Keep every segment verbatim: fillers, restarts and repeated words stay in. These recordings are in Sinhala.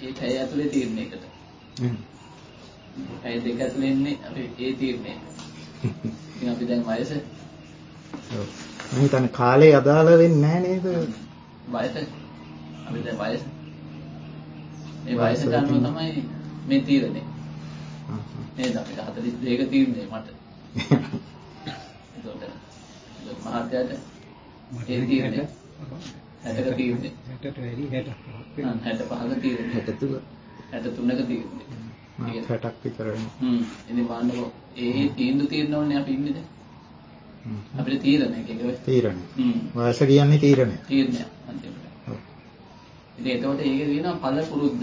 ඒ පැය ඇතුලේ තීරණයකට. හ්ම්. පැය දෙක ඇතුලේ ඉන්නේ අපි ඒ තීරණය. ඉතින් අපි දැන් වයස ඔව්. මම හිතන්නේ කාලේ අදාළ වෙන්නේ නැහැ නේද? වයස අපි දැන් වයස මේ වයසට අනුව තමයි මේ තීරණය. හ්ම්. නේද අපිට හතළිස් දෙක තීරණය මට. ඒකට මහත්යට ඒ තීරණය හැටක තීරණය හැටට වැඩි හැටක් හා හැට පහක තීරණය හැට තුන හැට තුනක තීරණය හැටක් විතර වෙනවා. හ්ම් ඉතින් බලන්නකො ඒ තීන්දුව තීරණ ඕනේ අපි ඉන්නේ දැන්. අපිට තීරණයක් එක වෙයි. තීරණය. හ්ම්. වයස කියන්නේ තීරණය. තීරණය අන්තිමට. ඔව්. ඉතින් එතකොට ඒකේ තියෙනවා ඵල පුරුද්ද.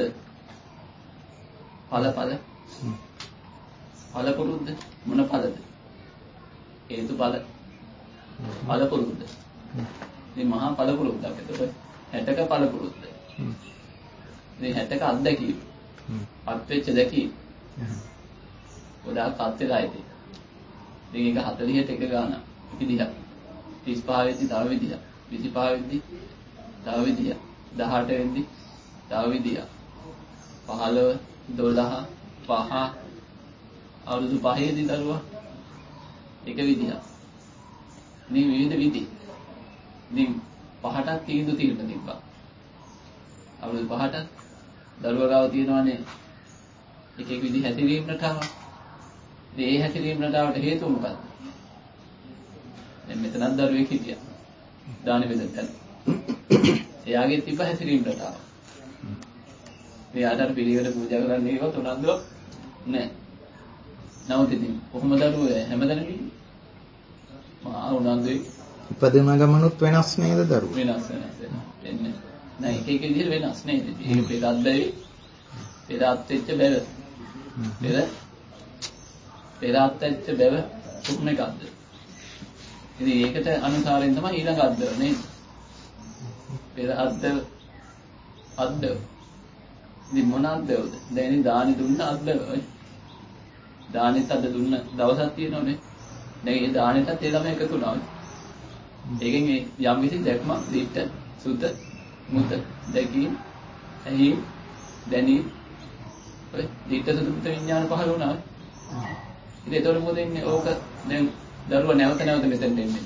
ඵල ඵල. හ්ම්. ඵල පුරුද්ද මොන ඵලද? හේතු ඵල. ඵල පුරුද්ද. ඉතින් මහා ඵල පුරුද්දක්. එතකොට හැටක ඵල පුරුද්ද. හ්ම්. ඉතින් හැටක අත්දැකීම. හ්ම්. අත් වෙච්ච දැකීම. හ්ම්. ගොඩාක් අත් වෙලා ඉතින්. ඉතින් ඒක හතළිහට එක ගානක්. විදිහක්. තිස් පහ වෙද්දි තව විදිහක්. විසි පහ වෙද්දි තව විදිහක්. දහඅට වෙද්දි තව විදිහක්. පහළොව දොළහ පහ අවුරුදු පහේදී දරුවා එක විදිහක්. මේ විවිධ විදි. ඉතින් පහටක් තීන්දුව తీරන තිබ්බා. අවුරුදු පහට දරුවා ගාව තියෙනවානේ එක එක විදි හැසිරීම රටාවක්. ඉතින් ඒ හැසිරීම රටාවට හේතුව මොකක්ද? දැන් මෙතනත් දරුවෙක් හිටියා. දානි බෙදන්න. එයාගේ තිබ්බ හැසිරීම රටාව. මෙයාට පිළිවෙල පූජා කරන්න ඒවත් උනන්දුවක් නැහැ. නමුත් ඉතින් කොහොම දරුවෝ හැමදැනම ඉන්නේ? මහා උනන්දුයි. ඉපදෙන ගමනුත් වෙනස් නේද දරුවෝ? වෙනස් වෙනස් වෙනස්. එන්නේ. නෑ එක එක විදිහට වෙනස් නේද? ඒක පෙරද්දේ පෙරත් වෙච්ච බැව. පෙර පෙරත් වෙච්ච බැව කොහොම එකක්ද? ඉතින් ඒකට අනුසාරයෙන් තමයි ඊළඟ අද්දව නේද? පෙර අද්ද අද්ද. ඉතින් මොන අද්දවද? දැන් ඉතින් දානි දුන්න අද්දව. දානෙත් අද දුන්න දවසක් තියෙනවනේ. දැන් ඒ දානෙටත් ඒ ළමයි එකතු වුණා. ඒකෙන් යම් කිසි දැක්මක් දිට්ඨ සුත මුත දැකීම් ඇහි දැනීම් ඔය දිට්ඨ සුත මුත විඥාන පහළ වුණා. ඉතින් ඒතකොට මොකද ඉන්නේ? ඕක දැන් දරුවා නැවත නැවත මෙතෙන්ට එන්නේ.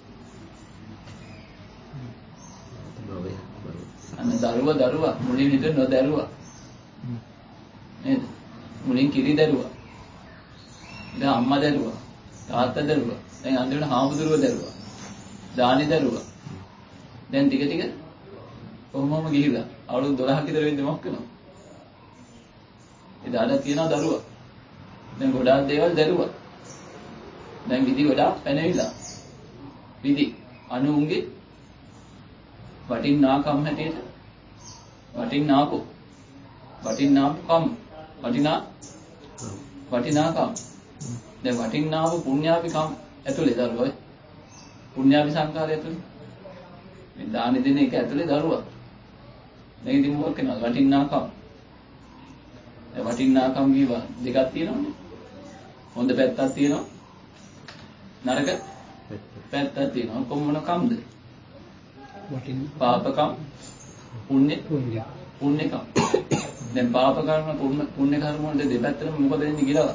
අන්න දරුවා දරුවා මුලින් හිට නොදරුවා. නේද? මුලින් කිරි දරුවා. දැන් අම්මා දරුවා. තාත්තා දරුවා. දැන් අන්තිමට හාමුදුරුවෝ දරුවා. දානි දරුවා. දැන් ටික ටික කොහොමම ගිහිලා අවුරුදු දොළහක විතර වෙද්දි මොකක් වෙනවද? එදාට තියෙනවා දරුවා. දැන් ගොඩාක් දේවල් දරුවා. දැන් විදි ගොඩාක් පැනවිලා. විදි අනුන්ගේ වටිනාකම් හැටියට වටිනාකෝ වටිනාකම් වටිනා වටිනාකම් දැන් වටිනාව පුණ්‍යාවිකම් ඇතුලේ දරුවා. පුණ්‍යාවි සංකාරය ඇතුලේ මේ දානි දෙන එක ඇතුලේ දරුවා. දැන් ඉතින් මොකක් වෙනවද? වටිනාකම්. ඒ වටිනාකම් කියවා දෙකක් තියෙනවනේ. හොඳ පැත්තක් තියෙනවා. නරක පැත්තක් තියෙනවා. කොහොම මොන කම්ද? වටින පාපකම් පුණ්‍ය පුණ්‍ය පුණ්‍යකම්. දැන් පාප කර්ම පුණ්‍ය කර්ම වල දෙපැත්තම මොකද වෙන්නේ කියලා?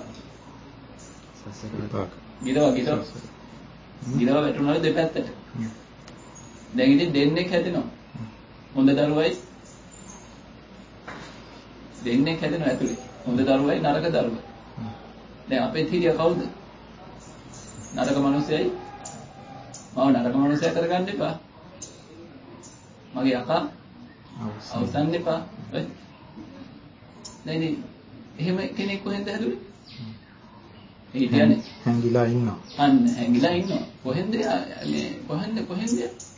ගිරව ගිරව ගිරව වැටුණාද දෙපැත්තට. දැන් ඉතින් දෙන්නේ හැදෙනවා. හොඳ දරුවයි දෙන්නේ හැදෙනවා ඇතුලේ. හොඳ දරුවයි නරක දරුවයි. දැන් අපේ හිටිය කවුද? නරක මිනිස්සයයි. මම නරක මිනිස්සයා කරගන්න එපා. මගේ අකා අවසන් එපා. දැන් එහෙම කෙනෙක් කොහෙන්ද හැදුනේ? හිටියනේ හැංගිලා ඉන්නවා. අන්න හැංගිලා ඉන්නවා. කොහෙන්ද මේ කොහෙන්ද කොහෙන්ද?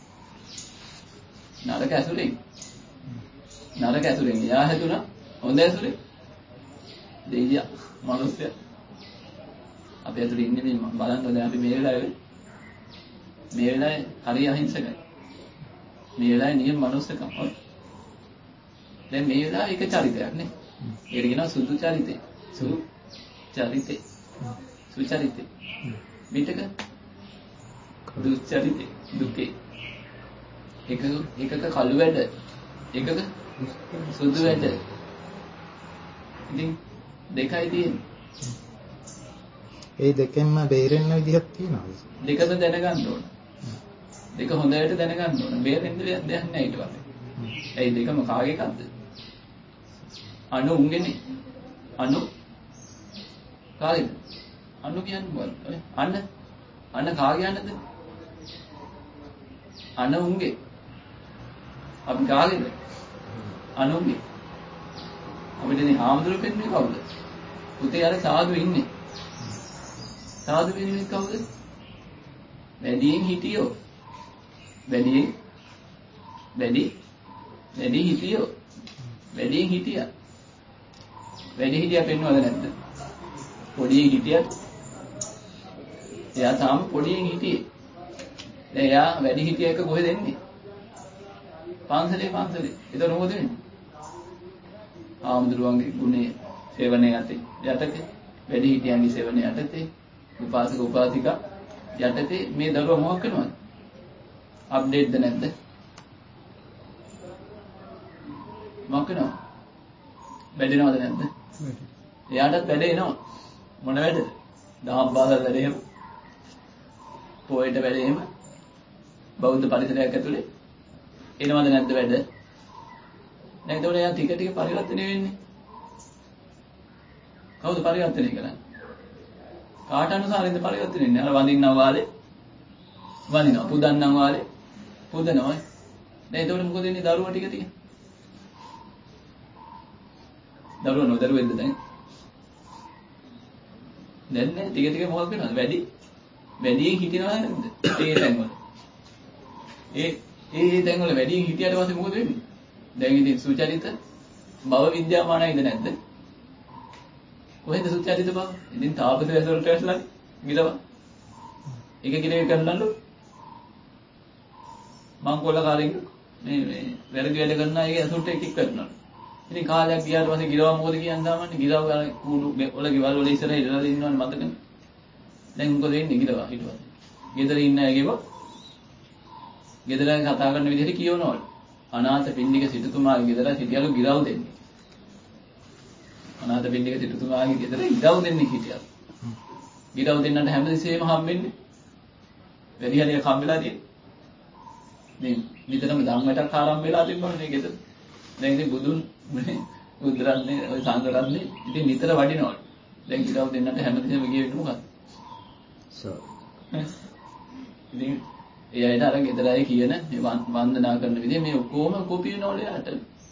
නරක ඇසුරෙන්. නරක ඇසුරෙන් යා හැදුනා. හොඳ ඇසුරෙන් දෙයියා මිනිස්සයා. අපි ඇතුලේ ඉන්නේ මේ බලන්න දැන් අපි මේ වෙලාවේ මේ වෙලාවේ හරි අහිංසකයි. මේ වෙලාවේ නියම මනුස්සකම්. දැන් මේ වෙලාවේ එක චරිතයක් නේ. ඒකට කියනවා සුදු චරිතේ. සුදු චරිතේ. සුචරිතේ. විතක දුචරිතේ. දුකේ. එකක එකක කළු වැඩ. එකක සුදු වැඩ. ඉතින් දෙකයි තියෙන්නේ. ඒ දෙකෙන්ම බේරෙන්න විදිහක් තියෙනවද? දෙකම දැනගන්න ඕන. දෙක හොඳට දැනගන්න ඕන. බේරෙන්න දෙයක් නැහැ ඊට පස්සේ. ඒ දෙකම කාගේ එකක්ද? අනු උන්ගේනේ. අනු කාගේද? අනු කියන්නේ මොකක්ද? අන්න අන්න කාගේ අන්නද? අන උන්ගේ. අපි කාගේද? අනුන්ගේ. අපිට ඉතින් හාමුදුරු පෙන්නේ කවුද? පුතේ අර සාදු ඉන්නේ. සාදු වෙන්නේ කවුද? වැඩියෙන් හිටියෝ. වැඩියෙන් වැඩි වැඩි හිටියෝ. වැඩියෙන් හිටියා. වැඩි හිටියා පෙන්වද නැද්ද? පොඩියෙන් හිටියත් එයා තාම පොඩියෙන් හිටියේ. දැන් එයා වැඩි හිටිය එක කොහෙද එන්නේ? පන්සලේ පන්සලේ. ඒතර මොකද වෙන්නේ? ආම්දුරුවන්ගේ ගුණේ සේවනයේ යටතේ යටතේ වැඩි හිටියන්ගේ සේවනයේ යටතේ උපාසක උපාසිකා යටතේ මේ දරුවා මොකක් වෙනවද? අප්ඩේට්ද නැද්ද? මොකක් වෙනවද? වැඩෙනවද නැද්ද? එයාටත් වැඩ එනවා. මොන වැඩද? දහම් පාසල් වැඩේම පොයට වැඩේම බෞද්ධ පරිසරයක් ඇතුලේ එනවද නැද්ද වැඩ? දැන් ඒතකොට එයා ටික ටික පරිවර්තනය වෙන්නේ. කවුද පරිවර්තනය කරන්නේ? කාට අනුසාරින්ද පරිවර්තනය වෙන්නේ? අර වඳින්නා වාලේ වඳිනවා. පුදන්නා වාලේ පුදනවා. දැන් ඒතකොට මොකද වෙන්නේ දරුවා ටික ටික? දරුවා නොදරුවෙද්ද දැන්? දැන් නෑ ටික ටික මොකක් වෙනවද? වැඩි වැඩියෙන් හිටිනවා නේද? ඒ තැන්වල. ඒ ඒ තැන්වල වැඩියෙන් හිටියට පස්සේ මොකද වෙන්නේ? දැන් ඉතින් සුචරිත භව විද්‍යාමානයිද නැද්ද? කොහෙද සුචරිත භව? ඉතින් තාපස වැසවලට ඇස්ලා ගිලව. එක කිලේ කරනලු. මං කොල්ල කාලෙක මේ මේ වැරදි වැඩ කරන අයගේ ඇසුරට එක එක කරනවා. ඉතින් කාලයක් ගියාට පස්සේ ගිලව මොකද කියන්නේ සාමාන්‍ය ගිලව ගාන කූඩු වල ගෙවල් වල ඉස්සරහ ඉඳලා ඉන්නවනේ මතකනේ. දැන් මොකද වෙන්නේ ගිලව ඊට පස්සේ? ගෙදර ඉන්න අයගේව ගෙදර කතා කරන විදිහට කියවනවලු. අනාථ පින්ඩික සිටුතුමාගේ ගෙදර සිටියලු ගිරව් දෙන්නේ. අනාථ පින්ඩික සිටුතුමාගේ ගෙදර ගිරව් දෙන්නේ හිටියලු. ගිරව් දෙන්නට හැමදෙසේම හම්බෙන්නේ. වැඩි හරියක් හම්බෙලා තියෙන්නේ. මේ නිතරම ධම්මයටක් ආරම්භ වෙලා තිබුණානේ මේ ගෙදර. දැන් ඉතින් බුදුන් මේ බුදුරන්නේ ඔය සංඝරත්නේ ඉතින් නිතර වඩිනවලු. දැන් ගිරව් දෙන්නට හැමදෙසේම ගියේ මොකක්ද? සර්. ඉතින් ඒ අයට අර ගෙදර අය කියන මේ වන්දනා කරන විදිහ මේ ඔක්කොම කොපි වෙනවලු යාට.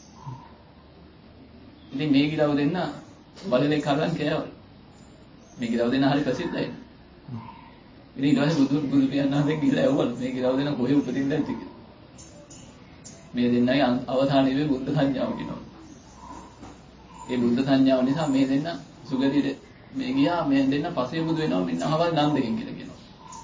ඉතින් මේ ගිරව් දෙන්න බලලෙක් අරන් කෑවලු. මේ ගිරව් දෙන්න හරි ප්‍රසිද්ධයි. ඉතින් ඊට පස්සේ බුදු බුදු පියාණන්ගෙන් ගිහලා ඇහුවලු මේ ගිරව් දෙන්න කොහේ උපදින්නද කියලා. මේ දෙන්නගේ අවසානයේ මේ බුද්ධ සංඥාව කියනවා. ඒ බුද්ධ සංඥාව නිසා මේ දෙන්න සුගතියට මේ ගියා මේ දෙන්න පසේ බුදු වෙනවා මෙන්න අහවල් නන්දගෙන් කියලා කියනවා.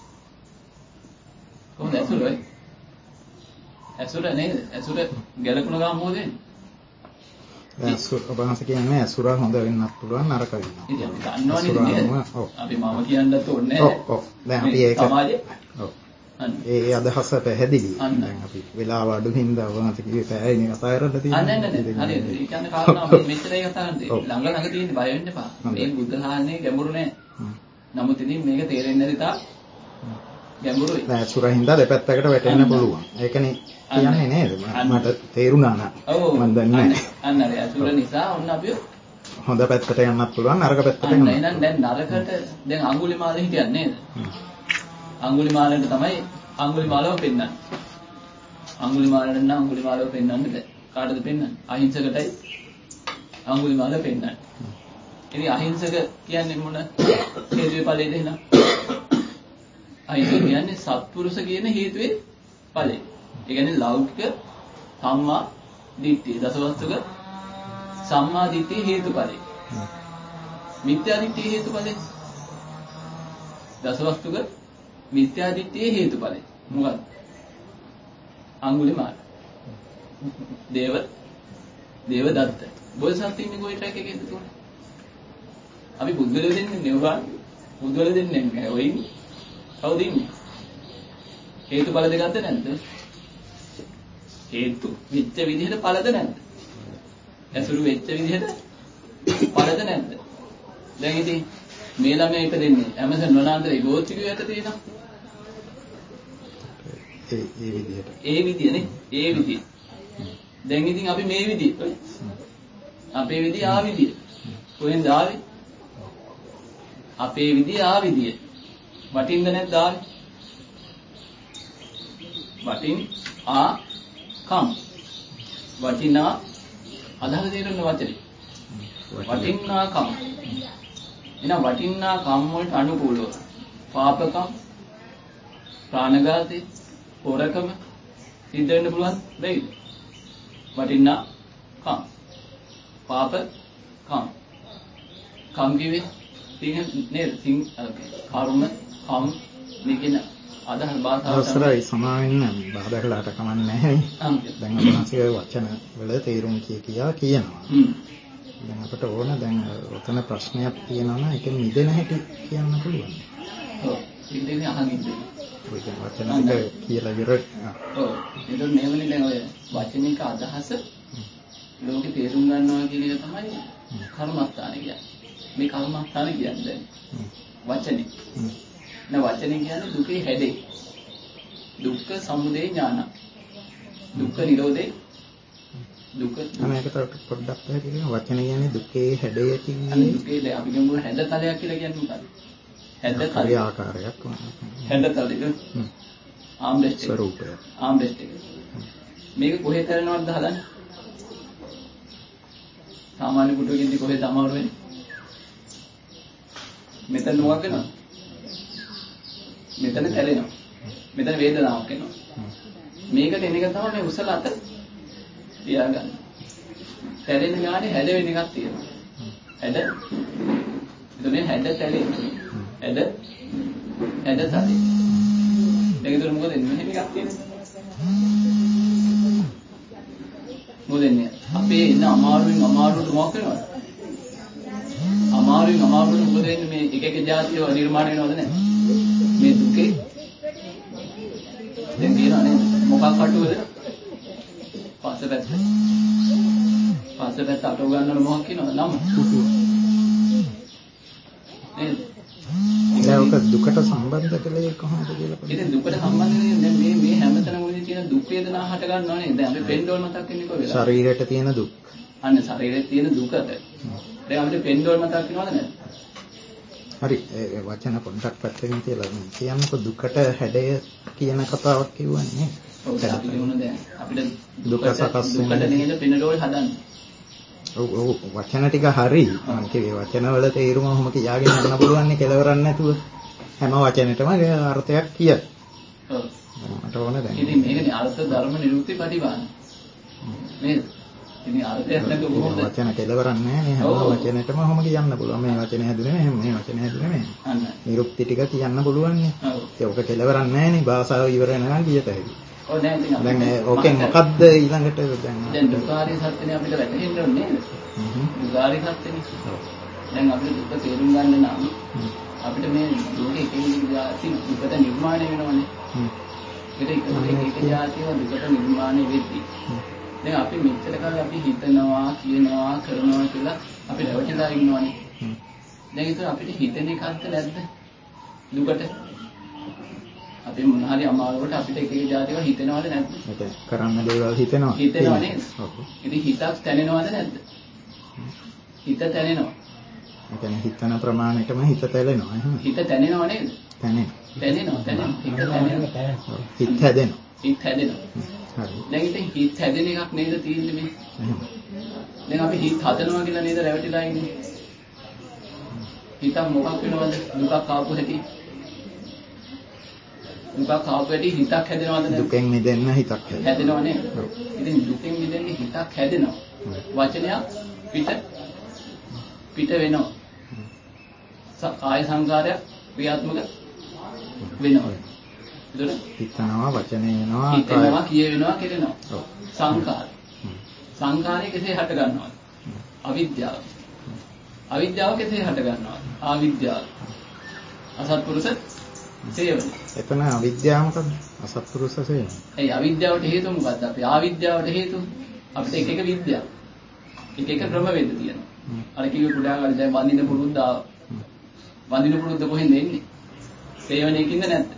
කොහොමද ඇසුර වෙයි? ඇසුර නේද? ඇසුර ගැලපුණ ගාම මොකද වෙන්නේ? ඇසුර ඔබවහන්සේ කියන්නේ ඇසුර හොඳ වෙන්නත් පුළුවන් නරක වෙන්නත්. ඉතින් අපි දන්නවනේ නේද? අපි මම කියන්නත් ඕනේ ඔව් ඔව්. දැන් අපි ඒක සමාජයේ ඔව්. ඒ අදහස පැහැදිලි. දැන් අපි වෙලාව අඩු හින්දා ඔබවහන්සේ කිව්වේ පැයයිනේ කතා කරලා තියෙන්නේ. අන්න නෑ නෑ. හරියට. ඒ කියන්නේ කාරණා මේ මෙච්චරයි කතා කරන්නේ. ළඟ ළඟ තියෙන බය වෙන්න එපා. මේ බුද්ධ ශාසනයේ ගැඹුරු නෑ. නමුත් ඉතින් මේක තේරෙන්නේ නැති තා ගැඹුරුයි. දැන් සුරින්දා දෙපැත්තකට වැටෙන්න පුළුවන්. ඒකනේ කියන්නේ නේද? මට තේරුණා නෑ. මම දන්නේ නෑ. අන්න අර අසුර නිසා ඔන්න අපි හොඳ පැත්තට යන්නත් පුළුවන් නරක පැත්තට යන්නත්. අන්න එහෙනම් දැන් නරකට දැන් අඟුලිමාල හිටියන්නේ නේද? අඟුලිමාලට තමයි අඟුලිමාලව පෙන්වන්නේ. අඟුලිමාලට නම් අඟුලිමාලව පෙන්වන්නේ බෑ. කාටද පෙන්වන්නේ? අහිංසකටයි අඟුලිමාල පෙන්වන්නේ. ඉතින් අහිංසක කියන්නේ මොන හේතුවේ ඵලයේද එහෙනම්? අහිංසක කියන්නේ සත්පුරුෂ කියන හේතුවේ ඵලය. ඒ කියන්නේ ලෞකික සම්මා දිට්ඨිය දසවස්තුක සම්මා දිට්ඨිය හේතුඵලය. මිත්‍යා දිට්ඨිය හේතුඵලය. දසවස්තුක මිත්‍යා දිට්ඨිය හේතුඵලය. මොකක්ද? අඟුලිමාල. දේව දේවදත්ත. බෝසත් ඉන්නේ කොයි ට්‍රැක් එකේද තුනේ? අපි බුද්ධලෝ දෙන්නේ නෙවුරා. බුද්ධලෝ දෙන්නේ නැහැ. ඔය ඉන්නේ. කවුද ඉන්නේ? හේතුඵල දෙකක්ද නැද්ද? හේතු වෙච්ච විදිහට ඵලද නැද්ද? ඇසුරු වෙච්ච විදිහට පළද නැද්ද? දැන් ඉතින් මේ ළමයා ඉපදෙන්නේ ඇමසන් වනාන්තරේ ගෝත්‍රිකයෝ ඇත තියෙනවා. ඒ ඒ විදිහට. ඒ විදියනේ. ඒ විදිය. දැන් ඉතින් අපි මේ විදිය. අපේ විදිය ආ විදිය. කොහෙන්ද ආවේ? අපේ විදිය ආ විදිය. වටින්ද නැද්ද ආවේ? වටින් ආ කම්. වටිනා අදහස තේරෙන වචනේ. වටිනා කම්. එහෙනම් වටිනා කම් වලට අනුකූලව පාපකම්, ප්‍රාණඝාතය, හොරකම සිද්ධ වෙන්න පුළුවන් දෙයිද? වටිනා කම්. පාප කම්. කම් කිව්වේ තියෙන නේද? සිං කර්ම කම් මේකෙන අදහස් භාෂාවට අවසරයි සමාවෙන්න බාධා කළාට කමක් නැහැ. දැන් අපහාසිය වචන වල තේරුම් කිය කියා කියනවා. හ්ම්. දැන් අපිට ඕන දැන් ඔතන ප්‍රශ්නයක් තියෙනවා නම් ඒක මිදෙන හැටි කියන්න පුළුවන්. ඔව්. ඉතින් අහන් ඉන්නේ. ඔය දැන් වචන ටික කියලා ඉවර. ඔව්. ඒක මේවනේ දැන් ඔය වචනික අදහස ලෝකේ තේරුම් ගන්නවා කියන එක තමයි කර්මස්ථාන කියන්නේ. මේ කර්මස්ථාන කියන්නේ වචනේ. න වචනේ කියන්නේ දුකේ හැඩේ. දුක්ඛ සමුදය ඥාන. දුක්ඛ නිරෝධේ දුක අනේකට පොඩ්ඩක් පැහැදිලි කරන්න. වචන කියන්නේ දුකේ හැඩය කියන්නේ. අනේ දුකේ දැන් අපි කියමු හැඩතලයක් කියලා කියන්නේ මොකක්ද? හැඩතලය ආකාරයක් වුණා. හැඩතලයක ආම්බෙස්ට් ස්වරූපය. ආම්බෙස්ට් එක. මේක කොහෙද කරනවද හදන්නේ? සාමාන්‍ය කුටුවකින්දි කොහෙද අමාරු වෙන්නේ? මෙතන මොකක් වෙනවද? මෙතන තැලෙනවා. මෙතන වේදනාවක් එනවා. මේකට එන එක තමයි මේ උසල අත තියාගන්න. තැලෙන ගානේ හැඩ වෙන එකක් තියෙනවා. හැඩ. එතනේ හැඩ තැලෙන. හැඩ හැඩ තැලෙන. ඒකතර මොකද එන්නේ? මෙහෙම එකක් තියෙනවා. මොකද එන්නේ? අපේ ඉන්න අමාරුවෙන් අමාරුවට මොකක් වෙනවද? අමාරුවෙන් අමාරුවට මොකද වෙන්නේ? මේ එක එක જાතිය නිර්මාණය වෙනවද නැහැ? මේ දුකේ දැන් කියනවා නේද? මොකක් අටුවද? පස්සපැත්ත. පස්සපැත්ත අටව ගන්නවල මොකක් කියනවද? නම. නේද? ඒක දුකට සම්බන්ධ කළේ කොහොමද කියලා පොඩ්ඩක්. ඉතින් දුකට සම්බන්ධ වෙන්නේ දැන් මේ මේ හැමතැනම උනේ තියෙන දුක් වේදනා හට ගන්නව නේද? දැන් අපි පෙන්ඩෝල් මතක් වෙන්නේ කොහෙද? ශරීරයට තියෙන දුක්. අන්න ශරීරයේ තියෙන දුකද. දැන් අපිට පෙන්ඩෝල් මතක් වෙනවද නැද්ද? හරි ඒ වචන පොඩ්ඩක් පැත්තකින් තියලා කියන්නකො දුකට හැඩය කියන කතාවක් කිව්වනේ. ඔව් අපි කියමුනේ දැන් අපිට දුක සකස් වෙන දුකට නේද පෙන්ඩෝල් හදන්නේ. ඔව් ඔව් වචන ටික හරි. මම කිව්වේ වචන වල තේරුම ඔහොම කියාගෙන යන්න පුළුවන් නේ කෙලවරක් නැතුව. හැම වචනෙටම අර්ථයක් කිය. ඔව්. මට ඕන දැන්. ඉතින් මේකනේ අර්ථ ධර්ම නිරුක්ති ප්‍රතිපාදන. නේද? ඉතින් අර්ථයක් නැතුව කොහොමද? වචන කෙලවරක් නැහැ නේ. හැම වචනෙටම ඔහොම කියන්න පුළුවන්. මේ වචනේ හැදුනේ මෙහෙම, මේ වචනේ හැදුනේ මෙහෙම. අන්න. නිරුක්ති ටික කියන්න පුළුවන් නේ. ඔව්. ඒක කෙලවරක් නැහැ නේ. භාෂාව ඉවර වෙනකන් කියත හැකි. ඔව් නෑ ඉතින් දැන් ඕකෙන් මොකද්ද ඊළඟට දැන් දැන් දුකාරී සත්‍යනේ අපිට වැටහෙන්න ඕනේ නේද? දුකාරී සත්‍යනේ. දැන් අපිට දුක තේරුම් ගන්න නම් අපිට මේ ලෝකේ එක එක જાති දුකට නිර්මාණය වෙනවනේ. ඒක එක එක જાතිව දුකට නිර්මාණය වෙද්දී. දැන් අපි මෙච්චර කාලේ අපි හිතනවා, කියනවා, කරනවා කියලා අපි රැවටිලා ඉන්නවනේ. දැන් ඒක අපිට හිතෙන එකක්ද නැද්ද? දුකට අපි මොන හරි අමාරුවට අපිට එක එක જાතිව හිතෙනවද නැද්ද? ඒක කරන්න දේවල් හිතෙනවා. හිතෙනවා නේද? ඔව්. ඉතින් හිතක් තැනෙනවද නැද්ද? හිත තැනෙනවා. ඒ කියන්නේ හිතන ප්‍රමාණයටම හිත තැලෙනවා එහෙම. හිත තැනෙනව නේද? තැනෙනවා. තැනෙනවා තැනෙනවා. හිත තැනෙනවා. හිත හැදෙනවා. හිත හැදෙනවා. හරි. දැන් ඉතින් හිත හැදෙන එකක් නේද තියෙන්නේ මේ? එහෙම. දැන් අපි හිත හදනවා කියලා නේද රැවටිලා ඉන්නේ? හිතක් මොකක් වෙනවද? දුකක් ආපු හැටි. දුකක් ආපු හැටි හිතක් හැදෙනවද නැද්ද? දුකෙන් මිදෙන්න හිතක් හැදෙනවා. හැදෙනව නේද? ඉතින් දුකෙන් මිදෙන්න හිතක් හැදෙනවා. වචනයක් පිට පිට වෙනවා. කාය සංකාරයක් ක්‍රියාත්මක වෙනවා. එතකොට හිතනවා වචනේ වෙනවා හිතනවා කියවෙනවා කෙරෙනවා. ඔව්. සංකාර. සංකාරය කෙසේ හට ගන්නවද? අවිද්‍යාව. අවිද්‍යාව කෙසේ හට ගන්නවද? ආවිද්‍යාව. අසත්පුරුෂ සේවන. එතන අවිද්‍යාව මොකද්ද? අසත්පුරුෂ සේවන. ඒ අවිද්‍යාවට හේතුව මොකද්ද? අපි ආවිද්‍යාවට හේතුව අපිට එක එක විද්‍යාව. එක එක ක්‍රම වේද තියෙනවා. අර කිව්ව කුඩා කාලේ දැන් වඳින පුරුද්ද ආවා. වඳින පුරුද්ද කොහෙන්ද එන්නේ? සේවනයේකින්ද නැද්ද?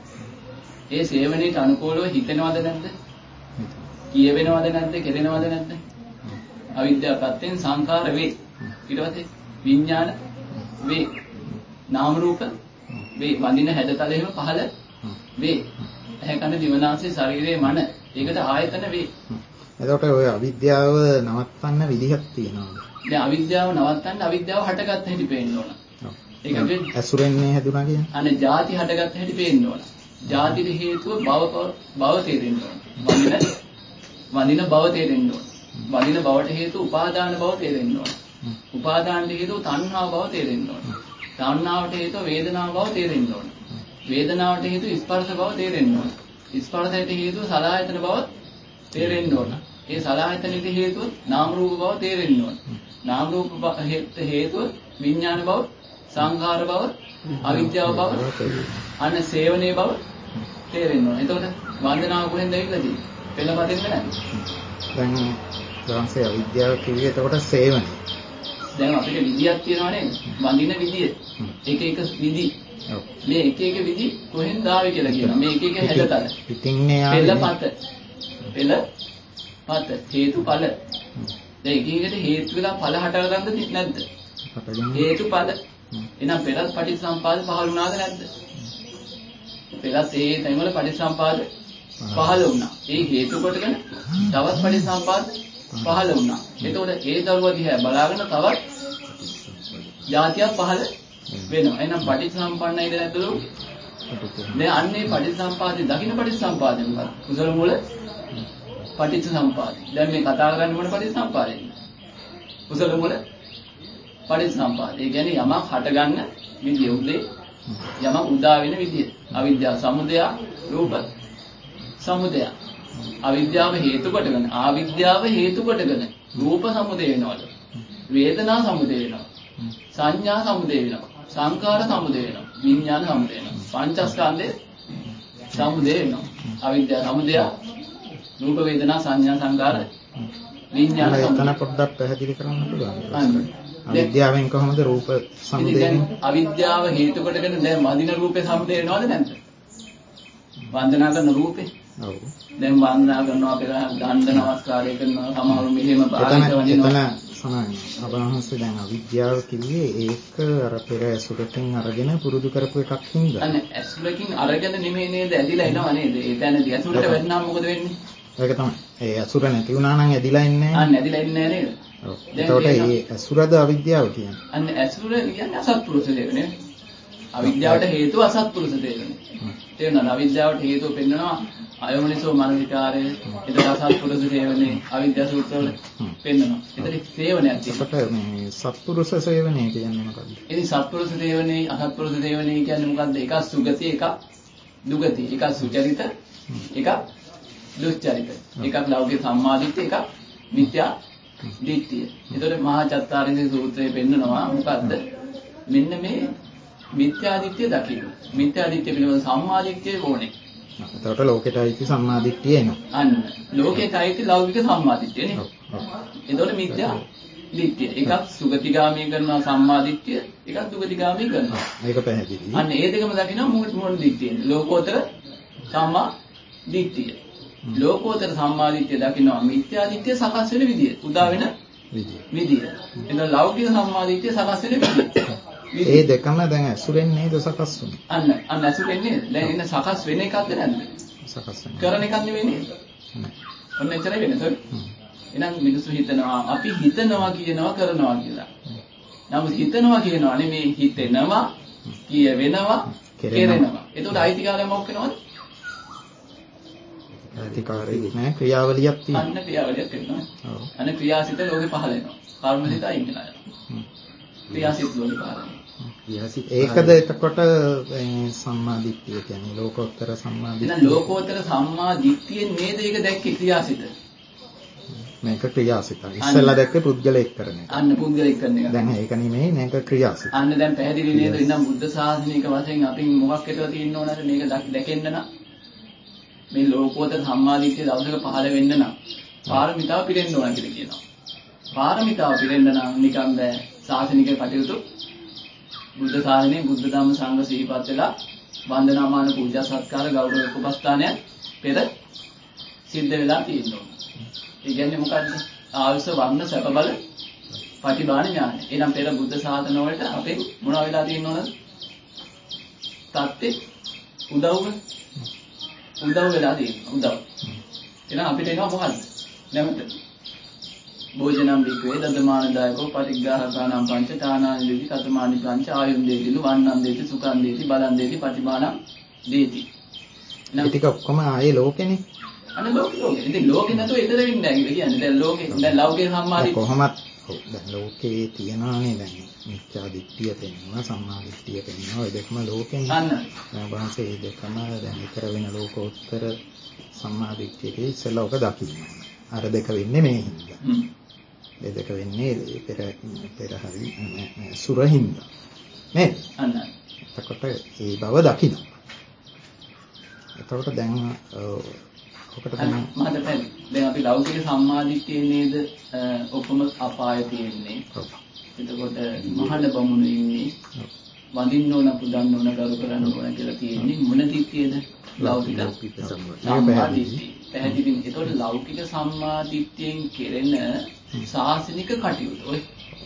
ඒ සේවනයේට අනුකූලව හිතෙනවද නැද්ද? කියවෙනවද නැද්ද? කෙරෙනවද නැද්ද? අවිද්‍යාව පැත්තෙන් සංකාර වේ. ඊට පස්සේ විඥාන වේ. නාම රූප වේ. වඳින හැඩතලෙම පහළ වේ. ඇහැ කන දිවනාසය ශරීරයේ මන. ඒකට ආයතන වේ. එතකොට ඔය අවිද්‍යාව නවත්තන්න විදිහක් තියෙනවා. දැන් අවිද්‍යාව නවත්තන්න අවිද්‍යාව හටගත්ත හැටි පේන්න ඕන. ඒක ඇසුරෙන්නේ හැදුනා කියන්නේ. අනේ ಜಾති හටගත්ත හැටි පේන්න ඕන. ಜಾතිද හේතුව භව භව තේරෙන්න ඕන. වඳින වඳින භව තේරෙන්න ඕන. වඳින භවට හේතුව උපාදාන භව තේරෙන්න ඕන. උපාදානට හේතුව තණ්හා භව තේරෙන්න ඕන. තණ්හාවට හේතුව වේදනා භව තේරෙන්න ඕන. වේදනාවට හේතුව ස්පර්ශ භව තේරෙන්න ඕන. ස්පර්ශයට හේතුව සලආයතන භව තේරෙන්න ඕන. ඒ සලආයතනෙට හේතුව නාම රූප භව තේරෙන්න ඕන. නාම රූප හේතුව විඥාන භව, සංඛාර භව, අවිද්‍යාව භව, අන්න සේවනයේ භව තේරෙන්න ඕන. එතකොට වන්දනාව කොහෙන්ද ඇවිල්ලා තියෙන්නේ? පෙළපතෙන්ද නැද්ද? දැන් ඊළඟට අවිද්‍යාව කිව්වේ එතකොට සේවනය. දැන් අපිට විදියක් තියෙනවා නේද? වඳින විදිය. එක එක විදි. මේ එක එක විදි කොහෙන්ද ආවේ කියලා කියනවා. මේ එක එක හැඩතල. පිටින්නේ ආවේ. පෙළපත. පෙළ පත හේතුඵල. දැන් එක එකට හේතු වෙලා ඵල හටගන්නද නැද්ද? හේතුඵල. එහෙනම් පෙළත් පටිච්චසමුපාද පහළ වුණාද නැද්ද? පෙළත් ඒ තැන්වල පටිච්චසමුපාද පහළ වුණා. ඒ හේතු කොටගෙන තවත් පටිච්චසමුපාද පහළ වුණා. එතකොට ඒ දරුවා දිහා බලාගෙන තවත් જાතියක් පහළ වෙනවා. එහෙනම් පටිච්චසමුප්පන්නයිද නැද්ද ලෝ? දැන් අන්නේ පටිච්චසමුපාදේ දකින්න පටිච්චසමුපාදේ මොකක්ද? කුසල මූල පටිච්චසමුපාදේ. දැන් මේ කතා කරන්නේ මොන පටිච්චසමුපාදේද? කුසල මූල පටිච්චසමුපාදේ. ඒ කියන්නේ යමක් හටගන්න විදිය උදේ යමක් උදා වෙන විදිය. අවිද්‍යාව සමුදය රූප සමුදය. අවිද්‍යාව හේතු කොටගෙන ආවිද්‍යාව හේතු කොටගෙන රූප සමුදය වෙනවලු. වේදනා සමුදය වෙනවා. සංඥා සමුදය වෙනවා. සංකාර සමුදය වෙනවා. විඥාන සමුදය වෙනවා. පංචස්කන්ධේ සමුදය වෙනවා. අවිද්‍යාව සමුදය රූප වේදනා සංඥා සංකාර විඥාන සමුදය. එතන පොඩ්ඩක් පැහැදිලි කරන්න පුළුවන්ද? අවිද්‍යාවෙන් කොහොමද රූප සමුදය වෙන්නේ? අවිද්‍යාව හේතු කොටගෙන දැන් වදින රූපේ සමුදය වෙනවද නැද්ද? වන්දනා කරන රූපේ. ඔව්. දැන් වන්දනා කරනවා කියලා ගන්ධ නමස්කාරය කරනවා සමහරු මෙහෙම බාහිර වදිනවා. එතන සමානයි. අබහන්සේ දැන් අවිද්‍යාව කිව්වේ ඒක අර පෙර ඇසුරකින් අරගෙන පුරුදු කරපු එකක් හින්දා. අනේ ඇසුරකින් අරගෙන නෙමෙයි නේද ඇදිලා එනවා නේද? ඒ තැනදී ඇසුරට වැටෙනාම මොකද වෙන්නේ? ඒක තමයි. ඒ ඇසුර නැති වුණා නම් ඇදිලා ඉන්නේ නැහැ. අන්න ඇදිලා ඉන්නේ නැහැ නේද? ඔව්. ඒකට ඒ ඇසුරද අවිද්‍යාව කියන්නේ. අන්න ඇසුර කියන්නේ අසත්පුරුෂ දේවනේ. අවිද්‍යාවට හේතුව අසත්පුරුෂ දේවනේ. තේරුණාද? අවිද්‍යාවට හේතුව පෙන්නනවා අයෝනිසෝ මනසිකාරය. ඒක අසත්පුරුෂ දේවනේ අවිද්‍යාව සූත්‍රවල පෙන්නනවා. ඒතර සේවනයක් තියෙනවා. ඒකට මේ සත්පුරුෂ සේවනය කියන්නේ මොකක්ද? ඉතින් සත්පුරුෂ දේවනේ අසත්පුරුෂ දේවනේ කියන්නේ මොකද්ද? එකක් සුගති එකක් දුගති. එකක් සුචරිත එකක් දුස්චරිත. එකක් ලෞකික සම්මාදිට්ඨිය එකක් මිත්‍යා දිට්ඨිය. ඒතකොට මහා චත්තාරීස සූත්‍රයේ පෙන්නනවා මොකද්ද? මෙන්න මේ මිත්‍යා දිට්ඨිය දකින්න. මිත්‍යා දිට්ඨිය පිළිබඳ සම්මා දිට්ඨිය ඕනේ. එතකොට ලෝකෙට අයිති සම්මා දිට්ඨිය එනවා. අන්න ලෝකෙට අයිති ලෞකික සම්මා දිට්ඨිය නේ. එතකොට මිත්‍යා දිට්ඨිය. එකක් සුගතිගාමී කරනවා සම්මා දිට්ඨිය, එකක් දුගතිගාමී කරනවා. ඒක පැහැදිලි. අන්න ඒ දෙකම දකින්න මොන මොන දිට්ඨියද? ලෝකෝත්තර සම්මා දිට්ඨිය. ලෝකෝත්තර සම්මා දිට්ඨිය දකින්නවා මිත්‍යා දිට්ඨිය සකස් වෙන විදිය. උදා වෙන විදිය. විදිය. එතන ලෞකික සම්මා දිට්ඨිය සකස් වෙන විදිය. ඒ දෙකම දැන් ඇසුරෙන් නේද සකස් වුනේ? අන්න අන්න ඇසුරෙන් නේද? දැන් එන්න සකස් වෙන එකක්ද නැද්ද? සකස් වෙන. කරන එකක් නෙවෙයි නේද? ඔන්න එච්චරයි වෙන්නේ. හරි. එහෙනම් මිනිස්සු හිතනවා අපි හිතනවා කියනවා කරනවා කියලා. නමුත් හිතනවා කියනවා නෙමෙයි හිතෙනවා, කියවෙනවා, කෙරෙනවා. ඒකට අයිතිකාරය මොකක් වෙනවද? අයිතිකාරය නෑ ක්‍රියාවලියක් තියෙනවා. අන්න ක්‍රියාවලියක් වෙනවා. ඔව්. අන්න ක්‍රියාසිත ලෝකේ පහළ වෙනවා. කර්මසිත අයින් වෙනවා. ක්‍රියාසිත ලෝකේ පහළ වෙනවා. ක්‍රියාසිත ඒකද එතකොට සම්මා දිට්ඨිය කියන්නේ ලෝකෝත්තර සම්මා දිට්ඨිය. එහෙනම් ලෝකෝත්තර සම්මා දිට්ඨියෙන් නේද ඒක දැක්කේ ක්‍රියාසිත. මේක ක්‍රියාසිතයි. ඉස්සෙල්ලා දැක්කේ පුද්ගලයෙක් කරන එක. අන්න පුද්ගලයෙක් කරන එක. දැන් ඒක නෙමෙයි මේක ක්‍රියාසිත. අන්න දැන් පැහැදිලි නේද? ඉතින් බුද්ධ ශාසනික වශයෙන් අපි මොකක් හිතලා තියෙන්න ඕනද මේක දැකෙන්න නම් මේ ලෝකෝත්තර සම්මා දිට්ඨිය දවසක පහළ වෙන්න නම් පාරමිතාව පිරෙන්න ඕන කියලා කියනවා. පාරමිතාව පිරෙන්න නම් නිකම් බෑ සාසනික කටයුතු බුද්ධ ශාසනයේ බුද්ධ ධම්ම සංඝ සිහිපත් වෙලා වන්දනාමාන පූජා සත්කාර ගෞරව උපස්ථානය පෙර සිද්ධ වෙලා තියෙනවා. ඒ කියන්නේ මොකද්ද? ආයුෂ වර්ණ සැප බල පටිභාන ඥාන. එනම් පෙර බුද්ධ ශාසන වලට අපේ මොනවා වෙලා තියෙනවද? තත්ත්වෙ උදව්ව උදව් වෙලා තියෙනවා. උදව්. එහෙනම් අපිට එනවා මොකද්ද? නැමෙත. භෝජනම් වික්‍රේ දදමාන දායකෝ පටිග්ගාහකානම් පංච තානානි දෙති කතමානි පංච ආයුන් දෙති වන්නන් දෙති සුඛන් දෙති බලන් දෙති පටිභානම් දෙති. ඒ ටික ඔක්කොම ආයේ ලෝකෙනේ. අනේ ලෝකෙ ලෝකෙ. ඉතින් ලෝකෙ නැතුව ඉතර වෙන්නේ නැහැ කියන්නේ. දැන් ලෝකෙ දැන් ලෞකික සම්මාදිට කොහොමත් ඔව් දැන් ලෝකේ තියනවානේ දැන් මිත්‍යා දිට්ඨිය පෙන්වනවා සම්මා දිට්ඨිය පෙන්වනවා ඒ දෙකම ලෝකෙනේ. අන්න. දැන් වහන්සේ මේ දෙකම දැන් ඉතර වෙන ලෝකෝත්තර සම්මා දිට්ඨියේ ඉස්සෙල්ලා ඔක දකින්න. අර දෙක වෙන්නේ මේ හින්දා. හ්ම්. මේ දෙක වෙන්නේ පෙර පෙර හරි සුරහින්ද නේද? අන්න. එතකොට ඒ බව දකින්න. එතකොට දැන් ඔකට තමයි මම දැන් අපි ලෞකික සම්මාදිට්ඨියේ නේද ඔක්කොම අපාය තියෙන්නේ. එතකොට මහල බමුණු ඉන්නේ. වඳින්න ඕන පුදන්න ඕන ගරු කරන්න ඕන කියලා තියෙන්නේ මොන දිට්ඨියද? ලෞකික සම්මාදිට්ඨිය. පැහැදිලි. එතකොට ලෞකික සම්මාදිට්ඨියෙන් කෙරෙන ශාසනික කටයුතු ඔය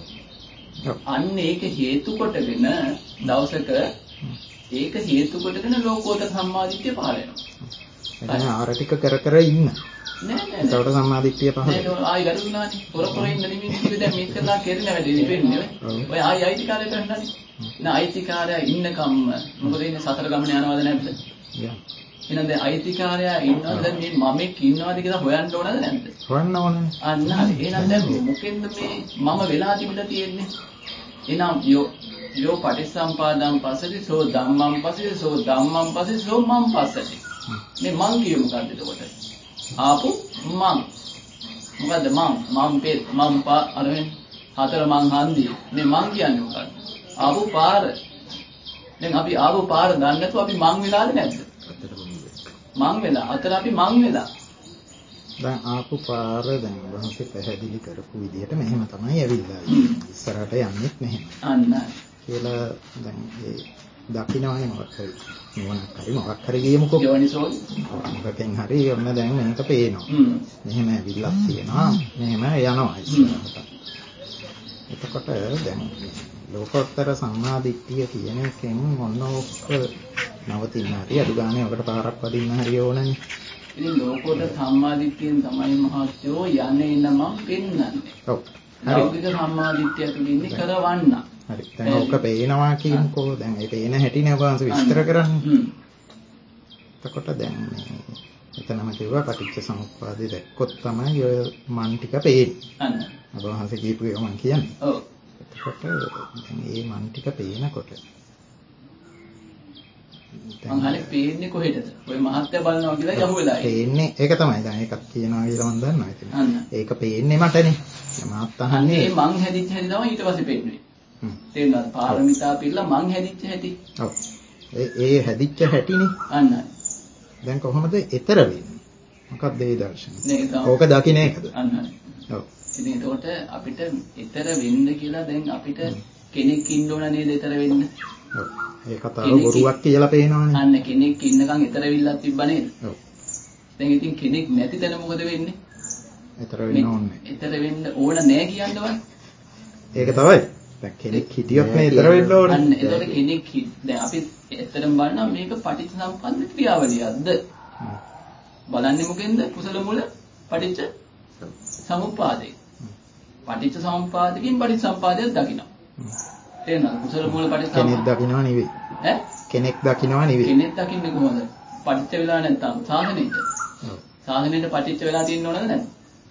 අන්න ඒක හේතු කොටගෙන දවසක ඒක හේතු කොටගෙන ලෝකෝත්තර සම්මාදිට්ඨිය පහළ වෙනවා. එතන ආර ටික කර කර ඉන්න. නෑ නෑ. ඒකට සම්මාදිට්ඨිය පහළ නෑ නෑ ආයි ගරුණානේ. පොර පොර ඉන්න නෙමෙයි කිව්වේ දැන් මේක කරලා කෙරෙන වැඩේ නෙවෙන්නේ. ඔය ආයි අයිතිකාරය කරන්නනේ. නෑ අයිතිකාරයා ඉන්නකම් මොකද ඉන්නේ සතර ගමන යනවද නැද්ද? යා. එහෙනම් දැන් අයිතිකාරයා ඉන්නවද දැන් මේ මමෙක් ඉන්නවද කියලා හොයන්න ඕනද නැද්ද? හොයන්න ඕනේ. අන්න හරි. එහෙනම් දැන් මොකෙන්ද මේ මම වෙලා තිබිලා තියෙන්නේ? එහෙනම් යෝ යෝ පටිච්චසම්පාදං පස්සති සෝ ධම්මං පස්සති සෝ ධම්මං පස්සති සෝ මං පස්සති. මේ මං කියේ මොකද්ද එතකොට? ආපු මං. මොකද්ද මං? මං පෙ මං පා අරගෙන හතර මං හන්දි. මේ මං කියන්නේ මොකද්ද? ආපු පාර. දැන් අපි ආපු පාර දන්නේ නැතුව අපි මං වෙලාද නැද්ද? මං වෙලා. අතර අපි මං වෙලා. දැන් ආපු පාර දැන් වහන්සේ පැහැදිලි කරපු විදිහට මෙහෙම තමයි ඇවිල්ලා. ඉස්සරහට යන්නේ නැහැ. අන්න. කියලා දැන් ඒ දකින්නවනේ මොකක් හරි මොනක් හරි මොකක් හරි ගියමුකෝ. යෝනිසෝ. මොකකින් හරි ඔන්න දැන් මේක පේනවා. හ්ම්. මෙහෙම ඇවිල්ලා තියෙනවා. මෙහෙම යනවා ඉස්සරහට. එතකොට දැන් ලෝකෝත්තර සම්මාදිට්ඨිය කියන එකෙන් මොන ඔක්ක නවතින්න හරි අඩු ගානේ ඔකට පාරක් වදින්න හරි ඕනනේ. ඉතින් ලෝකෝත්තර සම්මාදිට්ඨියෙන් තමයි මහත්යෝ යන්නේ නම පෙන්වන්නේ. ඔව්. ලෞකික සම්මාදිට්ඨිය තුලින් කරවන්න. හරි. දැන් ඔක පේනවා කියනකෝ දැන් ඒ පේන හැටිනේ ඔබ විස්තර කරන්නේ. හ්ම්. එතකොට දැන් මේ එතනම කිව්වා පටිච්ච සමුප්පාදේ දැක්කොත් තමයි ඔය මන් ටික පේන්නේ. අන්න. ඔබ වහන්සේ කියපු එක මම කියන්නේ. ඔව්. එතකොට දැන් මේ මන් ටික පේනකොට මං හරිය පේන්නේ කොහෙටද? ඔය මහත්ය බලනවා කියලා යහුවෙලා ඉන්නේ. පේන්නේ ඒක තමයි. දැන් ඒකත් කියනවා කියලා මම දන්නවා ඉතින්. අන්න. ඒක පේන්නේ මටනේ. මාත් අහන්නේ අන්නේ මං හැදිච්ච හැටි තමයි ඊට පස්සේ පේන්නේ. හ්ම්. තේරුණාද? පාරමිතා පිළිලා මං හැදිච්ච හැටි. ඔව්. ඒ ඒ හැදිච්ච හැටිනේ. අන්න. දැන් කොහොමද ඊතර වෙන්නේ? මොකක්ද ඒ දර්ශනය? මේක තමයි. ඕක දකින්න එකද? අන්න. ඔව්. ඉතින් ඒකට අපිට ඊතර වෙන්න කියලා දැන් අපිට කෙනෙක් ඉන්න ඕන නේද ඊතර වෙන්න? ඔව්. ඒ කතාව බොරුවක් කියලා පේනවනේ. අන්න කෙනෙක් ඉන්නකම් ඊතර විල්ලක් තිබ්බ නේද? ඔව්. දැන් ඉතින් කෙනෙක් නැති තැන මොකද වෙන්නේ? ඊතර වෙන්න ඕනේ. ඊතර වෙන්න ඕන නෑ කියන්නවත්. ඒක තමයි. දැන් කෙනෙක් හිටියොත් මේ ඊතර වෙන්න ඕනේ. අන්න ඒතකොට කෙනෙක් දැන් අපි ඇත්තටම බලනවා මේක පටිච්චසමුප්පන්න ක්‍රියාවලියක්ද? බලන්නේ මොකෙන්ද? කුසල මුල පටිච්ච සමුප්පාදේ. පටිච්ච සමුප්පාදකින් පටිච්චසමුප්පාදයක් දකිනවා. තේරෙනවද? කුසල මුල පටිච්ච කෙනෙක් දකින්නවා නෙවෙයි. ඈ? කෙනෙක් දකින්නවා නෙවෙයි. කෙනෙක් දකින්නේ කොහොමද? පටිච්ච වෙලා නැත්තම් සාසනෙට. ඔව්. සාසනෙට පටිච්ච වෙලා තියෙන්න ඕනද නැද්ද?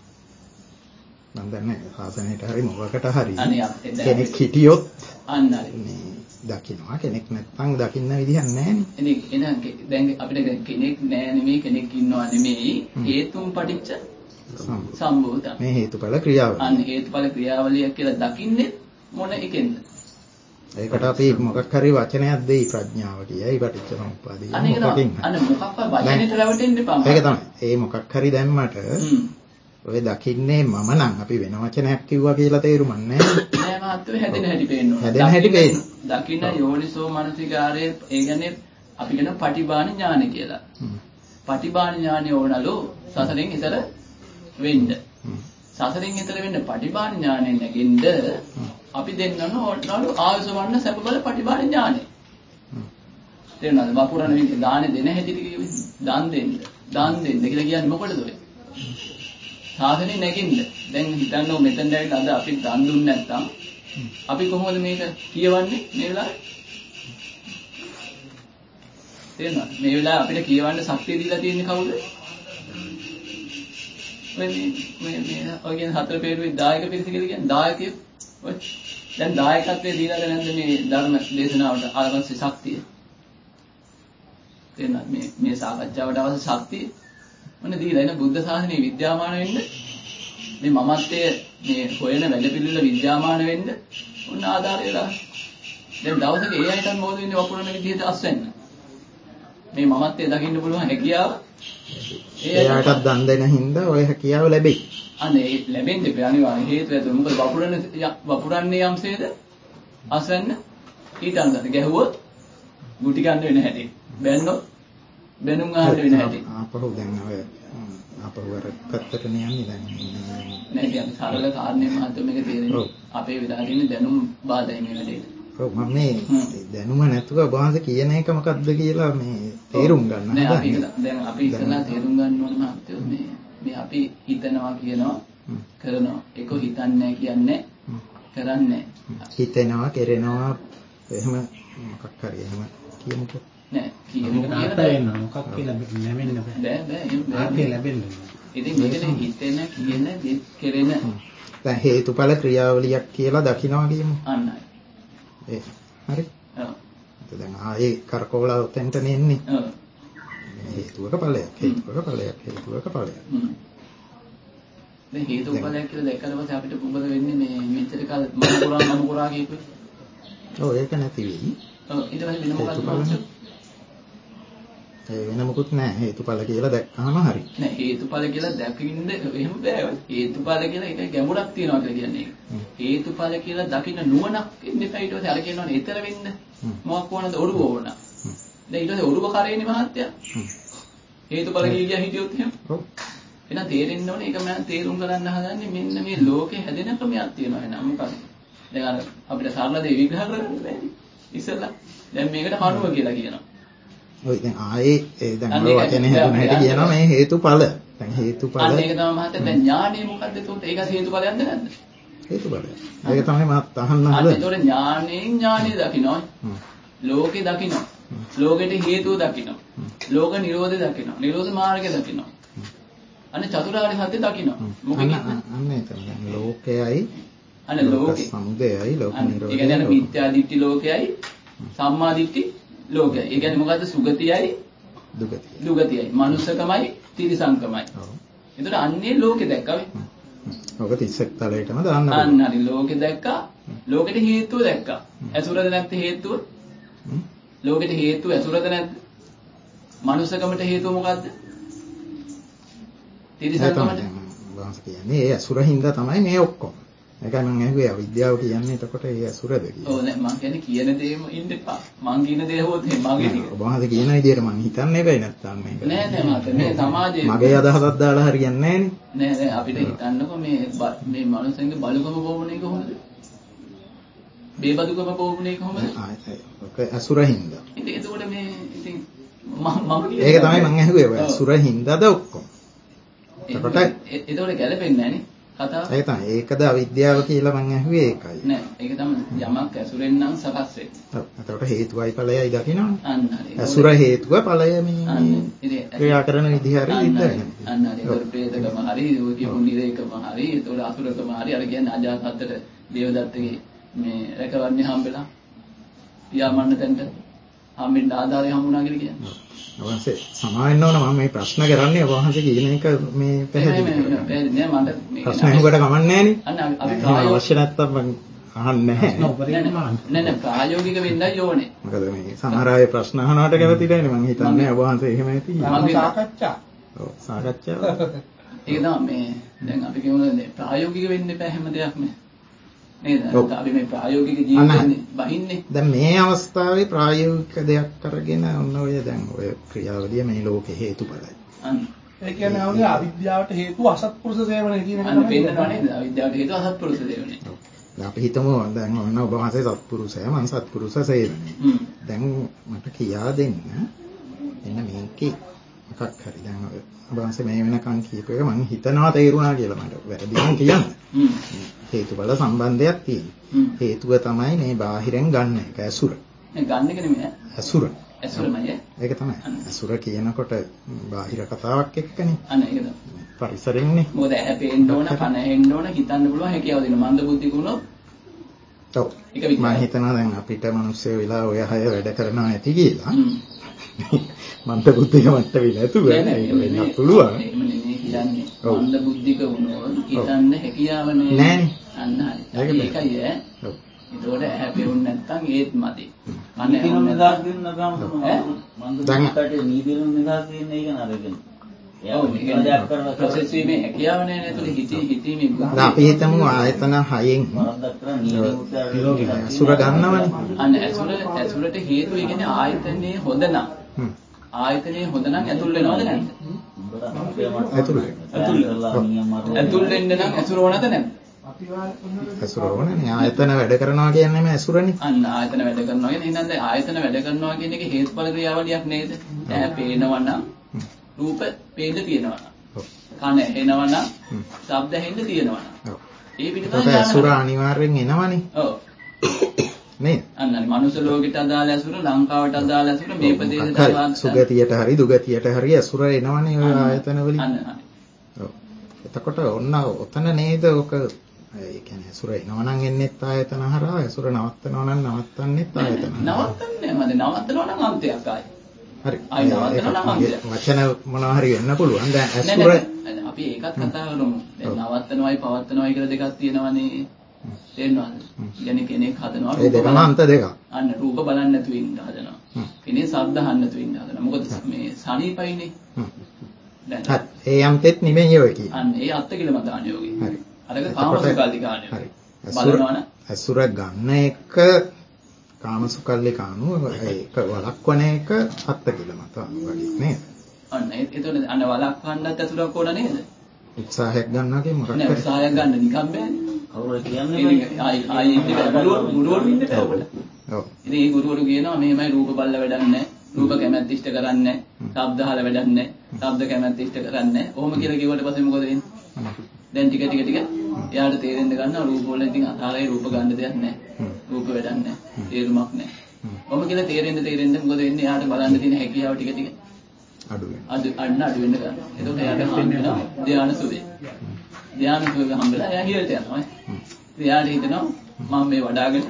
මම දන්නේ සාසනයට හරි මොකකට හරි අනේ අපිට දැන් කෙනෙක් හිටියොත් අන්න හරි. මේ දකින්නවා කෙනෙක් නැත්නම් දකින්න විදිහක් නැහැ නේ. ඉතින් එහෙනම් දැන් අපිට කෙනෙක් නෑ නෙමෙයි කෙනෙක් ඉන්නවා නෙමෙයි හේතුන් පටිච්ච සම්භූතං. මේ හේතුඵල ක්‍රියාවලිය. අන්න හේතුඵල ක්‍රියාවලිය කියලා දකින්නේ මොන එකෙන්ද? ඒකට අපි මොකක් හරි වචනයක් දෙයි ප්‍රඥාව කියයි පටිච්චසමුප්පාදේ. අනේ ඒක අන්න මොකක්වත් වචනෙට රැවටෙන්න එපා. ඒක තමයි. ඒ මොකක් හරි දැම්මට හ්ම්. ඔය දකින්නේ මම නම් අපි වෙන වචනයක් කිව්වා කියලා තේරුමක් නැහැ. නෑ මහත්තයෝ හැදෙන හැටි පේනවා. හැදෙන හැටි පේනවා. දකින්න යෝනිසෝ මනසිකාරයේ ඒ කියන්නේ අපි කියන පටිභාන ඥාන කියලා. පටිභාන ඥානය ඕනලු සසරෙන් ඉතර වෙන්න. සසරෙන් ඉතර වෙන්න පටිභාන ඥානෙ නැගින්ද අපි දෙන්නන ඕනලු ආයසවන්න සැපබල පටිභාන ඥානෙ. තේරුණාද? වපුරන විදිහ දානේ දෙන හැටි කිව්වේ. දාන් දෙන්න. දාන් දෙන්න කියලා කියන්නේ මොකටද ඔය? සාසනෙ නැගින්න. දැන් හිතන්නකො මෙතෙන් ඇවිල්ලා අද අපි දන් දුන්නේ නැත්නම් අපි කොහොමද මේක කියවන්නේ මේ වෙලාවේ? තේරෙනවද? මේ වෙලාවේ අපිට කියවන්න ශක්තිය දීලා තියෙන්නේ කවුද? මේ මේ මේ ඔය කියන හතර පෙරුවේ දායක පිරිස කියලා කියන්නේ දායකයෝ. ඔය දැන් දායකත්වයේ දීලාද නැද්ද මේ ධර්ම දේශනාවට ආවස්ස ශක්තිය? තේරෙනවද? මේ මේ සාකච්ඡාවට අවශ්‍ය ශක්තිය මොන දීලා එන බුද්ධ ශාසනයේ විද්‍යාමාන වෙන්න මේ මමත්වයේ මේ හොයන වැඩපිළිවෙල විද්‍යාමාන වෙන්න උන් ආධාර වෙලා දැන් දවසක ඒ අයටත් මොකද වෙන්නේ වපුරන විදිහට අස්වෙන්න මේ මමත්වයේ දකින්න පුළුවන් හැකියාව ඒ අයටත් දන් දෙන හින්දා ඔය හැකියාව ලැබෙයි. අනේ ලැබෙන්නේ ඒ අනිවාර්ය හේතුව ඇතුළේ මොකද වපුරන වපුරන්නේ යම්සේද අස්වෙන්න ඊට අනුගත ගැහුවොත් ගුටි ගන්න වෙන හැටි බැන්නොත් බැනුම් ආහාර වෙන හැටි. ආපහු දැන් ඔය ආපහු අර පැත්තට යන්නේ දැන් නෑ කියන්නේ සරල කාරණේ මහත්ව මේක තේරෙන්නේ. අපේ විලා තියෙන දැනුම් බාධායි මේ වැඩේට. ඔව් මම මේ දැනුම නැතුව වහන්සේ කියන එක මොකද්ද කියලා මේ තේරුම් ගන්න නෑ අපි දැන් අපි ඉස්සලා තේරුම් ගන්න ඕන මහත්ව මේ මේ අපි හිතනවා කියනවා කරනවා. ඒක හිතන්නේ කියන්නේ කරන්නේ. හිතෙනවා කෙරෙනවා එහෙම මොකක් හරි එහෙම කියමුකෝ. නෑ කියමුකෝ කියලා වෙනවා මොකක් කියලා නැවෙන්න බෑ. බෑ බෑ එහෙම ආර්ථය ලැබෙන්නේ. ඉතින් මේකනේ හිතෙන කියන දෙත් කෙරෙන දැන් හේතුඵල ක්‍රියාවලියක් කියලා දකිනවා කියමු. අන්නයි. ඒ හරි. ඔව්. දැන් ආයේ කරකවලා උතෙන්ට නෙන්නේ. ඔව්. හේතුවක ඵලයක් හේතුවක ඵලයක් හේතුවක ඵලයක්. හ්ම්. දැන් හේතුඵලයක් කියලා දැක්කට පස්සේ අපිට මොකද වෙන්නේ මේ මෙච්චර කාල මම පුරා මම පුරා කියපේ. ඔව් ඒක නැති වෙයි. ඔව් ඊට පස්සේ වෙන මොකක්ද? ඒ වෙන මොකුත් නැහැ හේතුඵල කියලා දැක්කම හරි. නෑ හේතුඵල කියලා දැකින්න එහෙම බෑ. හේතුඵල කියලා ඒක ගැඹුරක් තියනවා කියලා කියන්නේ. හේතුඵල කියලා දකින්න නුවණක් ඉන්න එපා. ඊට පස්සේ අර කියනවනේ ඊතර වෙන්න. මොකක් වුණාද ඔරුව ඕන. දැන් ඊට පස්සේ ඔරුව කරේනේ මහත්තයා. හේතුඵල කිය හිටියොත් එහෙම. ඔව්. එහෙනම් තේරෙන්න ඕනේ ඒක මම තේරුම් ගන්න හදන්නේ මෙන්න මේ ලෝකේ හැදෙන ක්‍රමයක් තියෙනවා එනවා මොකක්ද? දැන් අර අපිට සරල දේ විග්‍රහ කරන්න බෑනේ. ඉස්සෙල්ලා දැන් මේකට කණුව කියලා කියනවා. ඔය දැන් ආයේ ඒ දැන් ඔය වචනේ හැදුන හැටි කියනවා මේ හේතුඵල. දැන් හේතුඵල. අන්න ඒක තමයි මහත්තයා දැන් ඥානෙ මොකද්ද එතකොට? ඒක හේතුඵලයක්ද නැද්ද? හේතුඵල. ඒක තමයි මම අහන්න අන්න හදන්නේ. එතකොට ඥානෙන් ඥානෙ දකින්නවා. ලෝකේ දකින්නවා. ලෝකෙට හේතුව දකින්නවා. ලෝක නිරෝධය දකින්නවා. නිරෝධ මාර්ගය දකින්නවා. අන්න චතුරාර්ය සත්‍ය දකින්නවා. මොකද අන්න එතන දැන් ලෝකයයි අන්න ලෝකේ සමුදයයි ලෝක ඒ නිරෝධයයි. කියන්නේ මිත්‍යා දිට්ඨි ලෝකයයි සම්මා දිට්ඨි ලෝකයයි. ඒ කියන්නේ මොකද්ද? සුගතියයි දුගතිය. දුගතියයි. මනුස්සකමයි තිරිසංකමයි. ඔව්. එතකොට අන්නේ ලෝකේ දැක්කවේ. ඔක තිස්සෙක් තලයටම දාන්න පුළුවන්. අන්න හරි ලෝකේ දැක්කා. ලෝකෙට හේතුව දැක්කා. ඇසුරද නැත්te හේතුව? ලෝකෙට හේතුව ඇසුරද නැද්ද? මනුස්සකමට හේතුව මොකද්ද? තිරිසංකමට. වහන්සේ කියන්නේ ඒ අසුරින්දා තමයි මේ ඔක්කොම. ඒකයි මම ඇහුවේ අවිද්‍යාව කියන්නේ එතකොට ඒ අසුරද කියලා. ඔව් නෑ මම කියන්නේ කියන දේම ඉන්න එපා. මං කියන දේ හොත් මගේ ටික. ඔබ වහන්සේ කියන විදිහට මං හිතන්නේ බෑ නැත්තම් මේක. නෑ නෑ මාතේ මේ සමාජයේ මගේ අදහසක් දාලා හරියන්නේ නෑනේ. නෑ නෑ අපිට හිතන්නකො මේ මේ මනුස්සයන්ගේ බලුකම පොවුනේ කොහොමද? බේබදුකම පොවුනේ කොහොමද? ආයි ඔක අසුරින්දා. ඉතින් එතකොට මේ ඉතින් මම මම ඒක තමයි මං ඇහුවේ ඔය අසුරින්දාද ඔක්කොම. එතකොට එතකොට ගැලපෙන්නේ නෑනේ කතාව. ඒක තමයි ඒකද අවිද්‍යාව කියලා මං ඇහුවේ ඒකයි. නෑ ඒක තමයි යමක් ඇසුරෙන් නම් සකස් වෙන්නේ. ඔව්. එතකොට හේතුවයි ඵලයයි දකිනවනේ. අන්න හරි. අසුර හේතුව ඵලය මේ අන්න ඉතින් ක්‍රියා කරන විදිහ හරි ඉඳගෙන. අන්න හරි. ඒක ප්‍රේතකම හරි, යෝගී පුණ්‍යදේකම හරි, ඒතකොට අසුරකම හරි අර කියන්නේ අජාතත්තට දේවදත්තගේ මේ රැකවන්නේ හම්බෙලා පියාඹන්න තැනට හම්බෙන්න ආධාරය හම්බුණා කියලා කියන්නේ. වහන්සේ සමාවෙන්න ඕන මම මේ ප්‍රශ්න කරන්නේ ඔබ වහන්සේ කියන එක මේ පැහැදිලි කරන්න. නෑ මට මේ ප්‍රශ්න අහුවට කමන්නේ නෑනේ. අන්න අපි ප්‍රායෝගික අවශ්‍ය නැත්තම් මම අහන්නේ නැහැ. නෑ නෑ ප්‍රායෝගික වෙන්නයි ඕනේ. මොකද මේ සමහර අය ප්‍රශ්න අහනවට කැමති නැනේ මම හිතන්නේ ඔබ වහන්සේ එහෙම ඇති. සාකච්ඡා. ඔව් සාකච්ඡාව. ඒක තමයි මේ දැන් අපි කියමුනේ ප්‍රායෝගික වෙන්න එපා හැම දෙයක්ම. නේද? අපි මේ ප්‍රායෝගික ජීවිතේ බහින්නේ. දැන් මේ අවස්ථාවේ ප්‍රායෝගික දෙයක් අරගෙන ඔන්න ඔය දැන් ඔය ක්‍රියාවලිය මේ ලෝකේ හේතුඵලයි. අන්න. ඒ කියන්නේ ආවනේ අවිද්‍යාවට හේතුව අසත්පුරුෂ සේවනය කියන එක අන්න පේන්නව නේද? අවිද්‍යාවට හේතුව අසත්පුරුෂ සේවනය. අපි හිතමු දැන් ඔන්න ඔබ වහන්සේ සත්පුරුෂය මම සත්පුරුෂ සේවනය. දැන් මට කියා දෙන්න එන්න මේකේ මොකක් හරි දැන් ඔබ වහන්සේ මේ වෙනකන් කියපු එක මම හිතනවා තේරුණා කියලා මට වැරදි නම් කියන්න. හේතුඵල සම්බන්ධයක් තියෙනවා. හේතුව තමයි මේ බාහිරෙන් ගන්න එක ඇසුර. මේ ගන්න එක නෙමෙයි. ඇසුර. ඇසුරමයි. ඒක තමයි. ඇසුර කියනකොට බාහිර කතාවක් එක්කනේ. අන්න ඒක තමයි. පරිසරෙන්නේ. මොකද ඇහැ පේන්න ඕන, කන ඇහෙන්න ඕන, හිතන්න පුළුවන් හැකියාව දෙන මන්ද බුද්ධික වුණොත්. ඔව්. මම හිතනවා දැන් අපිට මිනිස්සු වෙලා ඔය හය වැඩ කරනවා ඇති කියලා. මන්ද බුද්ධික මට්ටමේ නැතුව ඒක වෙන්න පුළුවන්. එහෙම නෙමෙයි කියන්නේ. මන්ද බුද්ධික වුණොත් හිතන්න හැකියාව නෑ. අන්න හරි. ඒකයි ඈ. ඔව්. ඒතකොට ඇහැ පෙවුන්නේ නැත්නම් ඒත් මදි. අනේ කිලෝ නිදාස් දෙන්න ගාම මන්ද බුද්ධිකට නීතිලුන් නිදාස් දෙන්න ඒක නරගෙන. ඔව් මේක ප්‍රොසෙස් වීමේ හැකියාව නෑ නේද? හිතේ හිතීමේ බුද්ධිය. අපි හිතමු ආයතන හයෙන් අසුර ගන්නවනේ. අන්න ඇසුර ඇසුරට හේතුව කියන්නේ ආයතනයේ හොඳ නම්. ආයතනයේ හොඳ නම් ඇතුල් වෙනවද නැද්ද? ඇතුල් ඇතුල් වෙන්න නම් ඇසුර ඕනද නැද්ද? ඇසුර ඕනනේ. ආයතන වැඩ කරනවා කියන්නේ මේ ඇසුරනේ. අන්න ආයතන වැඩ කරනවා කියන්නේ එහෙනම් දැන් ආයතන වැඩ කරනවා කියන එක හේතුඵල ක්‍රියාවලියක් නේද? ඇහැ පේනවා නම් රූප පේන්න තියෙනවා නම්. කන ඇහෙනවා නම් ශබ්ද ඇහෙන්න තියෙනවා නම්. ඒ පිටතට ඇසුර අනිවාර්යෙන් එනවනේ. ඔව්. නේ? අන්න හරි. මනුස්ස ලෝකෙට අදාළ ඇසුර, ලංකාවට අදාළ ඇසුර, මේ ප්‍රදේශයට අදාළ සුගතියට හරි දුගතියට හරි ඇසුර එනවනේ ඔය ආයතන වලින්. අන්න හරි. ඔව්. එතකොට ඔන්න ඔතන නේද ඔක ඒ කියන්නේ ඇසුර එනවා නම් එන්නෙත් ආයතන හරහා, ඇසුර නවත්තනවා නම් නවත්තන්නෙත් ආයතන. නවත්තන්නේ මම නවත්තනවා නම් අන්තයක් ආයි. හරි. ආයි නවත්තනවා නම් අන්තයක්. වචන මොනවා හරි වෙන්න පුළුවන්. දැන් ඇසුර අපි ඒකත් කතා කරමු. දැන් නවත්තනවායි පවත්තනවායි කියලා දෙකක් තියෙනවනේ. තේරෙනවද? කියන්නේ කෙනෙක් හදනවා ඒ දෙකම අන්ත දෙකක්. අන්න රූප බලන්න නැතුව ඉන්න හදනවා. කෙනෙක් ශබ්ද අහන්න නැතුව ඉන්න හදනවා. මොකද මේ සනීපයිනේ. දැන් ඒ යම්තෙත් නෙමෙයි ඔය කියන්නේ. අන්න ඒ අත්තිකිලමතාන යෝගේ. හරි. අරක කාමසුකල්ලිකාණ යෝගේ. හරි. බලනවනේ. ඇසුර ගන්න එක කාමසුකල්ලිකාණු ඒක වළක්වන එක අත්තිකිලමතාන වගේ නේද? අන්න ඒතකොට අන්න වළක්වන්නත් ඇසුරක් ඕන නේද? උත්සාහයක් ගන්නවා කියන්නේ මොකක්ද? නෑ උත්සාහයක් ගන්න නිකම් බෑනේ. කවුරු කියන්නේ ආයි ආයි ගුරුවරු ගුරුවරු ඉන්න බෑ. ඔව්. ඉතින් ඒ ගුරුවරු කියනවා මෙහෙමයි රූප බලල වැඩක් නැහැ. රූප කැමැත්ත ඉෂ්ට කරන්නේ නැහැ. ශබ්ද අහලා වැඩක් නැහැ. ශබ්ද කැමැත්ත ඉෂ්ට කරන්නේ නැහැ. ඔහොම කියලා කිව්වට පස්සේ මොකද වෙන්නේ? දැන් ටික ටික ටික එයාට තේරෙන්න ගන්නවා රූප වල ඉතින් අතාලේ රූප ගන්න දෙයක් නැහැ. රූප වැඩක් නැහැ. තේරුමක් නැහැ. ඔහොම කියලා තේරෙන්න තේරෙන්න මොකද වෙන්නේ? එයාට බලන්න තියෙන හැකියාව ටික ටික අඩු වෙනවා. අඩු අන්න අඩු වෙන්න ගන්නවා. එතකොට එයාට හම්බෙනවා ධානය සුවේ. ධානය සුවේ හම්බෙලා එයා හිරට යනවා. එයාට හිතනවා මම මේ වඩාගෙන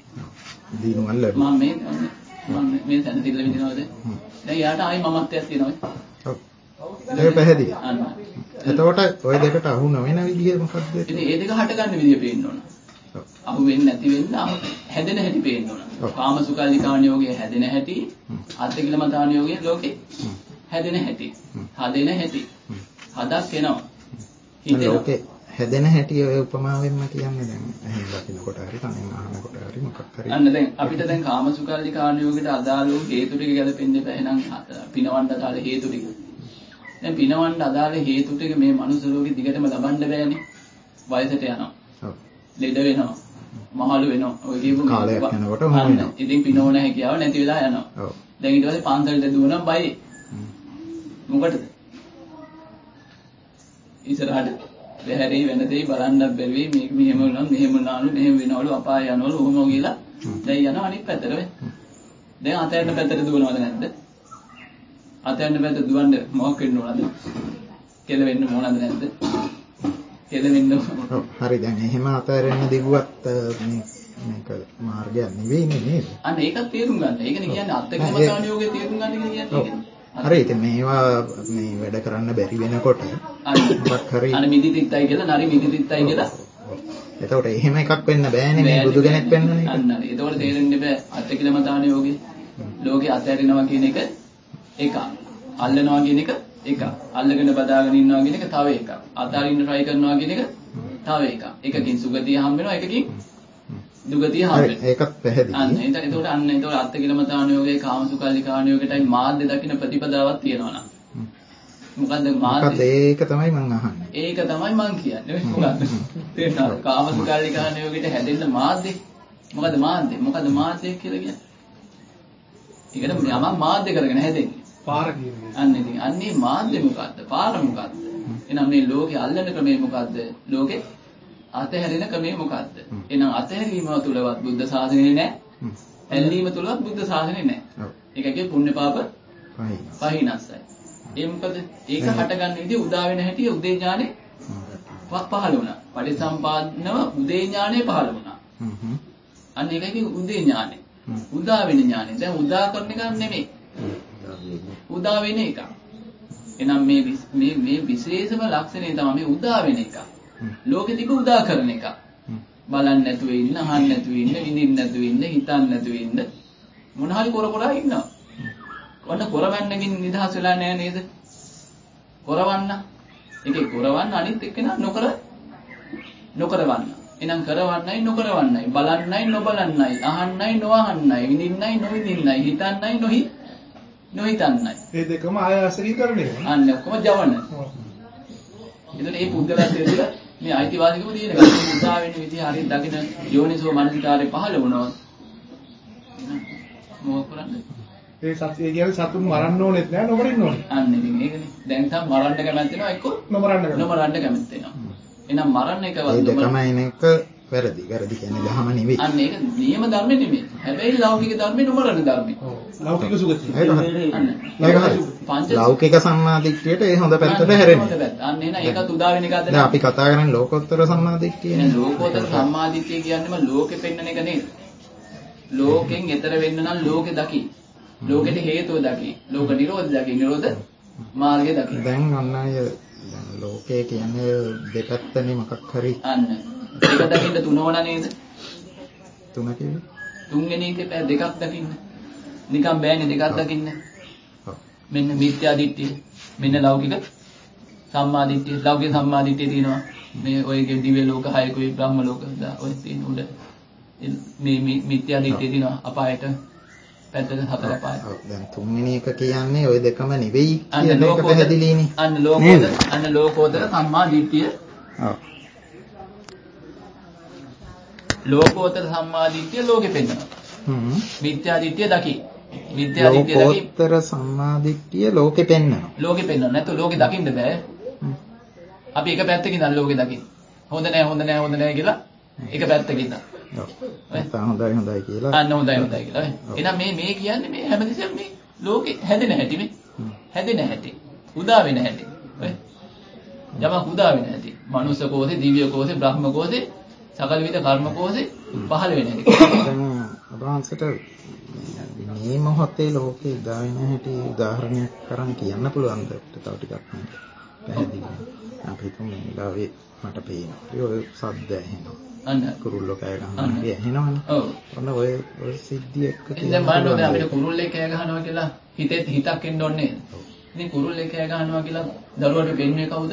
දිනුවල් ලැබුවා. මම මේ මම මේ තැනතිල්ල විදිනවද? දැන් යාට ආයි මමත්වයක් තියෙනවා. ඔව්. ඒක පැහැදිලි. අන්න. එතකොට ওই දෙකට අහු නොවන විදිය මොකක්ද? ඉතින් ඒ දෙක හට ගන්න විදිය පේන්න ඕන. ඔව්. අහු වෙන්නේ නැති වෙන්න හැදෙන හැටි පේන්න ඕන. කාමසුකල්ලිකාණ යෝගයේ හැදෙන හැටි, අත්තිකිලමතාණ යෝගයේ ලෝකේ හැදෙන හැටි, හදෙන හැටි. හදක් එනවා. හිතෙනවා. ඕකේ. හැදෙන හැටි ඔය උපමාවෙන්ම කියන්නේ දැන් එහෙම දකින්නකොට හරි කණෙන් අහනකොට හරි මොකක් හරි අන්න දැන් අපිට දැන් කාමසුකල්ලිකාණ යෝගයට අදාළ වූ හේතු ටික ගැලපෙන්න බෑ එහෙනම් පිනවන්න අදාළ හේතු ටික. දැන් පිනවන්න අදාළ හේතු ටික මේ මනුස්ස ලෝකෙ දිගටම ලබන්න බෑනේ. වයසට යනවා. ඔව්. ලෙඩ වෙනවා. මහලු වෙනවා. ඔය කියපු කාලයක් යනකොට මොන වෙනවා. ඉතින් පිනවන හැකියාව නැති වෙලා යනවා. ඔව්. දැන් ඊට පස්සේ පන්සලට දුවනම් බයි. මොකටද? ඉස්සරහට වැහැරි වෙන දෙයි බලන්න බැරි වෙයි මේක මෙහෙම වුණා මෙහෙම වුණාලු මෙහෙම වෙනවලු අපාය යනවලු ඔහොම ගිහලා දැන් යනවා අනිත් පැත්තට වෙයි. දැන් අතයන්න පැත්තට දුවනවද නැද්ද? අතයන්න පැත්ත දුවන්න මොකක් වෙන්න ඕනද? කෙල වෙන්න ඕනද නැද්ද? කෙල වෙන්න ඔව් හරි දැන් එහෙම අතහැරෙන්න දිගුවත් මේ මේක මාර්ගයක් නෙවෙයිනේ නේද? අන්න ඒකත් තේරුම් ගන්න. ඒකනේ කියන්නේ අත්කමතාන යෝගේ තේරුම් ගන්න කියලා කියන්නේ. හරි ඉතින් මේවා මේ වැඩ කරන්න බැරි වෙනකොට මොකක් හරි අර මිදිතිත්තයි කියලා නරි මිදිතිත්තයි කියලා එතකොට එහෙම එකක් වෙන්න බෑනේ මේ බුදු කෙනෙක් වෙන්න නේ අන්න හරි එතකොට තේරෙන්නේ බෑ අත්කිලමතාන යෝගේ ලෝකේ අතහැරිනවා කියන එක එක අල්ලනවා කියන එක එක. අල්ලගෙන බදාගෙන ඉන්නවා කියන එක තව එකක්. අතාරින්න try කරනවා කියන එක තව එකක්. එකකින් සුගතිය හම්බ වෙනවා එකකින් දුගතිය හම්බ වෙනවා. ඒකත් පැහැදිලි. අන්න එතකොට අන්න එතකොට අත්තිකිලමතාණයෝගේ කාමසුකල්ලිකාණයෝගටයි මාධ්‍ය දකින්න ප්‍රතිපදාවක් තියෙනවා නම්. මොකද්ද මාධ්‍ය? මොකද ඒක තමයි මම අහන්නේ. ඒක තමයි මම කියන්නේ. මොකද්ද? තේරෙනවද? කාමසුකල්ලිකාණයෝගට හැදෙන්න මාධ්‍ය. මොකද්ද මාධ්‍ය? මොකද්ද මාධ්‍ය කියලා කියන්නේ? ඒකට යමක් මාධ්‍ය කරගෙන හැදෙන්නේ. පාර කියන්නේ. අන්න ඉතින් අන්නේ මාධ්‍ය මොකද්ද? පාර මොකද්ද? එහෙනම් මේ ලෝකේ අල්ලන ක්‍රමය මොකද්ද? ලෝකේ අතහැරෙන ක්‍රමය මොකද්ද? එහෙනම් අතහැරීම තුලවත් බුද්ධ ශාසනය නැහැ. ඇල්ලීම තුලවත් බුද්ධ ශාසනය නැහැ. ඒකගේ පුණ්‍ය පාප පහිනස්සයි. ඒ මොකද? ඒක හටගන්න විදිහ උදා වෙන හැටි උදේ ඥානේ පහළ වුණා. පටිසම්පාදනව උදේ ඥානේ පහළ වුණා. අන්න ඒකගේ උදේ ඥානේ. උදා වෙන ඥානේ. දැන් උදා කරන එක නෙමෙයි. උදා වෙන එක. එහෙනම් මේ මේ මේ විශේෂම ලක්ෂණය තමයි මේ උදා වෙන එක. ලෝකෙ තිබු උදා කරන එක. බලන්න නැතුව ඉන්න, අහන්න නැතුව ඉන්න, විඳින්න නැතුව ඉන්න, හිතන්න නැතුව ඉන්න මොන හරි කර කර ඉන්නවා. වන්න කරවන්නකින් නිදහස් වෙලා නැහැ නේද? කරවන්න. ඒකේ කරවන්න අනිත් එක්කෙනා නොකර නොකරවන්න. එහෙනම් කරවන්නයි නොකරවන්නයි, බලන්නයි නොබලන්නයි, අහන්නයි නොඅහන්නයි, විඳින්නයි නොවිඳින්නයි, හිතන්නයි නොහි නොහිතන්නයි. මේ දෙකම ආයාසීකරණය. අන්න ඔක්කොම ජවන. එතන මේ පුද්ගලත්වයේ තුළ මේ අයිතිවාසිකම තියෙන එක. මේ උදා වෙන විදිහ හරියට දකින යෝනිසෝ මනසිකාරේ පහළ වුණොත් මොකක් කරන්නේ? ඒ සත්‍ය කියන්නේ සතුන් මරන්න ඕනෙත් නෑ නොමරින්න ඕනේ. අන්න ඉතින් ඒකනේ. දැන් තම මරන්න කැමති වෙනවා එක්ක නොමරන්න කැමති. නොමරන්න කැමති වෙනවා. එහෙනම් මරන්න එකවත් ඒ දෙකම එන එක වැරදි. වැරදි කියන්නේ දහම නෙවෙයි. අන්න ඒක නියම ධර්ම නෙමෙයි. හැබැයි ලෞකික ධර්මේ නොමරන ධර්මේ. ඔව්. ලෞකික සුගතිය. ඒක හරි. අන්න. ඒක හරි. ලෞකික සම්මාදිට්ඨියට ඒ හොඳ පැත්තට හැරෙන්නේ. අන්න එහෙනම් ඒකත් උදා වෙන එකක්ද? දැන් අපි කතා කරන්නේ ලෝකෝත්තර සම්මාදිට්ඨියනේ. ලෝකෝත්තර සම්මාදිට්ඨිය කියන්නේම ලෝකෙ පෙන්නන එක නෙවෙයි. ලෝකෙන් එතර වෙන්න නම් ලෝකෙ දකි. ලෝකෙට හේතුව දකි. ලෝක නිරෝධ දකි. නිරෝධ මාර්ගය දකි. දැන් අන්න අය දැන් ලෝකය කියන්නේ දෙපැත්තනේ මොකක් හරි. අන්න. ඒක දකින්න තුනවන නේද? තුන කියන්නේ? තුන්වෙනි එකේ පැය දෙකක් දකින්න. නිකන් බෑනේ දෙකක් දකින්න. ඔව්. මෙන්න මිත්‍යා දිට්ඨිය. මෙන්න ලෞකික සම්මා දිට්ඨිය. ලෞකික සම්මා දිට්ඨිය තියෙනවා. මේ ඔයගේ දිව්‍ය ලෝක හයකුයි බ්‍රහ්ම ලෝක ඔය තියෙන උඩ. මේ මිත්‍යා දිට්ඨිය තියෙනවා අපායට. පැත්තට හතර අපාය. ඔව්. දැන් තුන්වෙනි එක කියන්නේ ওই දෙකම නෙවෙයි කියන එක පැහැදිලිනේ. අන්න ලෝකෝත්තර අන්න ලෝකෝත්තර සම්මා දිට්ඨිය. ඔව්. ලෝකෝත්තර සම්මා දිට්ඨිය ලෝකෙ පෙන්නනවා. හ්ම්. මිත්‍යා දිට්ඨිය දකි. මිත්‍යා දිට්ඨිය දකි. ලෝකෝත්තර සම්මාදිට්ඨිය ලෝකෙ පෙන්නනවා. ලෝකෙ පෙන්නනවා. නැත්නම් ලෝකෙ දකින්න බෑ. අපි එක පැත්තකින් ඉඳන් ලෝකෙ දකින්න. හොඳ නෑ හොඳ නෑ හොඳ නෑ කියලා එක පැත්තකින් ඉඳන්. ඔව්. නැත්නම් හොඳයි හොඳයි කියලා. අන්න හොඳයි හොඳයි කියලා. එහෙනම් මේ මේ කියන්නේ මේ හැමතිස්සෙම මේ ලෝකෙ හැදෙන හැටි මේ. හැදෙන හැටි. උදා වෙන හැටි. ඔය. යමක් උදා වෙන හැටි. මනුස්ස කෝෂේ, දිව්‍ය කෝෂේ, බ්‍රහ්ම කෝෂේ, සකල විද කර්ම කෝෂේ පහළ වෙන හැටි. දැන් අභාන්සට මේ මොහොතේ ලෝකේ උදා වෙන හැටි උදාහරණයක් කරන් කියන්න පුළුවන්ද? තව ටිකක් පැහැදිලි. අපි හිතමු මේ ලාවේ මට පේනවා. ඒ සද්ද ඇහෙනවා. අන්න කුරුල්ලෝ කෑ ගහනවා වගේ ඇහෙනවනේ. ඔව්. ඔන්න ඔය ඔය සිද්ධිය එක්ක දැන් බලන්න දැන් අපිට කුරුල්ලෙක් කෑ ගහනවා කියලා හිතේ හිතක් එන්න ඕනේ නේද? ඉතින් කුරුල්ලෙක් කෑ ගහනවා කියලා දරුවට වෙන්නේ කවුද?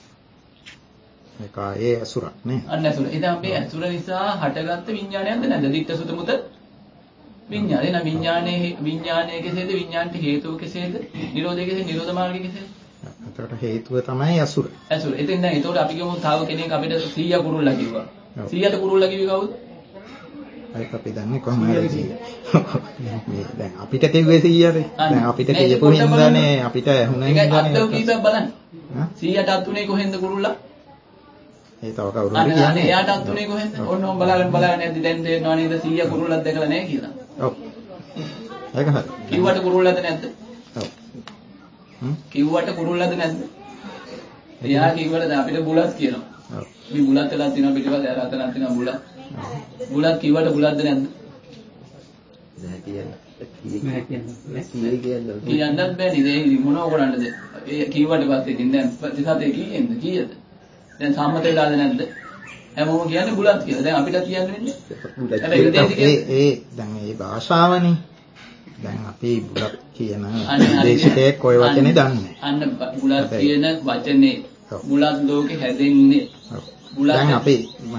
ඒක ඒ අසුරක් නේ. අන්න අසුර. ඉතින් මේ අසුර නිසා හටගත්ත විඥානයක්ද නැද්ද? දිට්ඨ සුත මුත විඥානේ. එහෙනම් විඥානයේ විඥානයේ කෙසේද? විඥාන්ට හේතුව කෙසේද? නිරෝධයේ කෙසේද? නිරෝධ මාර්ගය කෙසේද? ඒකට හේතුව තමයි අසුර. අසුර. ඉතින් දැන් ඒතකොට අපි කියමු තව කෙනෙක් අපිට සීයා කුරුල්ලා කිව්වා. සීයාට කුරුල්ලා කිව්වේ කවුද? ඒක අපි දන්නේ කොහොමද? මේ දැන් අපිට කිව්වේ සීයානේ. දැන් අපිට කියපු හින්දානේ අපිට ඇහුණා හින්දානේ. ඒකයි අත්දැක කීපයක් බලන්න. සීයාට අත්ුනේ කොහෙන්ද කුරුල්ලා? ඒ තව කවුරු හරි කියන්නේ. එයාට අත්ුනේ කොහෙන්ද? ඔන්න ඔම් බලාගෙන බලාගෙන යද්දි දැන් තේරෙනවා නේද සීයා කුරුල්ලක් දැකලා නැහැ කියලා. ඔව්. ඒක හරි. කිව්වට කුරුල්ලද නැද්ද? ඔව්. හ්ම්. කිව්වට කුරුල්ලද නැද්ද? එයා කිව්වට දැන් අපිට බුලත් කියනවා. ඔව්. මේ බුලත් වෙලා තියෙනවා පිටිපස්සේ අර අතනක් තියෙනවා බුලත්. බුලත් කිව්වට බුලත්ද නැද්ද? නැහැ කියන්නේ. නැහැ කියන්නේ. කීයේ කියන්නේ. කියන්නත් බෑනේ. ඒ මොනව කරන්නද? ඒ කිව්වට පස්සේ ඉතින් දැන් ප්‍රතිසතේ කීයෙන්ද? කීයද? දැන් සම්මත වෙලාද නැද්ද? හැමෝම කියන්නේ බුලත් කියලා. දැන් අපිට කියන්න වෙන්නේ. හැබැයි ඒ ඒ දැන් මේ භාෂාවනේ. දැන් අපි බුලත් කියන දේශකයෙක් ඔය වචනේ දන්නේ. අන්න බුලත් කියන වචනේ බුලත් ලෝකේ හැදෙන්නේ. බුලත් දැන් අපි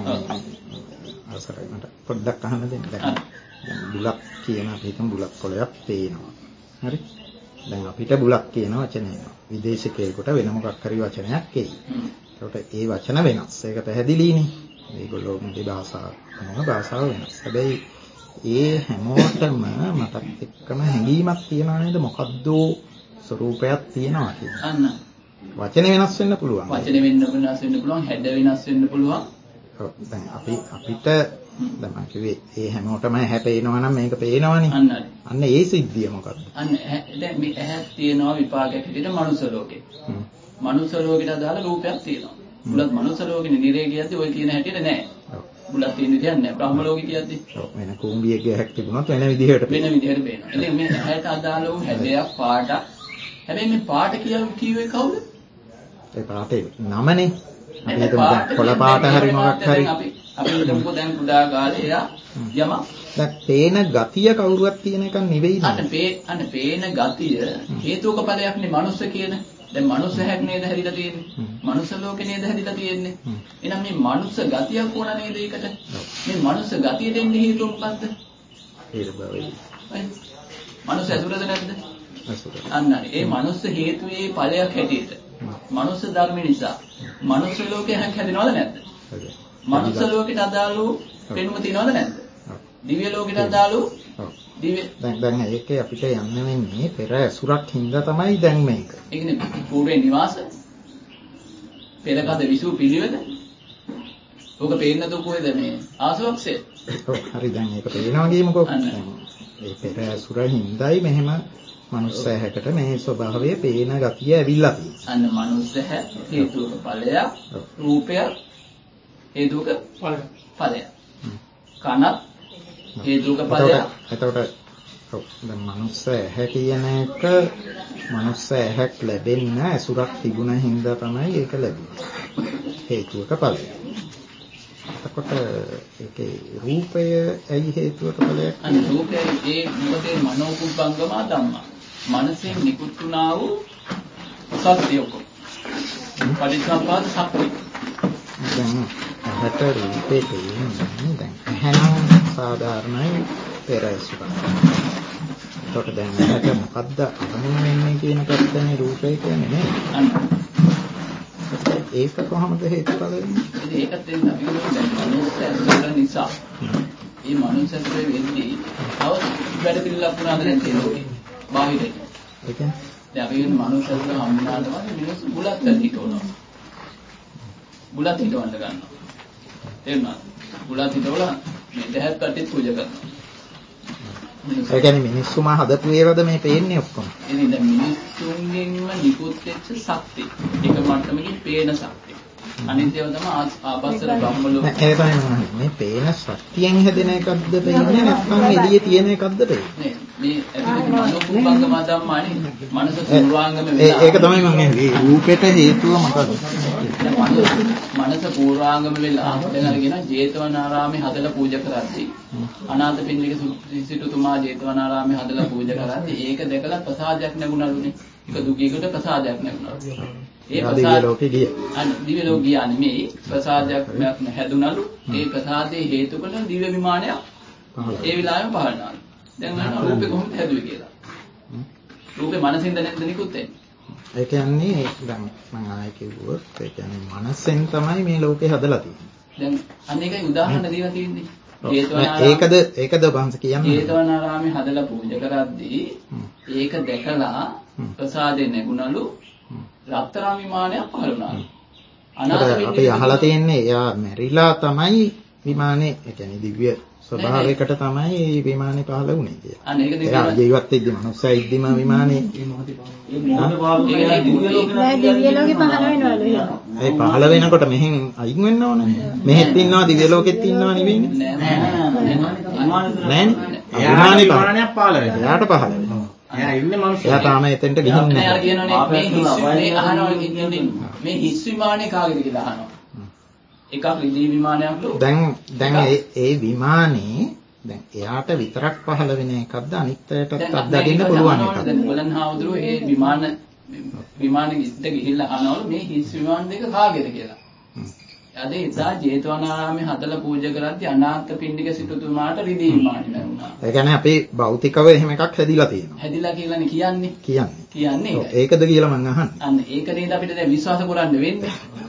අවසරයි මට පොඩ්ඩක් අහන්න දෙන්න. දැන් බුලත් කියන අපි හිතමු බුලත් කොළයක් පේනවා. හරි? දැන් අපිට බුලත් කියන වචනේ එනවා. විදේශිකයෙකුට වෙන මොකක් හරි වචනයක් එයි. ඒකට ඒ වචන වෙනස්. ඒක පැහැදිලිනේ. මේගොල්ලෝගේ භාෂාව තමයි භාෂාව වෙනස්. හැබැයි ඒ හැමෝටම මතත් එක්කම හැඟීමක් තියනවා නේද? මොකද්ද ස්වરૂපයක් තියනවා කියන්නේ. අන්න. වචන වෙනස් වෙන්න පුළුවන්. වචන වෙන්න වෙනස් වෙන්න පුළුවන්. හැඩ වෙනස් වෙන්න පුළුවන්. ඔව්. දැන් අපි අපිට දැන් මම කිව්වේ ඒ හැමෝටම හැපේනවා නම් මේක පේනවනේ. අන්න. අන්න ඒ සිද්ධිය මොකද්ද? අන්න දැන් මේ ඇහක් තියෙනවා විපාකයක් විදිහට මනුස්ස ලෝකේ. හ්ම්. මනුස්ස ලෝකෙට අදාළ රූපයක් තියෙනවා. බුලත් මනුස්ස ලෝකෙනේ නිරේ කියද්දි ඔය කියන හැටියට නෑ. ඔව්. බුලත් තියෙන විදිහක් නෑ. බ්‍රහ්ම ලෝකෙ කියද්දි. ඔව්. වෙන කුඹියගේ හැක් තිබුණොත් වෙන විදිහකට වෙන විදිහට පේනවා. ඉතින් මේ ඇහැට අදාළ වූ හැඩයක් පාටක්. හැබැයි මේ පාට කියව කිව්වේ කවුද? ඒ පාටේ නමනේ. අපි හිතමු කොළ පාට හරි මොකක් හරි. අපි අපි හිතමුකෝ දැන් කුඩා කාලේ එයා යම දැන් පේන ගතිය කවුරුවත් තියෙන එකක් නෙවෙයි නේද? අන්න පේ අන්න පේන ගතිය හේතුක ඵලයක්නේ මනුස්ස කියන. දැන් මනුස්ස හැක් නේද හැදිලා තියෙන්නේ. මනුස්ස ලෝකේ නේද හැදිලා තියෙන්නේ. එහෙනම් මේ මනුස්ස ගතියක් ඕන නේද ඒකට? මේ මනුස්ස ගතිය දෙන්නේ හේතුව මොකද්ද? හේතු බවයි. මනුස්ස ඇසුරද නැද්ද? ඇසුර. අන්න ඒ මනුස්ස හේතුවේ ඵලයක් හැටියට. මනුස්ස ධර්ම නිසා මනුස්ස ලෝකේ හැක් හැදෙනවද නැද්ද? හරි. මනුස්ස ලෝකෙට අදාළ වූ පෙනුම තියනවද නැද්ද? දිව්‍ය ලෝකෙට අදාළ වූ දිව්‍ය දැන් දැන් ඒකේ අපිට යන්න වෙන්නේ පෙර ඇසුරක් හින්දා තමයි දැන් මේක. ඒ කියන්නේ පූර්වේ නිවාස පෙරකද විසු පිළිවෙල. ඔක පේන්නද කොහෙද මේ ආසවක්සේ? ඔව් හරි දැන් ඒක පේනවා කියමුකෝ. ඒ පෙර ඇසුර හින්දායි මෙහෙම මනුස්ස හැකට මේ ස්වභාවය පේන ගතිය ඇවිල්ලා තියෙන්නේ. අන්න මනුස්ස හැ හේතුක ඵලයක් රූපය හේතුක ඵලයක්. කනත් හේතුක ඵලයක්. එතකොට ඔව් දැන් මනුස්ස ඇහැ කියන එක මනුස්ස ඇහැක් ලැබෙන්න ඇසුරක් තිබුණ හින්දා තමයි ඒක ලැබෙන්නේ. හේතුක ඵලය. එතකොට ඒකේ රූපය ඇයි හේතුක ඵලයක්? අන්න රූපය ඒ මොකදේ මනෝකුප්පංගම ධම්මා. මනසෙන් නිකුත් වුණා වූ සත්‍යයක. පටිච්චසමුප්පාද සත්‍ය. දැන් ඇහැට රූපේ තියෙන්නේ දැන් ඇහැනම් සාධාරණයි පෙර ඇසුරක්. එතකොට දැන් ඇහැට මොකද්ද අරමුණ වෙන්නේ කියන පැත්තනේ රූපය කියන්නේ නේ. අන්න ඒක කොහොමද හේතුඵල වෙන්නේ? ඉතින් ඒකත් දෙන්න අපි දැන් මනුස්ස ඇසුර නිසා. මේ මනුස්ස ඇසුර වෙන්නේ තව වැඩ පිළිලක් වුණාද නැත්නම් ලෝකේ. බාහිරේ. ඒ කියන්නේ දැන් අපි කියන මනුස්ස ඇසුර හම්බුනාට පස්සේ මිනිස්සු බුලත් හිටවනවා. බුලත් හිටවන්න ගන්නවා. තේරුණාද? බුලත් හිටවලා මේ දෙහත් කට්ටිය පූජා කරනවා. ඒ කියන්නේ මිනිස්සුම හදපු ඒවාද මේ පේන්නේ ඔක්කොම. ඉතින් දැන් මිනිස්සුන්ගෙන්ම නිකුත් වෙච්ච ශක්තිය. ඒක මට්ටමකින් පේන ශක්තිය. අනිත් ඒවා තමයි ආපස්සට බම්බලෝ. ඒ තමයි මම මේ පේන ශක්තියෙන් හැදෙන එකක්ද පේන්නේ නැත්නම් එළියේ තියෙන එකක්ද පේන්නේ? මේ ඇතුළේ මනෝකුප්පංගම ධම්මානේ මනස පූර්වාංගම වෙලා. ඒක තමයි මම කියන්නේ. රූපෙට හේතුව මොකද? මනස පූර්වාංගම වෙලා දැන් අරගෙන ජේතවනාරාමේ හදලා පූජා කරද්දී අනාථපිණ්ඩික සිටුතුමා ජේතවනාරාමේ හදලා පූජා කරද්දී ඒක දැකලා ප්‍රසාදයක් නැගුණලුනේ. ඒක දුකීකට ප්‍රසාදයක් නැගුණා. ඒ දිව්‍ය ලෝකෙ ගිය. අන්න දිව්‍ය ලෝකෙ ගියා නෙමෙයි ප්‍රසාදයක් හැදුණලු. ඒ ප්‍රසාදේ හේතු කොට දිව්‍ය විමානයක් ඒ විලායම පහළනවා. දැන් අහන රූපේ කොහොමද හැදුවේ කියලා. රූපේ මනසින්ද නැද්ද නිකුත් වෙන්නේ? ඒ කියන්නේ දැන් මම ආයෙ කිව්වොත් ඒ කියන්නේ මනසෙන් තමයි මේ ලෝකේ හදලා තියෙන්නේ. දැන් අන්න ඒකයි උදාහරණ දීලා තියෙන්නේ. ඒකද ඒකද වංශ කියන්නේ. ජේතවනාරාමේ හදලා පූජා කරද්දී ඒක දැකලා ප්‍රසාදේ නැගුණලු රත්තරන් විමානයක් පහළ වුණා. අනාථපිණ්ඩික අපි අහලා තියෙන්නේ එයා මැරිලා තමයි විමානේ ඒ කියන්නේ දිව්‍ය ස්වභාවයකට තමයි විමානේ පහළ වුණේ කියලා. අන්න ඒක දෙක එයා ජීවත් වෙද්දි මනුස්සයා ඉද්දිම විමානේ ඒ මොහොතේ පාවු කියන්නේ දිව්‍ය ලෝකේ නෑ දිව්‍ය ලෝකේ පහළ වෙනවලු එහෙම. ඒ පහළ වෙනකොට මෙහෙන් අයින් වෙන්න ඕනේ. මෙහෙත් ඉන්නවා දිව්‍ය ලෝකෙත් ඉන්නවා නෙවෙයිනේ. නෑ නෑ නෑනේ. විමානේ විමානයක් පහළ වෙනවා. එයාට පහළ වෙනවා. එයා ඉන්නේ මිනිස්සු. එයා තාම එතෙන්ට ගිහින් නෑ නැහැ. අර කියනෝනේ මේ හිස් මේ අහනවා කියන්නේ මේ හිස් විමානේ කාගේද කියලා අහනවා. එකක් රිදී විමානයක් ලෝ. දැන් දැන් ඒ ඒ විමානේ දැන් එයාට විතරක් පහළ වෙන එකක්ද අනිත් අයටත් අත්දකින්න පුළුවන් එකක්ද? දැන් බලන් හාමුදුරුවෝ ඒ විමාන විමානෙට ගිහිල්ලා අහනවලු මේ හිස් විමාන දෙක කාගේද කියලා. අද එදා ජේතවනාරාමේ හදලා පූජා කරද්දී අනාථ පිණ්ඩික සිටුතුමාට රිදී විමානෙ ලැබුණා. ඒ කියන්නේ අපේ භෞතිකව එහෙම එකක් හැදිලා තියෙනවා. හැදිලා කියලානේ කියන්නේ. කියන්නේ. කියන්නේ ඔව් ඒකද කියලා මම අහන්නේ. අන්න ඒක නේද අපිට දැන් විශ්වාස කරන්න වෙන්නේ.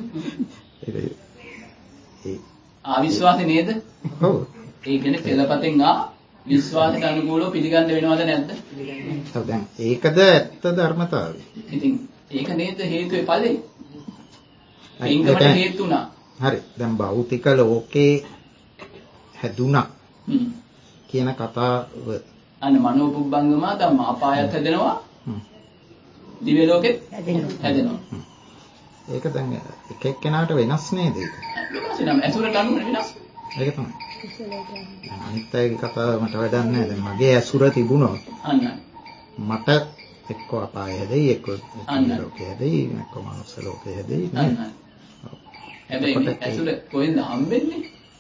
ඒ ආවිශ්වාසය නේද? ඔව්. ඒ කියන්නේ පෙළපතෙන් ආ විශ්වාසයට අනුකූලව පිළිගන්න වෙනවද නැද්ද? ඔව් දැන් ඒකද ඇත්ත ධර්මතාවය. ඉතින් ඒක නේද හේතුවේ ඵලෙ? ඒකකට හේතු උනා. හරි. දැන් භෞතික ලෝකේ හැදුනා හ්ම්. කියන කතාව අන්න මනෝපුබ්බංගමා ධම්ම අපායත් හැදෙනවා. හ්ම්. දිව්‍ය ලෝකෙත් හැදෙනවා. ඒක දැන් එක එක්කෙනාට වෙනස් නේද ඒක? වෙනස් නම් ඇසුරට අනුව වෙනස්. ඒක තමයි. අනිත් අයගේ කතාව මට වැඩක් නැහැ. දැන් මගේ ඇසුර තිබුණොත් අන්න. මට එක්ක අපාය හැදෙයි, එක්ක දිව්‍ය ලෝකේ හැදෙයි, එක්ක මනුස්ස ලෝකේ හැදෙයි. අන්න. හැබැයි මේ ඇසුර කොහෙන්ද හම්බෙන්නේ?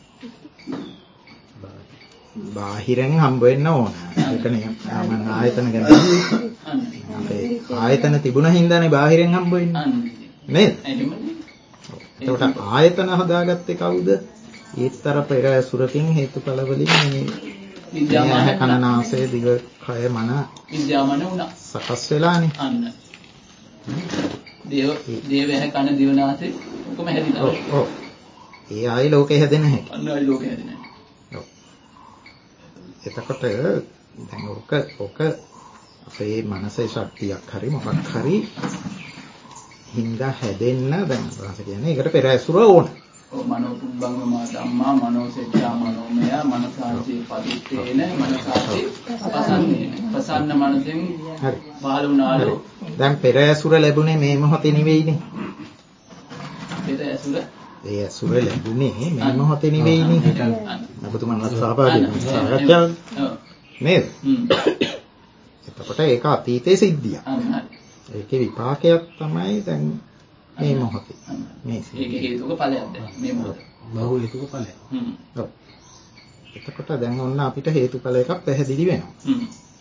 බාහිරෙන් හම්බ වෙන්න ඕන. ඒකනේ මම ආයතන ගැන අන්න. අපේ ආයතන තිබුණ හින්දානේ බාහිරෙන් හම්බ වෙන්නේ. අන්න. නේද? එහෙමනේ. එතකොට ආයතන හදාගත්තේ කවුද? ඊතර පෙර ඇසුරකින් හේතුඵල වලින් මේ විද්‍යාමාන කනනාසය දිව කය මන විද්‍යාමාන වුණා. සකස් වෙලානේ. අන්න. දේව දේව ඇහැ කන දිවනාසය ඔක්කොම හැදිලා. ඔව් ඔව්. ඒ ආයි ලෝකේ හැදෙන හැටි. අන්න ආයි ලෝකේ හැදෙන හැටි. ඔව්. එතකොට දැන් ඔක ඔක අපේ මනසේ ශක්තියක් හරි මොකක් හරි හින්දා හැදෙන්න දැන් වාස කියන්නේ ඒකට පෙර ඇසුර ඕන. ඔව් මනෝපුබ්බංගම ධම්මා මනෝසෙච්ඡා මනෝමය මනසාචේ පදිත්තේන මනසාචේ පසන්නේන. පසන්න මනසෙන් හරි. පහළ වුණාලු. දැන් පෙර ඇසුර ලැබුණේ මේ මොහොතේ නෙවෙයිනේ. පෙර ඇසුර ඒ ඇසුර ලැබුණේ මේ මොහොතේ නෙවෙයිනේ. ඔබතුමන්ලා සහභාගී වෙනවා. ඔව්. නේද? හ්ම්. එතකොට ඒක අතීතයේ සිද්ධියක්. අන්න හරි. ඒකේ විපාකයක් තමයි දැන් මේ මොහොතේ. මේ ඒකේ හේතුක ඵලයක්ද මේ මොහොත. බහු හේතුක ඵලයක්. හ්ම්. ඔව්. එතකොට දැන් ඔන්න අපිට හේතුඵල එකක් පැහැදිලි වෙනවා. හ්ම්.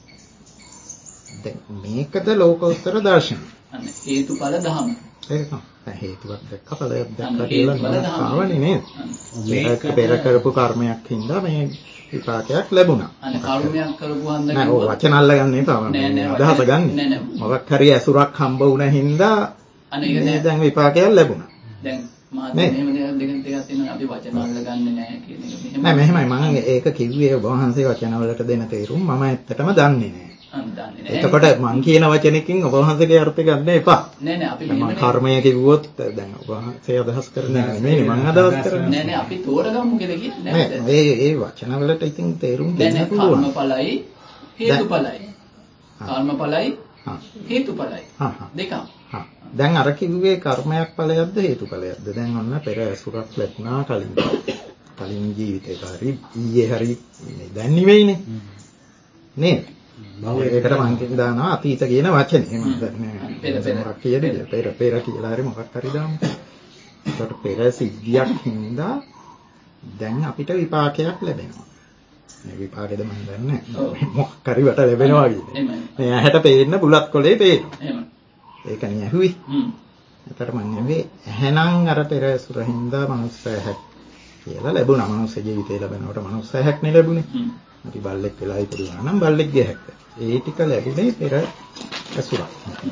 දැන් මේකද ලෝකෝත්තර දර්ශනය. අන්න හේතුඵල ධම. ඒක තමයි. දැන් හේතුවක් දැක්ක ඵලයක් දැක්ක කියලා ආවනේ නේද? මේක පෙර කරපු කර්මයක් හින්දා මේ විපාකයක් ලැබුණා. අන්න කර්මයක් කරපුවාන් නෑ ඔය වචන අල්ලගන්න එපා. අදහස ගන්න. මොකක් හරි ඇසුරක් හම්බ වුණ හින්දා අන්න ඒක දැන් විපාකයක් ලැබුණා. දැන් මාත් මෙහෙම දෙයක් දෙකක් දෙකක් තියෙනවා අපි වචන අල්ලගන්නේ නැහැ කියන එක මෙහෙම. නෑ මෙහෙමයි මම ඒක කිව්වේ ඔබ වහන්සේ වචන වලට දෙන තේරුම් මම ඇත්තටම දන්නේ නෑ. අන්න දන්නේ නැහැ. එතකොට මං කියන වචනකින් ඔබ වහන්සේගේ අර්ථය ගන්න එපා. නෑ නෑ අපි මම මෙහෙම කර්මය කිව්වොත් දැන් ඔබ වහන්සේ අදහස් කරන්නේ නෙමෙයි මං අදහස් කරන්නේ. නෑ නෑ අපි තෝරගමු කියලා කියන්නේ නෑ නේද? මේ ඒ වචන වලට ඉතින් තේරුම් නෑ දෙන්න නෑ පුළුවන්. කර්මඵලයි හේතුඵලයි. කර්මඵලයි හා හේතුඵලයි. හා හා. දෙකක්. හා. දැන් අර කිව්වේ කර්මයක් ඵලයක්ද හේතුඵලයක්ද? දැන් ඔන්න පෙර ඇසුරක් ලැබුණා කලින්. කලින් ජීවිතේ හරි ඊයේ හරි දැන් නෙවෙයිනේ. නේද? ඒකට මං කියන දානවා අතීත කියන වචනේ. මම දන්නේ පෙර පෙර මොකක් කියද? පෙර පෙර කියලා හරි මොකක් හරි දාමු. ඒකට පෙර සිද්ධියක් හින්දා දැන් අපිට විපාකයක් ලැබෙනවා. මේ විපාකෙද මම දන්නේ නැහැ. මොකක් හරි වට ලැබෙනවා කියන්නේ. මේ ඇහැට පේන්න බුලත් කොලේ පේනවා. එහෙම. ඒක නේ ඇහුවේ. හ්ම්. ඒකට මම නෙවෙයි එහෙනම් අර පෙර සුරින්දා මනුස්ස ඇහැක් කියලා ලැබුණා. මනුස්ස ජීවිතේ ලැබෙනකොට මනුස්ස ඇහැක් නේ ලැබුණේ. හ්ම්. අපි බල්ලෙක් වෙලා ඉපදුනා නම් බල්ලෙක්ගේ ඇහැක්. ඒ ටික ලැබුණේ පෙර ඇසුරක්.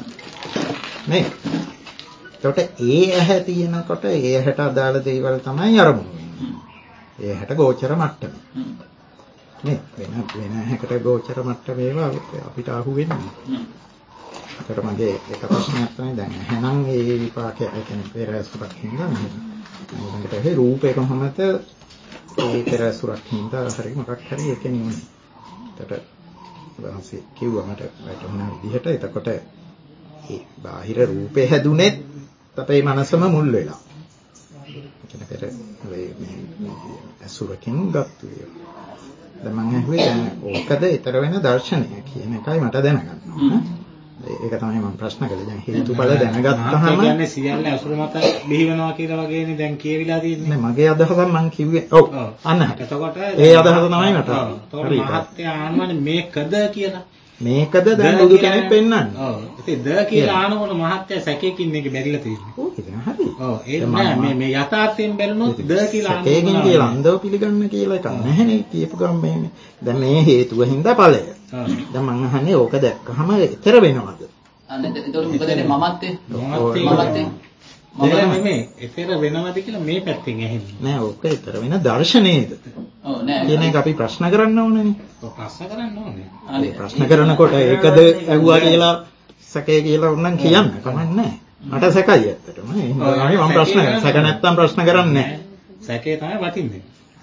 නේ. ඒකට ඒ ඇහැ තියෙනකොට ඒ ඇහැට අදාළ දේවල් තමයි අරමුණු වෙන්නේ. ඒ ඇහැට ගෝචර මට්ටම. නේ වෙන වෙන ඇහැකට ගෝචර මට්ටම ඒවා අපිට අහු වෙන්නේ. ඒකට මගේ එක ප්‍රශ්නයක් තමයි දැන් එහෙනම් ඒ විපාකය ඒ කියන්නේ පෙර ඇසුරක් හින්දා ඊළඟට ඒ රූපේ කොහොමද ඒ පෙර ඇසුරක් හින්දා හරි මොකක් හරි එකෙන් උනේ. ඒකට වාසිය කිව්වා මට වැටුණ විදිහට එතකොට ඒ බාහිර රූපේ හැදුනෙත් අපේ මනසම මුල් වෙලා. එතන පෙර මේ ඇසුරකින් ගත්තු ඒවා. දැන් මම අහුවේ දැන් ඕකද ඊතර වෙන දර්ශනය කියන එකයි මට දැනගන්න ඕන. ඒක තමයි මම ප්‍රශ්න කළේ. දැන් හේතුඵල දැනගත්තාම කියන්නේ සියල්ල අසුර මත බිහි වෙනවා කියලා වගේනේ දැන් කියවිලා තියෙන්නේ. නෑ මගේ අදහසක් මම කිව්වේ. ඔව්. අන්න. එතකොට ඒ අදහස තමයි මට. හරි. මහත්ය ආනවනේ මේකද කියලා. මේකද දැන් බුදු කෙනෙක් පෙන්වන්නේ. ඔව්. ඉතින් ද කියලා ආනකොට මහත්ය සැකයකින් මේක බැරිලා තියෙන්නේ. ඔව් ඒක හරි. ඔව් ඒක නෑ මේ මේ යථාර්ථයෙන් බැලුනොත් ද කියලා ආනකොට සැකයකින් කියලා අන්දව පිළිගන්න කියලා එකක් නැහැනේ කියපු ගමන් මේ. දැන් මේ හේතුව හින්දා ඵලය. දැන් මම අහන්නේ ඕක දැක්කහම ඊතර වෙනවද? අන්න ඒකට මොකද එන්නේ මමත්තේ මමත්තේ මම මේ ඊතර වෙනවද කියලා මේ පැත්තෙන් ඇහෙන්නේ. නෑ ඕක ඊතර වෙන දර්ශනයේද? ඔව් නෑ. කියන එක අපි ප්‍රශ්න කරන්න ඕනේනේ. ඔව් ප්‍රශ්න කරන්න ඕනේ. හරි. ප්‍රශ්න කරනකොට ඒකද ඇහුවා කියලා සැකේ කියලා උන්නම් කියන්න කමක් නෑ. මට සැකයි ඇත්තටම. ඒ හින්දා මම ප්‍රශ්න කරන්නේ. සැක නැත්තම් ප්‍රශ්න කරන්නේ නෑ. සැකේ තමයි වටින්නේ.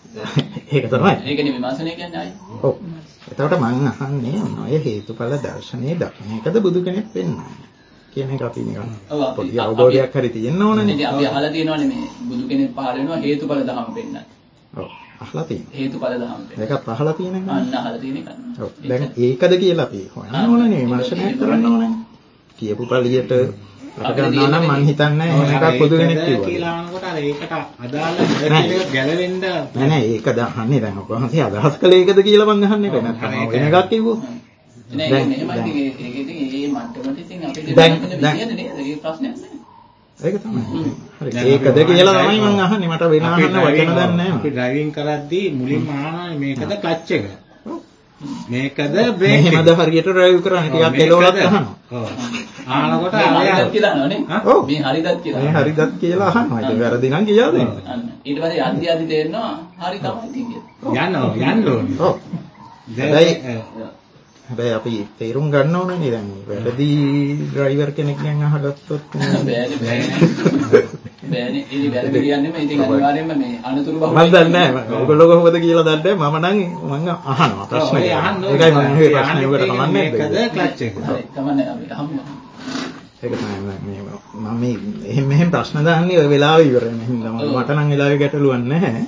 ඒක තමයි. ඒකනේ විමර්ශනය කියන්නේ ආයි. ඔව්. එතකොට මම අහන්නේ ඔය හේතුඵල දර්ශනයේ දකින්නකද බුදු කෙනෙක් වෙන්නේ කියන එක අපි නිකන් පොඩි අවබෝධයක් හරි තියෙන්න ඕනනේ. ඉතින් අපි අහලා තියෙනවානේ මේ බුදු කෙනෙක් පහළ වෙනවා හේතුඵල දහම පෙන්නන්න. ඔව්. අහලා තියෙනවා. හේතුඵල දහම පෙන්නන්න. ඒකත් අහලා තියෙන එක. අන්න අහලා තියෙන එක. ඔව්. දැන් ඒකද කියලා අපි හොයන්න ඕනනේ විමර්ශනය කරන්න ඕනනේ. කියපු පළියට අර ගන්නවා නම් මං හිතන්නේ එහෙම එකක් බුදු කෙනෙක් කිව්වා කියලා අහනකොට අර ඒකට අදාළ දෙයක් ගැලවෙන්න නෑ නෑ ඒක දහන්නේ දැන් ඔබ වහන්සේ අදහස් කළේ ඒකද කියලා මං අහන්නේ ඒක නැත්නම් වෙන එකක් කිව්වොත් නෑ ඒක මෙහෙමයි ඉතින් ඒක ඉතින් මේ මට්ටමට ඉතින් අපි දෙන්න විදියද නේද ඒක ප්‍රශ්නයක් නෑ ඒක තමයි හරි ඒකද කියලා තමයි මං අහන්නේ මට වෙන අහන්න වචන දන්නේ නෑ අපි ඩ්‍රයිවිං කරද්දී මුලින්ම අහනවා මේකද ක්ලච් එක මේකද බ්‍රේක් එක. මෙහෙමද හරියට ඩ්‍රයිව් කරන්නේ ටිකක් එලවලත් අහනවා. ඔව්. අහනකොට හරිදත් කියලා අහනවනේ. ඔව්. මේ හරිදත් කියලා. මේ හරිදත් කියලා අහනවා. ඒක වැරදි නම් කියලා දෙන්න. අන්න. ඊට පස්සේ අධ්‍ය අධි තේරෙනවා හරි තමයි කියන්නේ. යනවා යන්න ඕනේ. ඔව්. හැබැයි හැබැයි අපි තේරුම් ගන්න ඕනේ දැන් වැරදි ඩ්‍රයිවර් කෙනෙක්ගෙන් අහගත්තොත් බෑනේ බෑනේ. බෑනේ. ඉතින් වැරදි කියන්නේ මේ ඉතින් අනිවාර්යයෙන්ම මේ අනතුරු බහුල. මම දන්නේ නැහැ. ඔයගොල්ලෝ කොහොමද කියලා දන්නේ මම නම් මම අහනවා ප්‍රශ්න. ඒකයි මම මේ ප්‍රශ්නේ උකට කමන්නේ මේකද ක්ලච් එක. හරි. කමන්නේ අපි අහමු. ඒක තමයි මේ මම මේ එහෙම මෙහෙම ප්‍රශ්න දාන්නේ ඔය වෙලාවෙ ඉවරයි. හින්දා මට නම් වෙලාවෙ ගැටලුවක් නැහැ.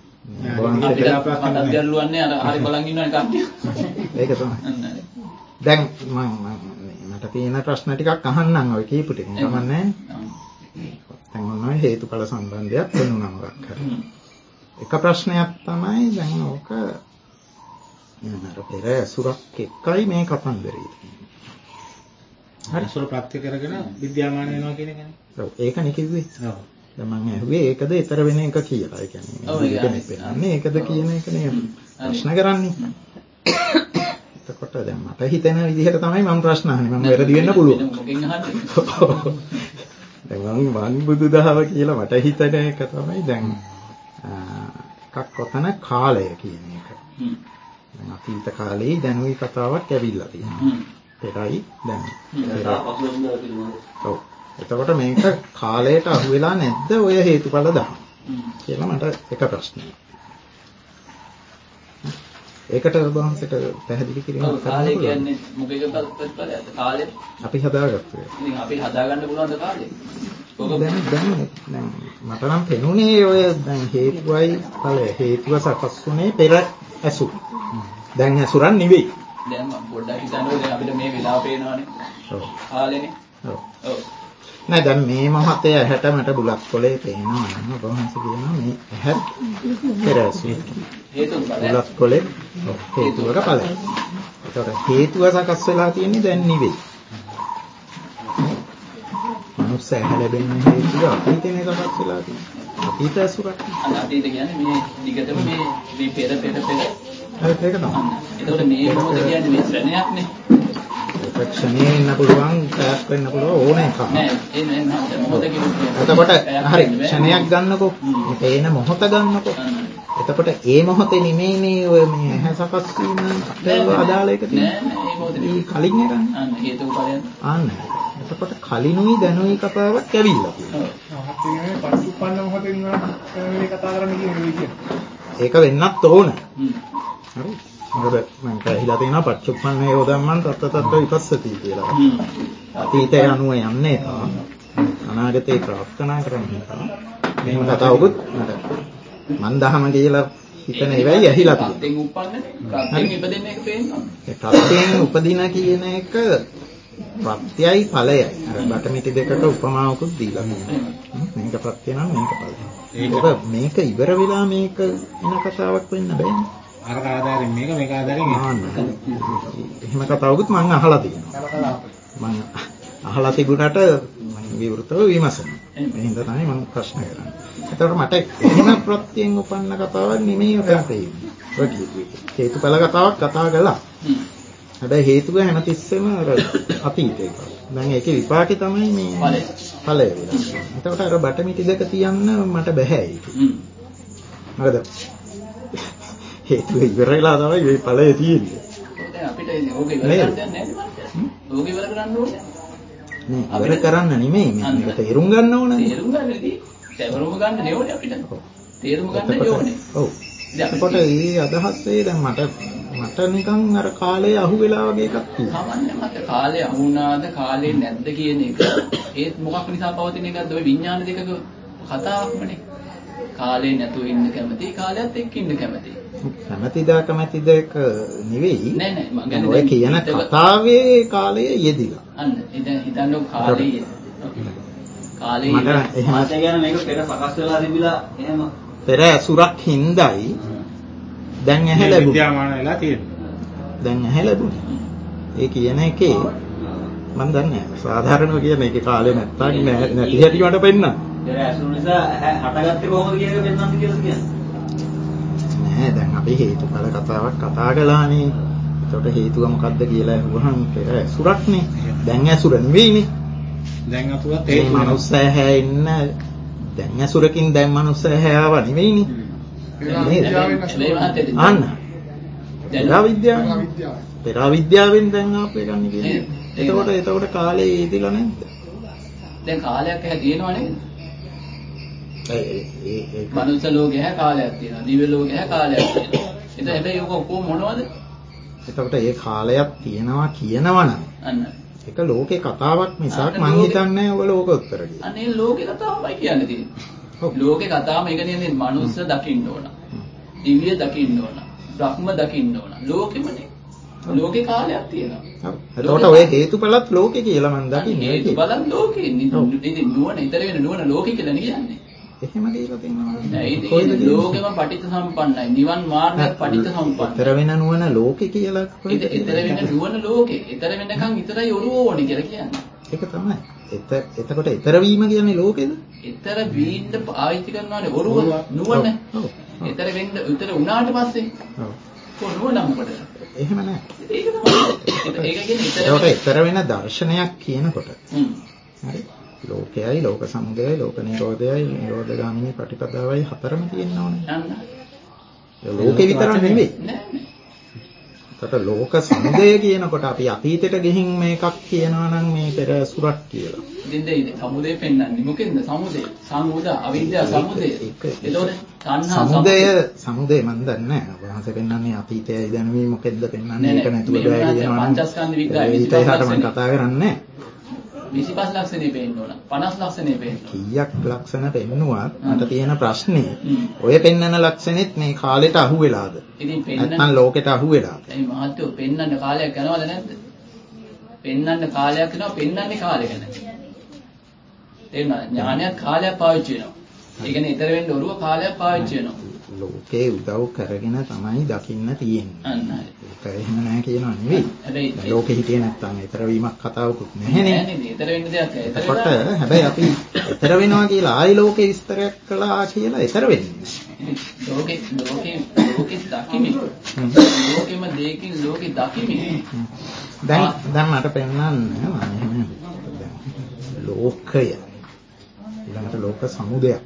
අපිට ගැටලුවන්නේ අර හරි බලන් ඉන්නවනේ කට්ටිය. ඒක තමයි. දැන් මම මට තියෙන ප්‍රශ්න ටිකක් අහන්නම් ඔය කීප ටික. කමන්නේ. දැන් මොනවා හේතුඵල සම්බන්ධයක් වෙනුනා මොකක් හරි. එක ප්‍රශ්නයක් තමයි දැන් ඕක නේද පෙර සුරක් එක්කයි මේ කතන්දරේ තියෙන්නේ. හරි සුර ප්‍රත්‍ය කරගෙන විද්‍යාමාන වෙනවා කියන එකනේ. ඔව් ඒකනේ කිව්වේ. ඔව්. දැන් මම ඇහුවේ ඒකද ඊතර වෙන එක කියලා. ඒ කියන්නේ මේක පෙන්නන්නේ ඒකද කියන එක නේ ප්‍රශ්න කරන්නේ. එතකොට දැන් මට හිතෙන විදිහට තමයි මම ප්‍රශ්න අහන්නේ. මම වැරදි වෙන්න පුළුවන්. මොකෙන් අහන්නේ? දැන් මම වන් බුදුදහම කියලා මට හිතෙන එක තමයි දැන් එකක් කොතන කාලය කියන එක. දැන් අතීත කාලේ දැනුයි කතාවක් ඇවිල්ලා තියෙනවා. පෙරයි දැන්. ඔව්. එතකොට මේක කාලයට අහු වෙලා නැද්ද ඔය හේතුඵල දහම? කියලා මට එක ප්‍රශ්නයක්. ඒකට වහන්සේට පැහැදිලි කිරීමක් කරන්න කාලය කියන්නේ මොකේද ප්‍රතිඵලයක්ද කාලය? අපි හදාගත්තා. ඉතින් අපි හදාගන්න පුළුවන්ද කාලය? දැන් දැන් දැන් මට නම් පෙනුනේ ඔය දැන් හේතුවයි ඵලය හේතුව සකස් වුනේ පෙර ඇසු. දැන් ඇසුරන් නෙවෙයි. දැන් මම පොඩ්ඩක් හිතනවා දැන් අපිට මේ වෙලාව පේනවනේ. ඔව්. කාලෙනේ. ඔව්. ඔව්. නෑ දැන් මේ මොහොතේ ඇහැට මට බුලත් කොලේ පේනවා නේද? වහන්සේ කියනවා මේ ඇහැ පෙර ඇසු. හේතුඵල. බුලත් කොලේ හේතුවක ඵලය. ඒතකොට හේතුව සකස් වෙලා තියෙන්නේ දැන් නෙවෙයි. මනුස්ස ඇහැ ලැබෙන්නේ හේතුව අතීතේ සකස් වෙලා තියෙන්නේ. අතීත ඇසුරක්. අන්න අතීත කියන්නේ මේ දිගටම මේ මේ පෙර පෙර පෙර. හරි ඒක තමයි. එතකොට මේ මොහොත කියන්නේ මේ ශ්‍රණයක්නේ. ඒක ක්ෂණේ ඉන්න පුළුවන්, පැයක් වෙන්න පුළුවන් ඕන එකක්. නෑ ඒ නෑ මොහොත කියන්නේ. එතකොට හරි ක්ෂණයක් ගන්නකො. මේ පේන මොහොත ගන්නකො. එතකොට ඒ මොහොතේ නෙමෙයිනේ ඔය මේ ඇහැ සකස් වීම අදාළ එක තියෙන්නේ. නෑ නෑ ඒ මොහොතේ. මේ කලින් එකනේ. අන්න හේතුඵලයන්. ආන්න. එතකොට කලිනුයි දැනුයි කතාවක් ඇවිල්ලා තියෙනවා. මහත්මයාගේ පරිඋප්පන්න මොහොතෙන් මේ කතා කරන්න කියන්නේ කියන්නේ. ඒක වෙන්නත් ඕන. හ්ම්. හරි. මොකද මම කියලා තියෙනවා පච්චුප්පන්නේ යෝධම්මන් තත්ත තත්ත විපස්සති කියලා. හ්ම්. අතීතය අනුව යන්නේ තා අනාගතේ ප්‍රාර්ථනා කරන්නේ තා. මෙහෙම කතාවකුත් මට මන් දහම කියලා හිතන ඒවයි ඇහිලා තියෙනවා. ප්‍රත්‍යයෙන් උප්පන්නනේ. ප්‍රත්‍යයෙන් ඉපදෙන්න එක පේනවා. ඒ ප්‍රත්‍යයෙන් උපදින කියන එක ප්‍රත්‍යයයි ඵලයයි. අර බටමිටි දෙකට උපමාවකුත් දීලා තියෙනවා. මේක ප්‍රත්‍ය නම් මේක ඵලය. ඒක මේක ඉවර වෙලා මේක එන කතාවක් වෙන්න බෑනේ. අර ආදාරෙන් මේක මේක ආදාරෙන් එහෙම කතාවකුත් මම අහලා තියෙනවා. මම අහලා තිබුණාට මම විවෘතව විමසනවා. ඒ හින්දා තමයි මම ප්‍රශ්න කරන්නේ. ඒතකොට මට එහෙම ප්‍රත්‍යයෙන් උපන්න කතාවක් නෙමෙයි උතන තියෙන්නේ. හේතුඵල කතාවක් කතා කළා. හැබැයි හේතුව හැමතිස්සෙම අර අතීතේ. දැන් ඒකේ විපාකේ තමයි මේ ඵලය වෙලා. එතකොට අර බටමිටි දෙක තියන්න මට බෑ ඒක. මොකද හේතුව ඉවර වෙලා තමයි මේ ඵලය තියෙන්නේ. දැන් අපිට ඕක ඉවර කරන්න දෙන්නේ නැහැ. ඕක ඉවර කරන්න ඕනේ. නෑ ඉවර කරන්න නෙමෙයි මේක තේරුම් ගන්න ඕනේ. තේරුම් ගන්නදී තේරුම් ගන්න නෙවෙයි අපිට. තේරුම් ගන්න ඕනේ. ඔව්. එතකොට මේ අදහසේ දැන් මට මට නිකන් අර කාලේ අහු වෙලා වගේ එකක් තියෙනවා. සාමාන්‍යයෙන් මට කාලේ අහු වුණාද කාලේ නැද්ද කියන එක ඒත් මොකක් නිසා පවතින එකද ඔය විඥාන දෙකක කතාවක්මනේ. කාලේ නැතුව ඉන්න කැමති කාලයත් එක්ක ඉන්න කැමති. කැමැතිද කැමැතිද එක නෙවෙයි. නෑ නෑ මම කියන්නේ ඔය කියන කතාවේ කාලයේ යෙදිලා. අන්න ඉතින් හිතන්නකො කාලේ කාලේ මට මාත්‍ය කියන මේක පෙර සකස් වෙලා තිබිලා එහෙම පෙර ඇසුරක් හින්දායි දැන් ඇහැ ලැබුණා. විද්‍යාමාන වෙලා තියෙනවා. දැන් ඇහැ ලැබුණා. ඒ කියන එකේ මම දන්නේ නැහැ. සාධාරණව කියන එකේ කාලේ නැත්තම් නැති හැටි මට පෙන්නන්න. පෙර ඇසුරු නිසා හටගත්තේ කොහොමද කියන එක පෙන්වන්න කියලා කියන්නේ. නෑ දැන් අපි හේතුඵල කතාවක් කතා කළානේ. ඒකට හේතුව මොකද්ද කියලා අහුවහම පෙර ඇසුරක්නේ. දැන් ඇසුර නෙවෙයිනේ. දැන් අපුවත් ඒ මනුස්ස ඇහැ ඉන්න දැන් ඇසුරකින් දැන් මනුස්ස ඇහැ ආව නෙවෙයිනේ. අන්න. පෙර විද්‍යාව. පෙර විද්‍යාවෙන් දැන් ආපු එකක් නේ කියන්නේ. එතකොට එතකොට කාලේ ඉදිලා නැද්ද? දැන් කාලයක් ඇහැ තියෙනව නේද? ඒ ඒ ඒ මනුස්ස ලෝකේ හැ කාලයක් තියෙනවා. දිව්‍ය ලෝකේ හැ කාලයක් තියෙනවා. එතන හැබැයි ඔක ඔක්කොම මොනවද? එතකොට ඒ කාලයක් තියෙනවා කියනවනම් අන්න. ඒක ලෝකේ කතාවක් මිසක් මං හිතන්නේ ඔය ලෝක උත්තර කියලා. අනේ ලෝකේ කතාවමයි කියන්න තියෙන්නේ. ලෝකේ කතාවම ඒක නෙමෙයි මනුස්ස දකින්න ඕන. දිව්‍ය දකින්න ඕන. බ්‍රහ්ම දකින්න ඕන. ලෝකෙමනේ. ලෝකේ කාලයක් තියෙනවා. ඔව්. එතකොට ඔය හේතුඵලත් ලෝකේ කියලා මං දකින්නේ. හේතුඵලත් ලෝකේ. ඉතින් නුවණ ඊතර වෙන නුවණ ලෝකේ කියලා නේ කියන්නේ. එහෙම කියලා තියෙනවා. නෑ ඉතින් ලෝකෙම පටිච්ච සම්පන්නයි. නිවන් මාර්ගය පටිච්ච සම්පන්නයි. ඊතර වෙන නුවණ ලෝකේ කියලා කොහෙද? ඊතර වෙන නුවණ ලෝකේ. ඊතර වෙනකන් විතරයි ඔරුව ඕනේ කියලා කියන්නේ. ඒක තමයි. එත එතකොට ඊතර වීම කියන්නේ ලෝකෙද? ඊතර වීන්න පාවිච්චි කරනවානේ ඔරුව නුවණ. ඔව්. ඊතර වෙන්න ඊතර උනාට පස්සේ ඔව්. කො නුවණ මොකටද? එහෙම නෑ. ඒක තමයි. ඒක කියන්නේ ඊතර ඒකට ඊතර වෙන දර්ශනයක් කියනකොට හ්ම්. හරි. ලෝකයයි ලෝක සමුදයයි ලෝක නිරෝධයයි නිරෝධ ගාමිනී ප්‍රතිපදාවයි හතරම තියෙන්න ඕනේ. නන්න. ලෝකේ විතරක් නෙවෙයි. නෑ නෑ. ඒකට ලෝක සමුදය කියනකොට අපි අතීතයට ගිහින් මේකක් කියනවා නම් මේ පෙර සුරක් කියලා. ඉතින් දෙයි සමුදේ පෙන්වන්නේ මොකෙන්ද සමුදේ? සමුද අවිද්‍යාව සමුදේ. එතකොට තණ්හා සමුදය සමුදය මන් දන්නේ නැහැ. වහන්සේ පෙන්වන්නේ අතීතයයි දැනුමේ මොකෙද්ද පෙන්වන්නේ ඒක නැතුව බෑ කියනවා නම් පංචස්කන්ධ විග්‍රහය ඒකට මම කතා කරන්නේ විසිපස් ලක්ෂණේ පෙන්නන ඕන. පනස් ලක්ෂණේ පෙන්නන. කීයක් ලක්ෂණ පෙන්නුවත් මට තියෙන ප්‍රශ්නේ ඔය පෙන්නන ලක්ෂණෙත් මේ කාලෙට අහු වෙලාද? ඉතින් පෙන්නන නැත්නම් ලෝකෙට අහු වෙලාද? ඒ මහත්වෝ පෙන්නන්න කාලයක් යනවද නැද්ද? පෙන්නන්න කාලයක් යනවා පෙන්නන්නේ කාලෙක නැති. තේරුණා? ඥානයත් කාලයක් පාවිච්චි වෙනවා. ඒ කියන්නේ ඊතර වෙන්න ඔරුව කාලයක් පාවිච්චි වෙනවා. ලෝකේ උදව් කරගෙන තමයි දකින්න තියෙන්නේ. අන්න හරි. ඒක එහෙම නැහැ කියනවා නෙවෙයි. හැබැයි ලෝකෙ හිටියේ නැත්නම් ඊතර වීමක් කතාවකුත් නැහැනේ. නෑ නේද? ඊතර වෙන්න දෙයක් නැහැ. එතකොට හැබැයි අපි ඊතර වෙනවා කියලා ආයි ලෝකේ විස්තරයක් කළා කියලා ඊතර වෙන්නේ නැහැ. ලෝකේ ලෝකේ ලෝකේ දකිමි. ලෝකෙම දෙයකින් ලෝකේ දකිමි. දැන් දැන් මට පෙන්වන්න මම එහෙම දැන් ලෝකය ඊළඟට ලෝක සමුදයක්.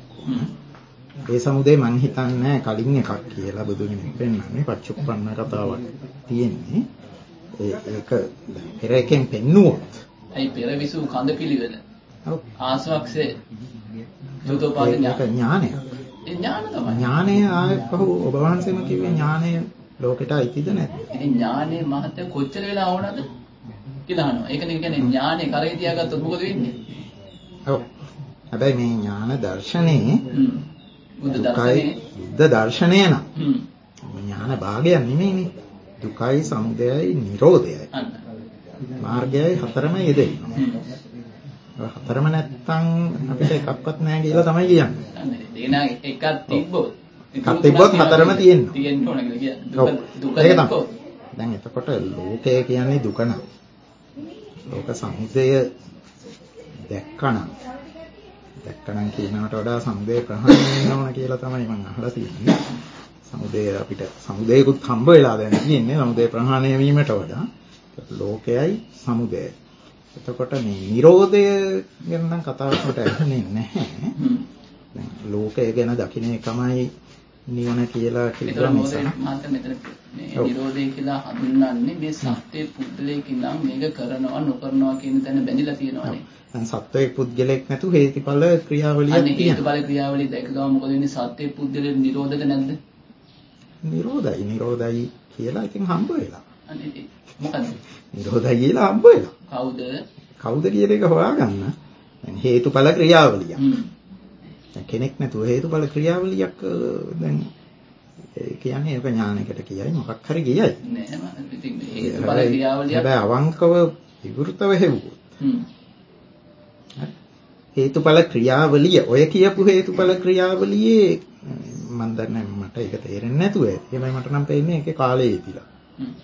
ඒ සමුදේ මං හිතන්නේ කලින් එකක් කියලා බුදුගෙනෙක් පෙන්වන්නේ පච්චුප්පන්න කතාවක් තියෙන්නේ. ඒ ඒක පෙර එකෙන් පෙන්නුවොත්. අයි පෙර විසු කඳ පිළිවෙල. ඔව්. ආසවක්සේ චතුෝපාද ඒක ඥානයක්. ඒ ඥාන තමයි. ඥානය ආයේ පහු ඔබ වහන්සේම කිව්වේ ඥානය ලෝකෙට අයිතිද නැද්ද? ඉතින් ඥානේ මහත්ය කොච්චර වෙලා වුණාද කියලා අහනවා. ඒකනේ කියන්නේ ඥානේ කරේ තියාගත්තොත් මොකද වෙන්නේ? ඔව්. හැබැයි මේ ඥාන දර්ශනේ හ්ම්. බුද්ධ දර්ශනේ බුද්ධ දර්ශනය නම් හ්ම්. ඥාන භාගයක් නෙමෙයිනේ. දුකයි සමුදයයි නිරෝධයයි. අන්න. මාර්ගයයි හතරම යෙදෙනවා. හතරම නැත්තම් අපිට එකක්වත් නැහැ කියලා තමයි කියන්නේ. දේන එකක් තිබ්බොත් එකක් තිබ්බොත් හතරම තියෙනවා. තියෙන්න ඕන කියලා කියන්නේ. ඔව්. දුක ඒක දුක තමයි. දැන් එතකොට ලෝකය කියන්නේ දුක නම්. ලෝක සමුදය දැක්කනම් දැක්කනම් කියනකට වඩා සමුදය ප්‍රහාණය වෙන්න ඕන කියලා තමයි මම අහලා තියෙන්නේ. සමුදය අපිට සමුදයකුත් හම්බ වෙලා දැන් තියෙන්නේ සමුදය ප්‍රහාණය වීමට වඩා ලෝකයයි සමුදයයි. එතකොට මේ Nirodha ගැන නම් කතාවකට ඇහෙන්නේ නැහැ. දැන් ලෝකය ගැන දකින්න එකමයි නිවන කියලා කියනවා නිසා. මාත් මෙතන මේ Nirodha කියලා හඳුන්වන්නේ මේ සත්‍ය පුද්ගලයෙක් ඉඳන් මේක කරනවා නොකරනවා කියන තැන බැඳිලා තියෙනවානේ. දැන් සත්වයේ පුද්ගලෙක් නැතු හේතුඵල ක්‍රියාවලියක් තියෙනවා. තියෙනවා. හේතුඵල ක්‍රියාවලිය දැක ගාම මොකද වෙන්නේ සත්‍ය පුද්ගලෙ නිරෝධක නැද්ද? නිරෝධයි නිරෝධයි කියලා ඉතින් හම්බ වෙලා. අනේ මොකද්ද? නිරෝධයි කියලා හම්බ වෙලා. කවුද? කවුද කියන එක හොයාගන්න. දැන් හේතුඵල ක්‍රියාවලියක්. දැන් කෙනෙක් නැතුව හේතුඵල ක්‍රියාවලියක් දැන් ඒ කියන්නේ ඒක ඥානයකට කියයි මොකක් හරි කියයි. නෑ මම ඉතින් හේතුඵල ක්‍රියාවලියක් හැබැයි අවංකව විවෘතව හෙව්වොත්. හ්ම්. හේතුඵල ක්‍රියාවලිය ඔය කියපු හේතුඵල ක්‍රියාවලියේ මම දන්නේ මට ඒක තේරෙන්නේ නැතුව ඒමයි මට නම් පේන්නේ ඒකේ කාලය ඉතිලා. හ්ම්.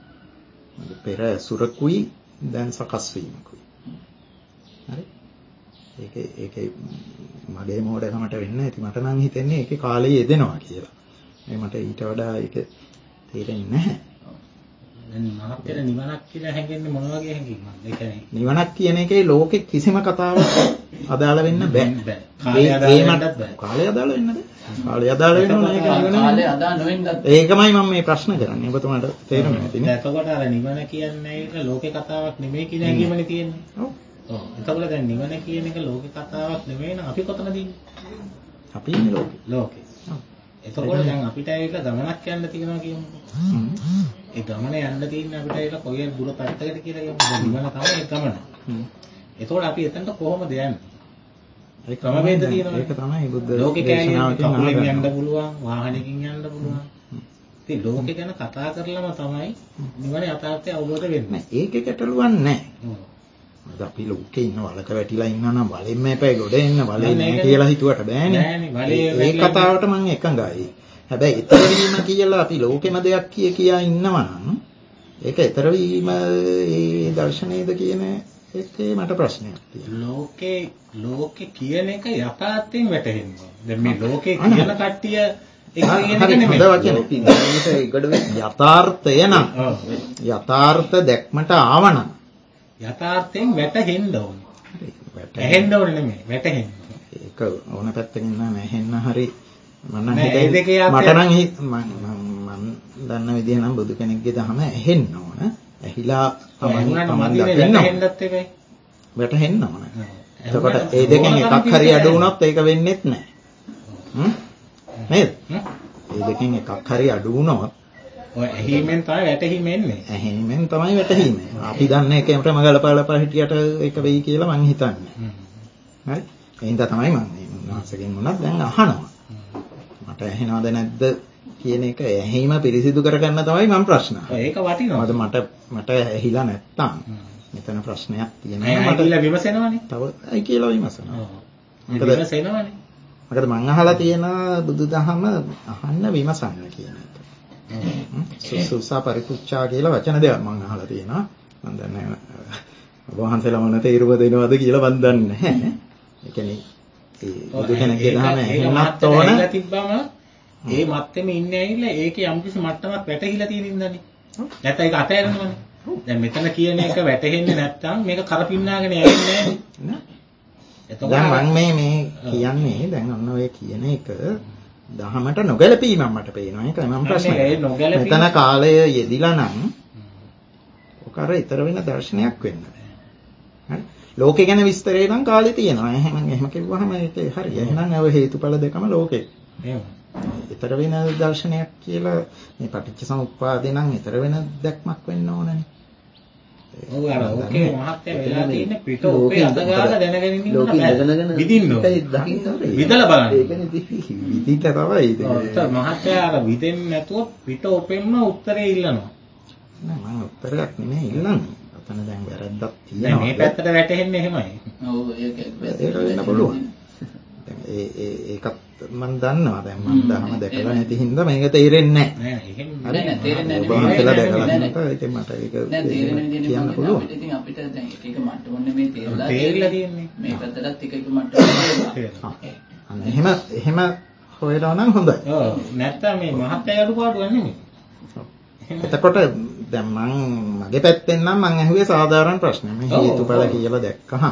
පෙර සුරකුයි දැන් සකස් වීමකුයි. හරි. ඒකේ ඒකේ මගේ මොඩකමට වෙන්නේ නැති මට නම් හිතෙන්නේ ඒකේ කාලය යෙදෙනවා කියලා. මේ මට ඊට වඩා ඒක තේරෙන්නේ නැහැ. දැන් මහත්තයා නිවනක් කියලා හැංගෙන්නේ මොන වගේ හැංගීමක්ද? ඒ කියන්නේ නිවනක් කියන එකේ ලෝකෙ කිසිම කතාවක් අදාළ වෙන්න බෑ. කාලය අදාළ වෙන්නත් බෑ. කාලය අදාළ වෙන්න බෑ. කාලය අදාළ වෙනවා නේද? කාලේ අදාළ නොවෙන්නත් ඒකමයි මම මේ ප්‍රශ්න කරන්නේ. ඔබතුමාට තේරුණා නැතිනේ. එතකොට අර නිවන කියන්නේ ඒක ලෝකේ කතාවක් නෙමෙයි කියන හැඟීමනේ තියෙන්නේ. ඔව්. ඔව්. එතකොට දැන් නිවන කියන එක ලෝකේ කතාවක් නෙමෙයි නම් අපි කොතනද ඉන්නේ? අපි ඉන්නේ ලෝකෙ. ලෝකේ. ඔව්. එතකොට දැන් අපිට ඒක ගමනක් යන්න තියෙනවා කියමුකෝ. ඒ ගමන යන්න තියෙන්නේ අපිට ඒක කොහේ දුර පැත්තකට කියලා කියමු. දැන් නිවන තමයි ඒ ගමන. එතකොට අපි එතනට කොහොමද යන්නේ? ඒ ක්‍රමවේද තියෙනවා. ඒක තමයි බුද්ධ ලෝකේ කෑලියෙන් කකුලෙන් යන්න පුළුවන්, වාහනයකින් යන්න පුළුවන්. ඉතින් ලෝකේ ගැන කතා කරලම තමයි නිවන යථාර්ථය අවබෝධ වෙන්නේ. ඒකේ ගැටලුවක් නැහැ. මොකද අපි ලෝකේ ඉන්න වලක වැටිලා ඉන්නා නම් වලෙන් මේපයි ගොඩ එන්න වලේ නැහැ කියලා හිතුවට බෑනේ. ඒ කතාවට මම එකඟයි. හැබැයි ඊතර වීම කියලා අපි ලෝකෙම දෙයක් කිය කියා ඉන්නවා නම් ඒක ඊතර වීම ඒ දර්ශනයේද කියන ඒකේ මට ප්‍රශ්නයක් තියෙනවා. ලෝකේ ලෝකේ කියන එක යථාර්ථයෙන් වැටහෙන්නේ. දැන් මේ ලෝකේ කියන කට්ටිය එක කියන එක නෙමෙයි. යථාර්ථය නම් යථාර්ථ දැක්මට ආවනම් යථාර්ථයෙන් වැටහෙන්න ඕනේ. වැටහෙන්න ඕනේ නෙමෙයි වැටහෙන්න. ඒක ඕන පැත්තකින් නම් ඇහෙන්න හරි මම හිතන්නේ මට නම් මම දන්න විදිහ නම් බුදු කෙනෙක්ගේ දහම ඇහෙන්න ඕන. ඇහිලා තමයි වැටහෙන්නත් එකයි. වැටහෙන්න ඕන. එතකොට ඒ දෙකෙන් එකක් හරි අඩු වුණොත් ඒක වෙන්නේත් නැහැ. හ්ම් නේද? ඒ දෙකෙන් එකක් හරි අඩු වුණොත් ඔය ඇහිමෙන් තමයි වැටහිම එන්නේ. ඇහිමෙන් තමයි වැටහිම. අපි දන්නේ ඒකෙන්ම ගලපාලපා හිටියට ඒක වෙයි කියලා මං හිතන්නේ. හරි? ඒ හින්දා තමයි මම මේ උන්වහන්සේගෙන් උනත් දැන් අහනවා. මට ඇහෙනවද නැද්ද කියන එක ඇහිම පිරිසිදු කරගන්න තමයි මම ප්‍රශ්න අහන්නේ. ඒක වටිනවා. මොකද මට මට ඇහිලා නැත්තම් මෙතන ප්‍රශ්නයක් තියෙනවා. මට ඇහිලා විමසනවනේ. තව ඇයි කියලා විමසනවා. මොකද විමසනවනේ. මොකද මං අහලා තියෙන බුදුදහම අහන්න විමසන්න කියන එක. සුසා පරිපුච්ඡා කියලා වචන දෙකක් මම අහලා තියෙනවා. මම දන්නේ වහන්සේලා මොන තේරුම දෙනවද කියලා මම දන්නේ නැහැ. ඒ කියන්නේ ඒ බුදු කෙනෙක්ගේ දහම එහෙමත් ඕන. ඒක තිබ්බම ඒ මත්තෙම ඉන්නේ ඇවිල්ලා ඒකේ යම්කිසි මට්ටමක් වැටහිලා තියෙන ඉඳන්නේ. නැත්නම් ඒක අතහැරෙනවනේ. දැන් මෙතන කියන එක වැටහෙන්නේ නැත්නම් මේක කරපින්නාගෙන යන්නේ නැහැ. එතකොට දැන් මම මේ මේ කියන්නේ දැන් ඔන්න ඔය කියන එක දහමට නොගැලපීමක් මට පේනවා. ඒකයි මම ප්‍රශ්නේ. මෙතන කාලය යෙදිලා නම් ඔක අර ඊතර වෙන දර්ශනයක් වෙන්න බෑ. හරි? ලෝකේ ගැන විස්තරේ නම් කාලේ තියෙනවා. එහෙනම් එහෙම කිව්වහම ඒක හරි. එහෙනම් අව හේතුඵල දෙකම ලෝකේ. එහෙම. ඊතර වෙන දර්ශනයක් කියලා මේ පටිච්ච සමුප්පාදේ නම් ඊතර වෙන දැක්මක් වෙන්න ඕනනේ. ඔව් අර ඕකේ මහත්ය වෙලා තියෙන පිට ඕකේ අතගාලා දැනගෙන ඉන්න බෑ. විදින්න ඕනේ. විදලා බලන්න. ඒකනේ විදින්න තමයි. ඔව් මහත්ය අර විදෙන්නේ නැතුව පිට ඔපෙන්ම උත්තරේ ඉල්ලනවා. නෑ මම උත්තරයක් නෙමෙයි ඉල්ලන්නේ. අතන දැන් වැරද්දක් දැන් තියෙනවා. මේ පැත්තට වැටෙන්නේ එහෙමයි. ඔව් ඒක ඒක වෙන්න පුළුවන්. දැන් ඒ ඒ ඒකත් මම දන්නවා. දැන් මම දහම දැකලා නැති හින්දා මේක තේරෙන්නේ නැහැ. නෑ එහෙම නෑ නෑ තේරෙන්නේ ඔබ නැහැ. හිතලා දැකලා නැත්නම් ඒක මට ඒක නෑ තේරෙන විදිහට කියන්න පුළුවන්. අපිට ඉතින් අපිට දැන් එක එක මට්ටමොන්නේ මේ තේරලා තේරිලා තියෙන්නේ. මේ පැත්තටත් එක එක මට්ටම ආ, අන්න එහෙම එහෙම හොයලා නම් හොඳයි. ඔව් නැත්තම් මේ මහත්ය අඩුපාඩුවක් නෙමෙයි. එතකොට දැන් මම මගේ පැත්තෙන් නම් මම ඇහුවේ සාධාරණ ප්‍රශ්න. මේ හේතුඵල කියලා දැක්කහම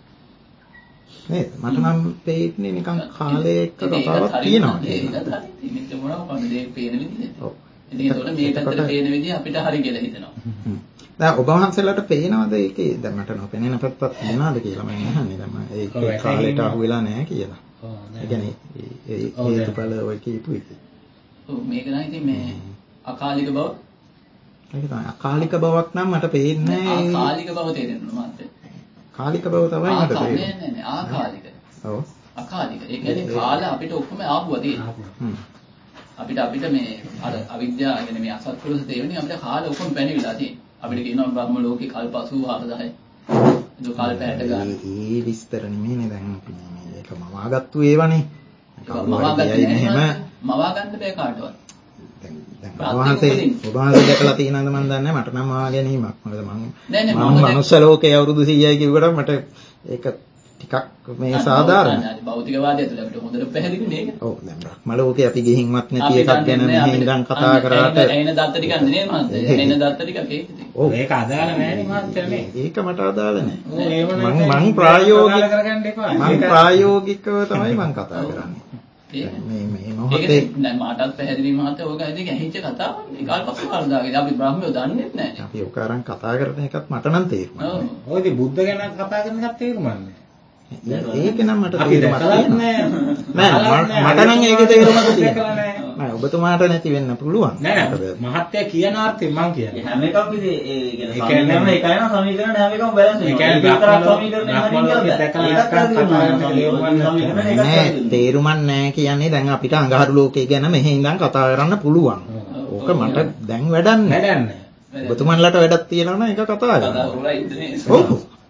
නේද? මට නම් තේින්නේ නිකන් කාලේ එක්ක කතාවක් තියෙනවා. ඒකත් හරි. මේක මොනවා වගේ දෙයක් පේන විදිහට. ඔව්. ඉතින් ඒකට මේ පැත්තට පේන විදිහ අපිට හරි කියලා හිතෙනවා. දැන් ඔබ වහන්සේලාට පේනවද ඒකේ දැන් මට නොපෙනෙන පැත්තක් තියනවාද කියලා මම අහන්නේ. දැන් මම ඒක කාලේට අහු වෙලා නැහැ කියලා. ඔව් ඒ කියන්නේ ඒ හේතුඵල ඔය කියපු එක. ඔව් මේක නම් ඉතින් මේ අකාලික බව ඒක තමයි අකාලික බවක් නම් මට පේන්නේ නැහැ. අකාලික බව තේරෙනවා මාත්. කාලික බව තමයි මට තේරෙන්නේ. නෑ නෑ නෑ ආකාලික. ඔව්. අකාලික. ඒ කියන්නේ කාල අපිට ඔක්කොම ආපුවා තියෙනවා. හ්ම්. අපිට අපිට මේ අර අවිද්‍යාව කියන්නේ මේ අසත්පුරුෂ තේවෙන්නේ අපිට කාල ඔක්කොම පැනිවිලා තියෙනවා. අපිට කියනවා බ්‍රහ්ම ලෝකේ කල්ප අසූහාරදහයි. ඒක කල්ප හැට ගන්න. ඒ විස්තර නෙමෙයිනේ දැන් අපි මේ ඒක මවාගත්තු ඒවනේ. මවාගත්තේ නැහැ. මවා ගන්න බෑ කාටවත්. දැන් දැන් වහන්සේ ඔබ වහන්සේ දැකලා තියෙනවද මන් දන්නේ නැහැ. මට නම් මවා ගැනීමක්. මොකද මම මම මනුස්ස ලෝකයේ අවුරුදු සීයයි කිව්වට මට ඒක ටිකක් මේ සාධාරණයි. භෞතිකවාදය ඇතුළේ අපිට හොඳට පැහැදිලි නේද? ඔව් දැන් බ්‍රහ්ම ලෝකේ අපි ගිහින්වත් නැති එකක් ගැන මෙහෙන් ඉඳන් කතා කරාට එයින දත්ත ටිකක් නේ මහත්තයා. එයින දත්ත ටිකක් ඒකද? ඔව් ඒක අදාළ නැහැ නේ මහත්තයා නේ. ඒක මට අදාළ නැහැ. ඔව් ඒව නම් මම මම ප්‍රායෝගික කරගන්න එපා. මම ප්‍රායෝගිකව තමයි මම කතා කරන්නේ. මේ මේ මොහොතේ නෑ මාටත් පැහැදිලි මහත්තයා ඔයක ඇදී ඇහිච්ච කතාවක්. ඒ කාල්පස්ස වර්ධාගේ අපි බ්‍රහ්මයෝ දන්නේ නැහැ. අපි ඔක අරන් කතා කරන එකත් මට නම් තේරුණා. ඔව්. ඔය ඉතින් බුද්ධ ගැන කතා කරන එකත් තේරුම්න්නේ. ඒක නම් මට අපි තේරුමක් දැකලා තියෙනවා. නෑ. නෑ මට නම් ඒකේ තේරුමක් තියෙනවා. නෑ ඔබතුමාට නැති වෙන්න පුළුවන්. නෑ මහත්තයා කියන අර්ථයෙන් මං කියන්නේ. හැම එකක් ඉතින් ඒ කියන්නේ සමීකරණ එකයි නම් සමීකරණ හැම එකම බැලන්ස් වෙනවා. ඒ කියන්නේ විතරක් සමීකරණ නෑ තේරුමක් නෑ කියන්නේ දැන් අපිට අඟහරු ලෝකේ ගැන මෙහෙ ඉඳන් කතා කරන්න පුළුවන්. ඕක මට දැන් වැඩක් නෑ. වැඩක් නෑ. ඔබතුමන්ලට වැඩක් තියෙනවා නම් ඒක කතා කරන්න. කතා කරලා ඉන්නේ. ඔව්.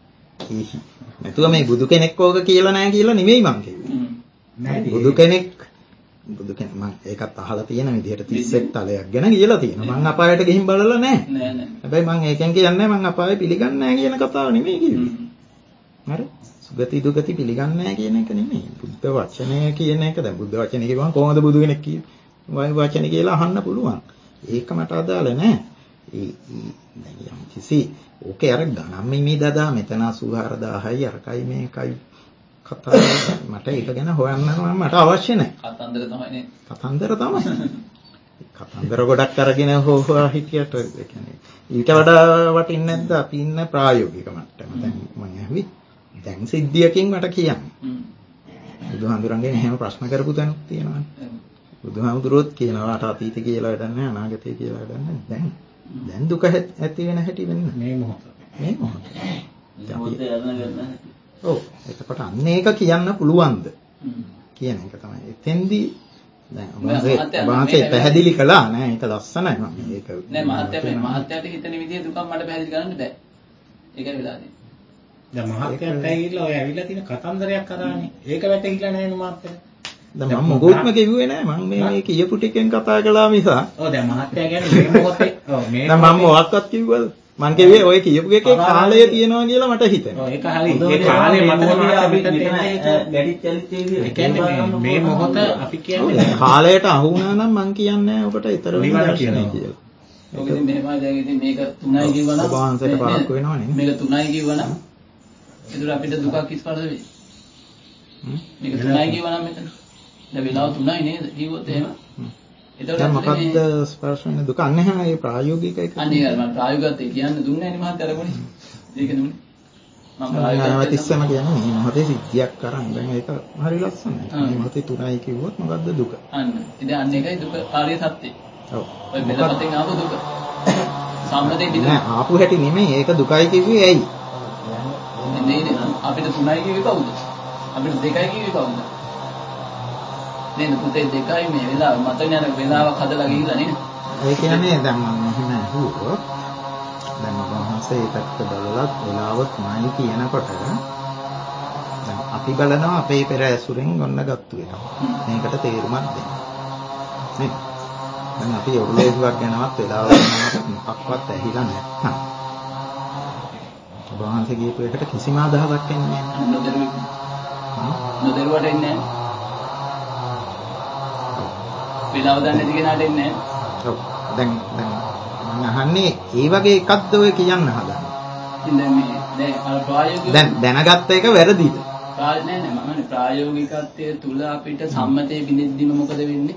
නැතුව මේ බුදු කෙනෙක් ඕක කියලා නෑ කියලා නෙමෙයි මං කිව්වේ. නෑ බුදු කෙනෙක් බුදු කෙනෙක් මම ඒකත් අහලා තියෙන විදිහට තිස් එක් තලයක් ගැන කියලා තියෙනවා. මං අපායට ගිහින් බලලා නෑ. නෑ නෑ. හැබැයි මං ඒකෙන් කියන්නේ මං අපාය පිළිගන්නේ නෑ කියන කතාව නෙමෙයි කිව්වේ. හරි? සුගති දුගති පිළිගන්නේ නෑ කියන එක නෙමෙයි. බුද්ධ වචනය කියන එක දැන් බුද්ධ වචනේ කියවම කොහොමද බුදු කෙනෙක් කියන්නේ? වචනේ කියලා අහන්න පුළුවන්. ඒක මට අදාළ නෑ. ඒ දැන් යම් කිසි ඕකේ අර ගණන් මේ දදා මෙතන අසූහාරදාහයි අරකයි මේකයි කතා මට ඒක ගැන හොයන්න නම් මට අවශ්‍ය නැහැ. කතන්දර තමයි නේ. කතන්දර තමයි. කතන්දර ගොඩක් අරගෙන හොහා හිටියට ඒ කියන්නේ ඊට වඩා වටින්නේ නැද්ද අපි ඉන්න ප්‍රායෝගික මට්ටම. දැන් මම ඇහුවේ දැන් සිද්ධියකින් මට කියන්න. හ්ම්. බුදුහාමුදුරන්ගෙන් එහෙම ප්‍රශ්න කරපු තැනක් තියෙනවානේ. බුදුහාමුදුරුවෝත් කියනවා අට අතීතය කියලා වැඩක් නැහැ අනාගතය කියලා වැඩක් නැහැ. දැන් දැන් දුක ඇති වෙන හැටි වෙන්න මේ මොහොත. මේ මොහොත. මොහොතේ යන ගන්න. ඔව් එතකොට අන්න ඒක කියන්න පුළුවන්ද කියන එක තමයි. එතෙන්දී දැන් වහන්සේ පැහැදිලි කළා නෑ ඒක ලස්සනයි මම මේක නෑ මහත්තයා මේ මහත්තයාට හිතෙන විදිය දුකක් මට පැහැදිලි කරන්න බෑ. ඒකයි වෙලා තියෙන්නේ. දැන් මහත්තයාට ඇවිල්ලා ඔය ඇවිල්ලා තියෙන කතන්දරයක් කරානේ. ඒක වැටහිලා නැහැ නේ මහත්තයා. දැන් මම මොකොත්ම කිව්වේ නෑ මම මේ මේ කියපු ටිකෙන් කතා කළා මිස. ඔව් දැන් මහත්තයා කියන්නේ මේ මොහොතේ ඔව් මේ දැන් මම මොකක්වත් කිව්වද? මං කිව්වේ ඔය කියපු එකේ කාලය තියෙනවා කියලා මට හිතෙනවා. ඔව් ඒක හරි. ඒ කාලේ මතක අපි මට ගැටි චලිතයේ ඒ කියන්නේ මේ මොහොත අපි කියන්නේ කාලයට අහු වුණා නම් මං කියන්නේ ඔබට ඊතර වෙන කියලා. ඔක ඉතින් මෙහෙමයි දැන් ඉතින් මේක තුනයි කිව්වනම් ඔබ වහන්සේට පරක්කු වෙනවනේ. මේක තුනයි කිව්වනම් ඒතර අපිට දුකක් ස්පර්ශ වෙයි. මේක තුනයි කිව්වනම් මෙතන දැන් වෙලාව තුනයි නේද? කිව්වොත් එහෙම. ඒතකොට දැන් මොකද්ද ස්පර්ශ වෙන දුක? අන්න එහෙනම් ඒ ප්‍රායෝගික එක. අනේ අර මම ප්‍රායෝගිකව ඒ කියන්න දුන්නේ නැහැ නේ මහත්තයා අරගොනේ. ඒක නුනේ. මම මම ප්‍රායෝගිකව ඉස්සෙම කියන්නේ මේ මොහොතේ සිද්ධියක් කරන් දැන් ඒක හරි ලස්සනයි. මේ මොහොතේ තුනයි කිව්වොත් මොකද්ද දුක? අන්න. ඉතින් අන්න ඒකයි දුක කාර්ය සත්‍යය. ඔව්. ඔය මෙලපතෙන් ආපු දුක. සම්මතේ පිට. නෑ ආපු හැටි නෙමෙයි ඒක දුකයි කිව්වේ ඇයි? නේ අපිට තුනයි කිව්වේ කවුද? අපිට දෙකයි කිව්වේ කවුද? නේද පුතේ දෙකයි මේ වෙලාව මතක යන වෙලාවක් හදලා ගිහිල්ලා නේද? ඒ කියන්නේ දැන් මම මෙහෙම අහුවොත් දැන් ඔබ පස්සේ ඒකට බලලත් වෙලාව තුනයි කියනකොට දැන් අපි බලනවා අපේ පෙර ඇසුරෙන් ගොන්න ගත්තු එක. මේකට තේරුමක් දෙන්න. නේ? දැන් අපි ඔබලේසුවක් ගැනවත් වෙලාව ගැනවත් මොකක්වත් ඇහිලා නැත්නම් වහන්සේ කියපු එකට කිසිම අදහසක් එන්නේ නැහැ. නොදරුවෙක්. නොදරුවට එන්නේ නැහැ. වෙලාව දන්නේ නැති කෙනාට එන්නේ නැහැ. ඔව්. දැන් දැන් මම අහන්නේ ඒ වගේ එකක්ද ඔය කියන්න හදන්නේ. ඉතින් දැන් මේ දැන් අර ප්‍රායෝගික දැන් දැනගත්ත එක වැරදිද? නෑ නෑ මම කියන්නේ ප්‍රායෝගිකත්වයේ තුල අපිට සම්මතයේ බිඳෙද්දිම මොකද වෙන්නේ?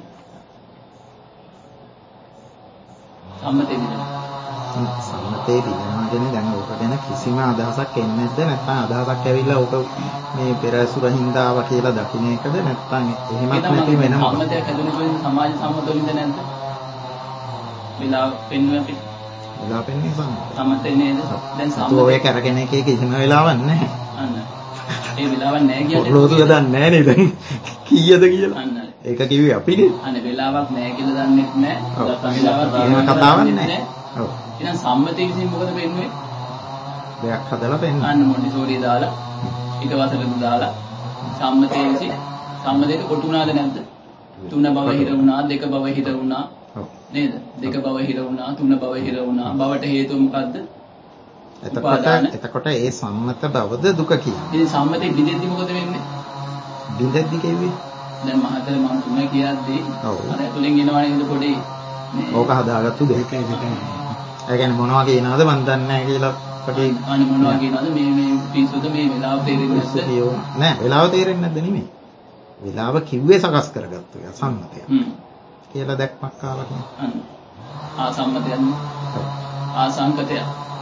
සම්මතයේ බිඳෙනවා. සම්මතයේ බිඳෙනවා කියන්නේ දැන් ඕක ගැන කිසිම අදහසක් එන්නේ නැද්ද? නැත්නම් අදහසක් ඇවිල්ලා ඕක මේ පෙර සුරහින්දාව කියලා දකින්න එකද? නැත්නම් එහෙමත් නැති වෙන මොකක්ද? සම්මතයක් හැදුනේ කොහෙන්ද? සමාජ සම්මතවලින්ද නැද්ද? වෙලාව පෙන්වන්න අපිට. වෙලාව පෙන්වන්නේ සම්මත. සම්මතේ නේද? දැන් සම්මතය ඔය කරගෙන එකේ කිසිම වෙලාවක් නැහැ. අන්න. ඒ වෙලාවක් නැහැ කියන්නේ. ඔරලෝසුව දන්නේ නැහැ නේද? කීයද කියලා. අන්න. ඒක කිව්වේ අපිනේ. අනේ වෙලාවක් නැහැ කියලා දන්නෙත් නැහැ. නැත්නම් වෙලාවක් එහෙම කතාවක් නැහැ. ඔව්. එහෙනම් සම්මතයේ විසින් මොකද වෙන්නේ? දෙයක් හදලා පෙන්නන්න. අන්න මොන්ටිසෝරිය දාලා ඊට වසරෙදු දාලා සම්මතයේ විසින් සම්මතයට කොටුනාද නැද්ද? තුන බව හිර වුණා, දෙක බව හිර වුණා. ඔව්. නේද? දෙක බව හිර වුණා, තුන බව හිර වුණා. බවට හේතුව මොකද්ද? එතකොට එතකොට ඒ සම්මත බවද දුක කියන්නේ. ඉතින් සම්මතයේ බිඳෙද්දි මොකද වෙන්නේ? බිඳෙද්දි කිව්වේ දැන් මහතර මම තුන කියද්දී ඔව්. අර ඇතුලෙන් එනවනේ නේද පොඩි ඕක හදාගත්තු දෙයක්. ඒ කියන්නේ මොනවා කියනවද මන් දන්නේ නැහැ කියලා පොඩි අනේ මොනවා කියනවද මේ මේ පිසුද මේ වෙලාව තේරෙන්නේ නැද්ද? කියවන නෑ වෙලාව තේරෙන්නේ නැද්ද නෙමෙයි. වෙලාව කිව්වේ සකස් කරගත්තු එක සම්මතය. හ්ම්. කියලා දැක්මක් ආවා කියන්නේ. අන්න. ආසම්මතයන්නේ. ඔව්. ආසංකතය.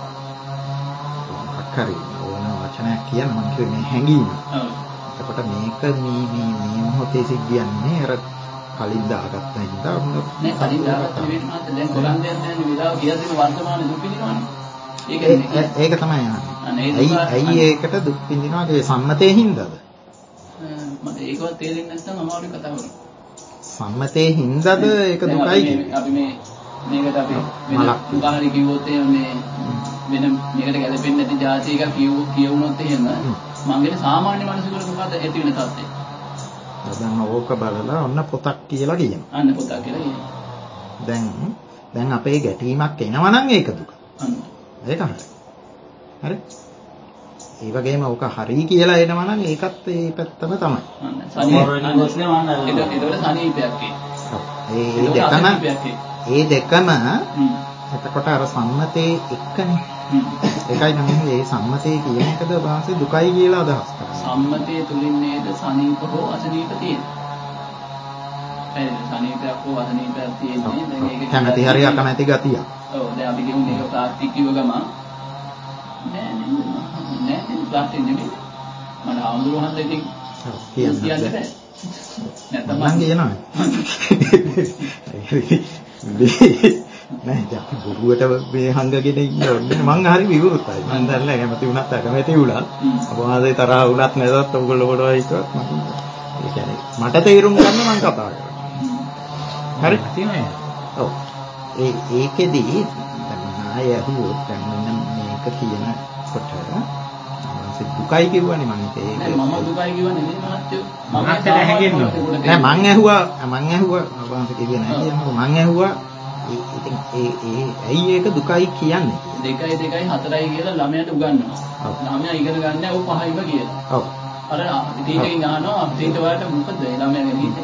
අක්කරි ඕන වචනයක් කියන මම කිව්වේ මේ හැඟීම. ඔව්. එතකොට මේක මේ මේ මේ මොහොතේ සිද්ධියන්නේ අර කලින් දාගත්ත හින්දා නේ කලින් දාගත්ත නෙවෙයි මාත් දැන් කරන් දෙයක් නැහැ වෙලාව කියද්දිම වර්තමාන දුක් විඳිනවනේ. ඒක ඒක තමයි අනේ ඇයි ඇයි ඒකට දුක් විඳිනවද ඒ සම්මතයේ හින්දාද? මට ඒකවත් තේරෙන්නේ නැත්නම් අමාරුයි කතා කරන්න. සම්මතයේ හින්දාද ඒක දුකයි කියන්නේ? අපි මේ මේකට අපි වෙන උදාහරණ කිව්වොත් එහෙම මේ වෙන මේකට ගැලපෙන්නේ නැති જાති එක කියව කියවුනොත් එහෙම මං කියන සාමාන්‍ය මිනිසෙකුට මොකද ඇති වෙන තත්ත්වය? දැන් ඕක බලලා ඔන්න පොතක් කියලා කියනවා. අන්න පොතක් කියලා කියනවා. දැන් දැන් අපේ ගැටීමක් එනවා නම් ඒක දුක. අන්න. ඒක හරි. හරි. ඒ වගේම ඕක හරි කියලා එනවා නම් ඒකත් ඒ පැත්තම තමයි. අන්න. සමහරවිට මොස්ලිම් වන්න ඒක ඒකට සනීපයක් ඒ. ඒ දෙකම ඒ දෙකම එතකොට අර සම්මතයේ එක්කනේ. ඒකයි නම් මේ සම්මතයේ කියන එකද වාසේ දුකයි කියලා අදහස් කරන්නේ. සම්මතයේ තුලින් නේද සනීප හෝ අසනීප තියෙන්නේ. ඒ සනීපයක් හෝ අසනීපයක් තියෙන්නේ. දැන් ඒක කැමැති හරි අකමැති ගතිය. ඔව් දැන් අපි කියමු මේක ප්ලාස්ටික් කිව්ව ගමන් නෑ නෑ නෑ ප්ලාස්ටික් නෙමෙයි. මම ආඳුරහන්ද ඉතින් කියන්නේ බෑ. නැත්නම් මම කියනවා. නෑ අපි බොරුවට මේ හංගගෙන ඉන්න ඕනේ. මං හරි විවෘතයි. මං දන්නේ කැමති වුණත් අකමැති වුණත් අපවාදේ තරහ වුණත් නැදත් ඔයගොල්ලෝ මොනවා හිතුවත් මම ඒ කියන්නේ මට තේරුම් ගන්න මං කතා කරන්නේ. හරි තියෙනවා. ඔව්. ඒ ඒකෙදි දැන් ආය අහුවොත් දැන් මෙන්න මේක කියනකොට මම දුකයි කියවනේ මං ඒක නෑ මම දුකයි කියවන්නේ නෙමෙයි මහත්තයෝ. මම මහත්තයට හැගෙන්නවා. නෑ මං ඇහුවා මං ඇහුවා වහන්සේ කිව්වේ නෑ කියනකොට මං ඇහුවා ඉතින් ඒ ඒ ඇයි ඒක දුකයි කියන්නේ? දෙකයි දෙකයි හතරයි කියලා ළමයාට උගන්වනවා. ළමයා ඉගෙන ගන්න ඕ පහයිම කියලා. ඔව්. අර ටීචර්ගෙන් අහනවා ටීචර් ඔයාලට මොකද ළමයාගේ හිතේ?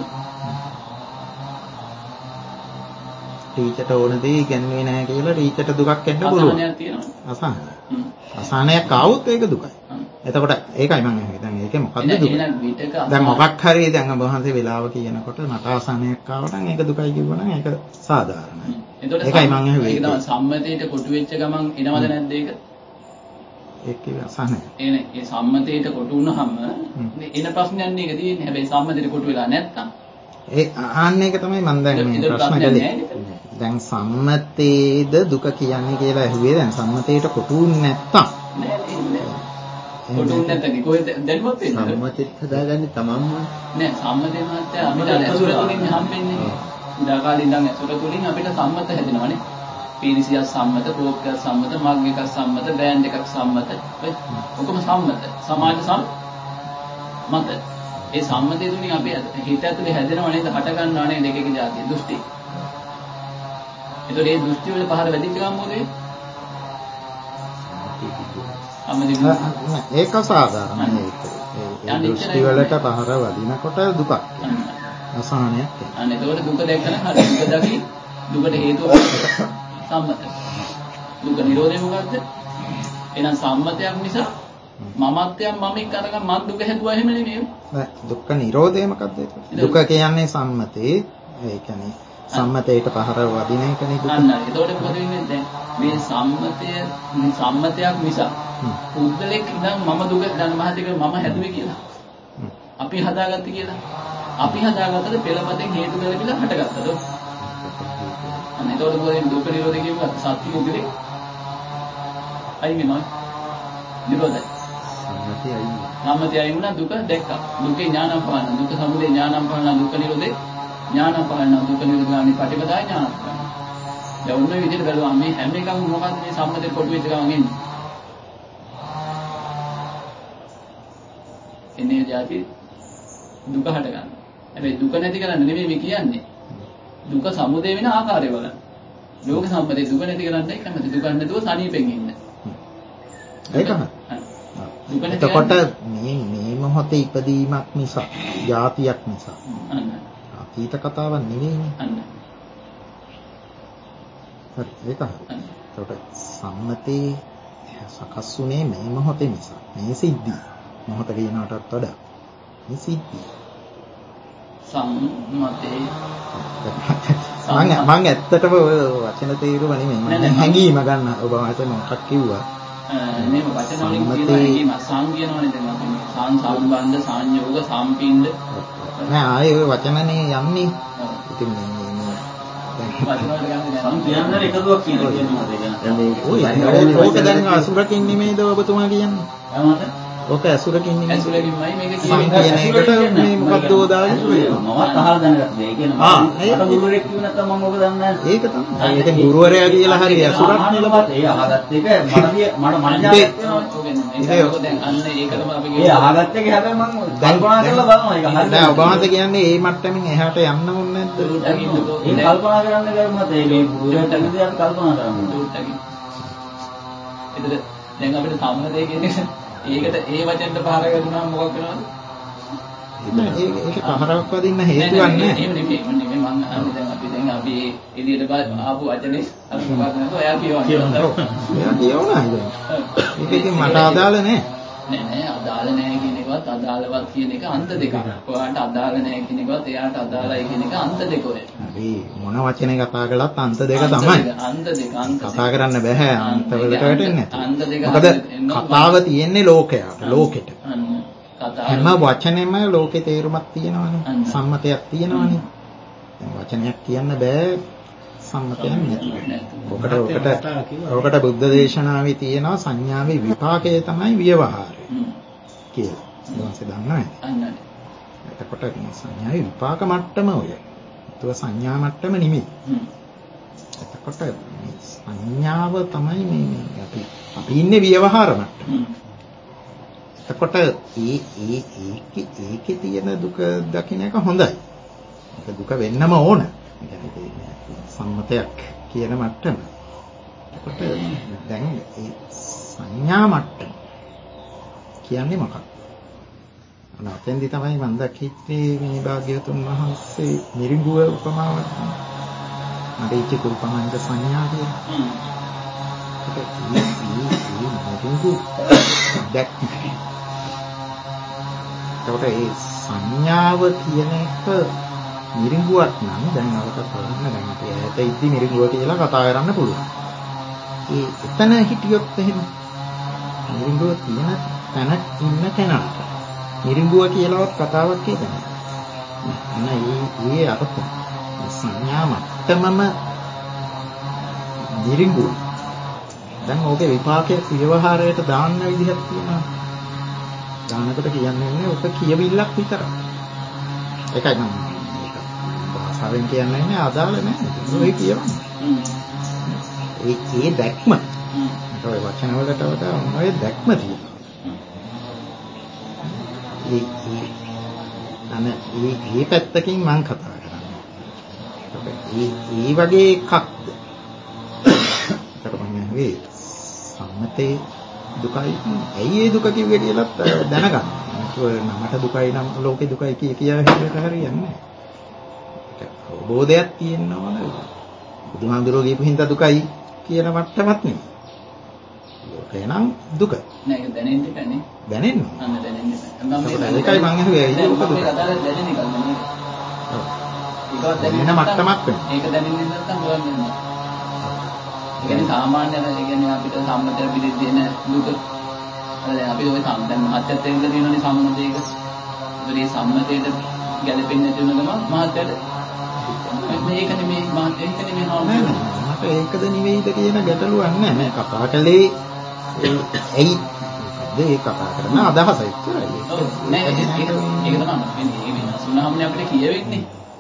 ටීචර්ට ඕන දේ ඉගෙනුවේ නැහැ කියලා ටීචර්ට දුකක් එන්න පුළුවන්. අසහනයක් තියෙනවා. අසහනය. අසහනයක් ආවොත් ඒක දුකයි. එතකොට ඒකයි මම අහන්නේ. දැන් ඒකේ මොකද්ද දුක? දැන් මොකක් හරි දැන් ඔබ වහන්සේ වෙලාව කියනකොට මට අසහනයක් ආව නම් ඒක දුකයි කිව්වනම් ඒක සාධාරණයි. ඒකයි මම අහුවේ. ඒක තමයි සම්මතයට කොටු වෙච්ච ගමන් එනවද නැද්ද ඒක? ඒක කිව්වේ අසහනය. එනේ ඒ සම්මතයට කොටු වුණාම එන ප්‍රශ්නයක් නේ ඒක තියෙන්නේ. හැබැයි සම්මතයට කොටු වෙලා නැත්තම් ඒ ආන්න එක තමයි මම දැන් මේ ප්‍රශ්න කළේ. දැන් සම්මතයේද දුක කියන්නේ කියලා ඇහුවේ දැන් සම්මතයට කොටු වුනේ නැත්තම් නෑ නෑ කොටුන්නේ නැත්නම් කොහෙද දැනුවත් වෙන්නේ? සම්මතෙත් හදාගන්නේ තමන්ම. නෑ සම්මතේ මාත්‍ය අපිට ඇසුර තුලින් හම්බෙන්නේ. ඉඳා කාලේ ඉඳන් ඇසුර තුලින් අපිට සම්මත හැදෙනවානේ. පීරිසියක් සම්මත, කෝප්පයක් සම්මත, මග් එකක් සම්මත, බෑන්ඩ් එකක් සම්මත. ඔක්කොම සම්මත. සමාජ සම්මත. ඒ සම්මතය තුලින් අපි හිත ඇතුලේ හැදෙනව නේද? හට ගන්නවා නේද එක එක જાතිය දෘෂ්ටි. ඒතකොට මේ දෘෂ්ටි වල පහර වැඩිච්ච ගමන් මොකද වෙන්නේ? අම්මදී ඒක සාධාරණයි. ඒ දෘෂ්ටි වලට පහර වදිනකොට දුකක්. අසහනයක්. අනේ ඒතකොට දුක දැක්කම හරි දුක දකි දුකට හේතුව සම්මත. දුක නිරෝධය මොකද්ද? එහෙනම් සම්මතයක් නිසා මමත්වයක් මම එක්ක අරගෙන මන් දුක හැදුවා එහෙම නෙමෙයි. නෑ දුක්ඛ නිරෝධය මොකද්ද ඒක? දුක කියන්නේ සම්මතේ. ඒ කියන්නේ සම්මතයට පහර වදින එකනේ දුක. අන්න ඒතකොට මොකද වෙන්නේ දැන් මේ සම්මතය සම්මතයක් නිසා පුද්ගලෙක් ඉඳන් මම දුක දැන් මහතික මම හැදුවේ කියලා. අපි හදාගත්තේ කියලා. අපි හදාගත්තද පෙළපතෙන් හේතු කරගෙන හටගත්තද? අන්න ඒතකොට මොකද වෙන්නේ දුක නිරෝධය කියුවා සත්‍ය උදේ අයින් වෙනවා. නිරෝධය. සම්මතය අයින්. සම්මතය අයින් වුණා දුක දැක්කා. දුකේ ඥානම් පහන දුක සමුදය ඥානම් පහන දුක නිරෝධේ ඥානම් පහන දුක නිරෝධානි පටිපදාය ඥානම් පහන. දැන් ඔන්න විදිහට බලුවා මේ හැම එකම මොකද්ද මේ සම්මතේ කොටු වෙච්ච ගමන් එන්නේ. එන්නේ જાති දුක හට ගන්න. හැබැයි දුක නැති කරන්න නෙමෙයි මේ කියන්නේ. දුක සමුදය වෙන ආකාරය බලන්න. ලෝක සම්මතේ දුක නැති කරන්නයි කැමති. දුක නැතුව සනීපෙන් ඉන්න. ඒකම. එතකොට මේ මේ මොහොතේ ඉපදීමක් නිසා, જાතියක් නිසා. අන්න. අතීත කතාවක් නෙවෙයිනේ. අන්න. හරි ඒක හරි. එතකොට සම්මතේ සකස් වුනේ මේ මොහොතේ නිසා. මේ සිද්ධිය. මොහොත කියනකටත් වඩා මේ සිද්ධිය. සම්මතේ මම මම ඇත්තටම වචන තේරුම නෙමෙයි මම හැංගීම ගන්න ඔබ හිතන මොකක් කිව්වා මේව වචන වලින් කියන හැංගීම සං කියනවනේ දැන් අපි සං සම්බන්ධ සංයෝග සම්පින්ද නෑ ආයේ ඔය වචනනේ යන්නේ ඉතින් මේ මේ වචන වලට ගන්න සම් කියන්නේ එකදුවක් කියන කියනවා ඔය ඕක දැන් අසුරකින් නෙමෙයිද ඔබතුමා කියන්නේ එහෙමද ඕක අසුරකින් නෙමෙයි ඇසුරකින්මයි මේක සං කියන එකට මේ මොකක්ද දාන්නේ මමත් අහලා දැනගත්තා. ඒ කියන්නේ ආ, මම ගුරුවරයෙක් කිව්ව නැත්නම් මම ඔබ දන්නේ නැහැ. ඒක තමයි ඒක ගුරුවරයා කියලා හරි අසුරක් නෙලපත් ඒ අහගත්ත එක මට දිය මට මනජාලයක් වෙනවා. ඒක දැන් අන්න ඒකටම අපි ඒ අහගත්ත එක හැබැයි මම කල්පනා කරලා බලනවා ඒක හරියට. දැන් ඔබ වහන්සේ කියන්නේ මේ මට්ටමින් එහාට යන්න ඕනේ නැද්ද? ඒ කල්පනා කරන්න බැරිමත් ඒ මේ ගුරුවරයාට ඇවිල්ලා අපි කල්පනා කරමු. එතකොට දැන් අපිට සම්මතය කියන්නේ ඒකට ඒ වචෙන්ට පහර ගන්නවා මොකක් වෙනවද? ඒක ඒක පහරක් වදින්න හේතුවක් නැහැ. එහෙම නෙමෙයි. මම නෙමෙයි මම අහන්නේ දැන් අපි දැන් අපි එළියට ආපු වචනේ අපි මොකක්ද නැතුව එයා කියවන්නේ. ඔව්. එයා කියවනවා ඉතින්. ඒක ඉතින් මට අදාළ නැහැ. නෑ නෑ අදාළ නෑ කියන එකවත් අදාළවත් කියන එක අන්ත දෙකක්. ඔයාට අදාළ නෑ කියන එකවත් එයාට අදාළයි කියන එක අන්ත දෙක ඔය. හරි මොන වචනේ කතා කළත් අන්ත දෙක තමයි. අන්ත දෙක අන්ත කතා කරන්න බෑ අන්ත වලට වැටෙන්නේ අන්ත දෙක. මොකද කතාව තියෙන්නේ ලෝකයට ලෝකෙට. කතාව හැම වචනෙම ලෝකේ තේරුමක් තියෙනවනේ. සම්මතයක් තියෙනවනේ. දැන් වචනයක් කියන්න බෑ සම්මතයක් නැතුව. ඔකට ඔකට ඔකට බුද්ධ දේශනාවේ තියෙනවා සංඥාවේ විපාකය තමයි ව්‍යවහාරය කියලා. ඊළඟට දන්නවද? අන්නනේ. එතකොට මේ සංඥාවේ විපාක මට්ටම ඔය. ඒතුව සංඥා මට්ටම නෙමෙයි. එතකොට මේ සංඥාව තමයි මේ අපි අපි ඉන්නේ ව්‍යවහාර මට්ටම. එතකොට ඒ ඒ ඒකේ ඒකේ තියෙන දුක දකින්න එක හොඳයි. ඒක දුක වෙන්නම ඕන. සම්මතයක් කියන මට්ටම. එතකොට දැන් ඒ සංඥා මට්ටම කියන්නේ මොකක්ද? අනතෙන්දි තමයි මම දැක්කේ මේ භාග්‍යවතුන් වහන්සේ මිරිඟුව උපමාවක් මරීච කුල්පමංච සංඥා කියලා. ඒක මේ මිරිඟු දැක්කේ. ඒකට ඒ සංඥාව කියන එක මිරිඟුවක් නම් දැන් අවකට බලන්න දැන් අපි ඈත ඉද්දි මිරිඟුව කියලා කතා කරන්න පුළුවන්. ඒ එතන හිටියොත් එහෙම මිරිඟුව තියෙන තැන ඉන්න කෙනාට මිරිඟුව කියලාවත් කතාවක් කියන්නේ. නෑ ඒ ඒ අර්ථ සංඥා මට්ටමම මිරිඟුව. දැන් ඕකේ විපාකයේ ව්‍යවහාරයට දාන්න විදිහක් තියෙනවා. දානකට කියන්නේ ඔක කියවිල්ලක් විතරයි. ඒකයි මම භාෂාවෙන් කියන්නේ අදාළ නැහැ. ඔය කියවන්නේ. ඒ ඒ දැක්ම මට ඔය වචන වලට වඩා ඔය දැක්ම තියෙනවා. ඒ ඒ අන ඒ ඒ පැත්තකින් මම කතා කරන්නේ. ඒ ඒ වගේ එකක්ද? ඒකට මම වේ සම්මතේ දුකයි ඇයි ඒ දුක කිව්වේ කියලාත් දැනගන්න. නමට දුකයි නම් ලෝකේ දුකයි කිය කියා හිතට හරියන්නේ නැහැ. අවබෝධයක් තියෙනවද? බුදුහාමුදුරුවෝ කියපු හින්දා දුකයි කියන මට්ටමක් නෙමෙයි. ලෝකේ නම් දුක. නෑ ඒක දැනෙන්න බෑනේ. දැනෙන්න. අන්න දැනෙන්න බෑ. මම මේ ඒකයි මං අහුවේ ඒක දුක. ඒක අදාළ දැනෙන එකක් නෙමෙයි. ඒක දැනෙන මට්ටමක් වෙනවා. ඒක දැනෙන්නේ නැත්නම් කරන්නේ නෑ. ඒ කියන්නේ සාමාන්‍ය ඒ කියන්නේ අපිට සම්මතය පිළිදෙන දුක. දැන් අපි ඔය සම් දැන් මහත්යත් එක්ක තියෙනනේ සම්මතයක. ඒ සම්මතයට ගැලපෙන්නේ නැති වෙන ගමන් මහත්යට මේක නෙමෙයි මහත්ය ඒක නෙමෙයි හාමුදුරුවෝ. මට ඒකද නෙවෙයිද කියන ගැටලුවක් නෑ. මේ කතා කළේ ඇයි මොකද්ද ඒ කතා කරන අදහස එච්චරයි. නෑ ඒක ඒක තමයි මේ වෙනස් වුණාමනේ අපිට කියවෙන්නේ.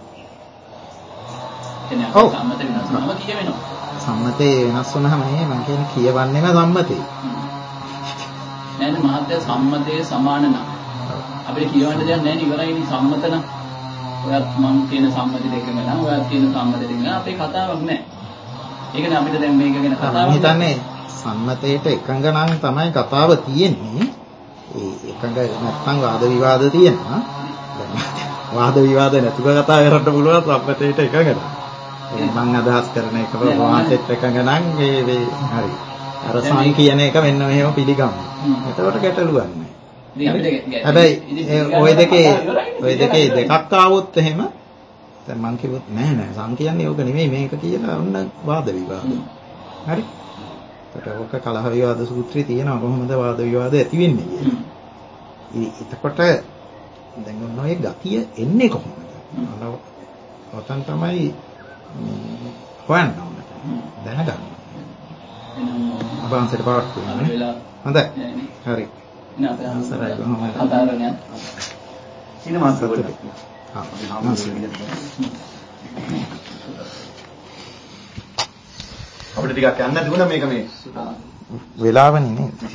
කියන්නේ අපේ සම්මත වෙනස් වුණාම කියවෙනවා. සම්මතේ වෙනස් වුණාම නේ මම කියන්නේ කියවන්නේම සම්මතේ. නෑනේ මහත්ය සම්මතයේ සමාන නම් අපිට කියවන්න දෙයක් නෑනේ ඉවරයිනේ සම්මත නම්. ඔයත් මම කියන සම්මත දෙකම නම් ඔයත් කියන සම්මත දෙකම අපේ කතාවක් නෑ. ඒකනේ අපිට දැන් මේක ගැන කතාවක්. මම හිතන්නේ සම්මතයට එකඟ නම් තමයි කතාව තියෙන්නේ. ඒ එකඟ නැත්නම් වාද විවාද තියෙනවා. වාද විවාද නැතුව කතා කරන්න පුළුවන් සම්මතයට එකඟ නම්. ඒ මම අදහස් කරන එක වාදෙත් එකඟ නම් මේ මේ හරි. අර සාන් කියන එක මෙන්න මෙහෙම පිළිගමු. එතකොට ගැටලුවක් නෑ. හැබැයි ওই දෙකේ ওই දෙකේ දෙකක් ආවොත් එහෙම දැන් මං කිව්වොත් නෑ නෑ සම් කියන්නේ ඕක නෙමෙයි මේක කියලා ඔන්න වාද විවාද. හරි. ඒකට ඕක කලහ විවාද සූත්‍රයේ තියෙනවා කොහොමද වාද විවාද ඇති වෙන්නේ කියලා. එතකොට දැන් ඔන්න ඔය ගතිය එන්නේ කොහොමද? අන්න ඔතන තමයි හොයන්න ඕනේ. දැනගන්න. අබාන්සෙට පාට වෙනවා. හොඳයි. හරි. නෑ අපේ සිනමා සර්වද අපිට ටිකක් යන්න දුන්නා මේක මේ වෙලාවනේ නේද?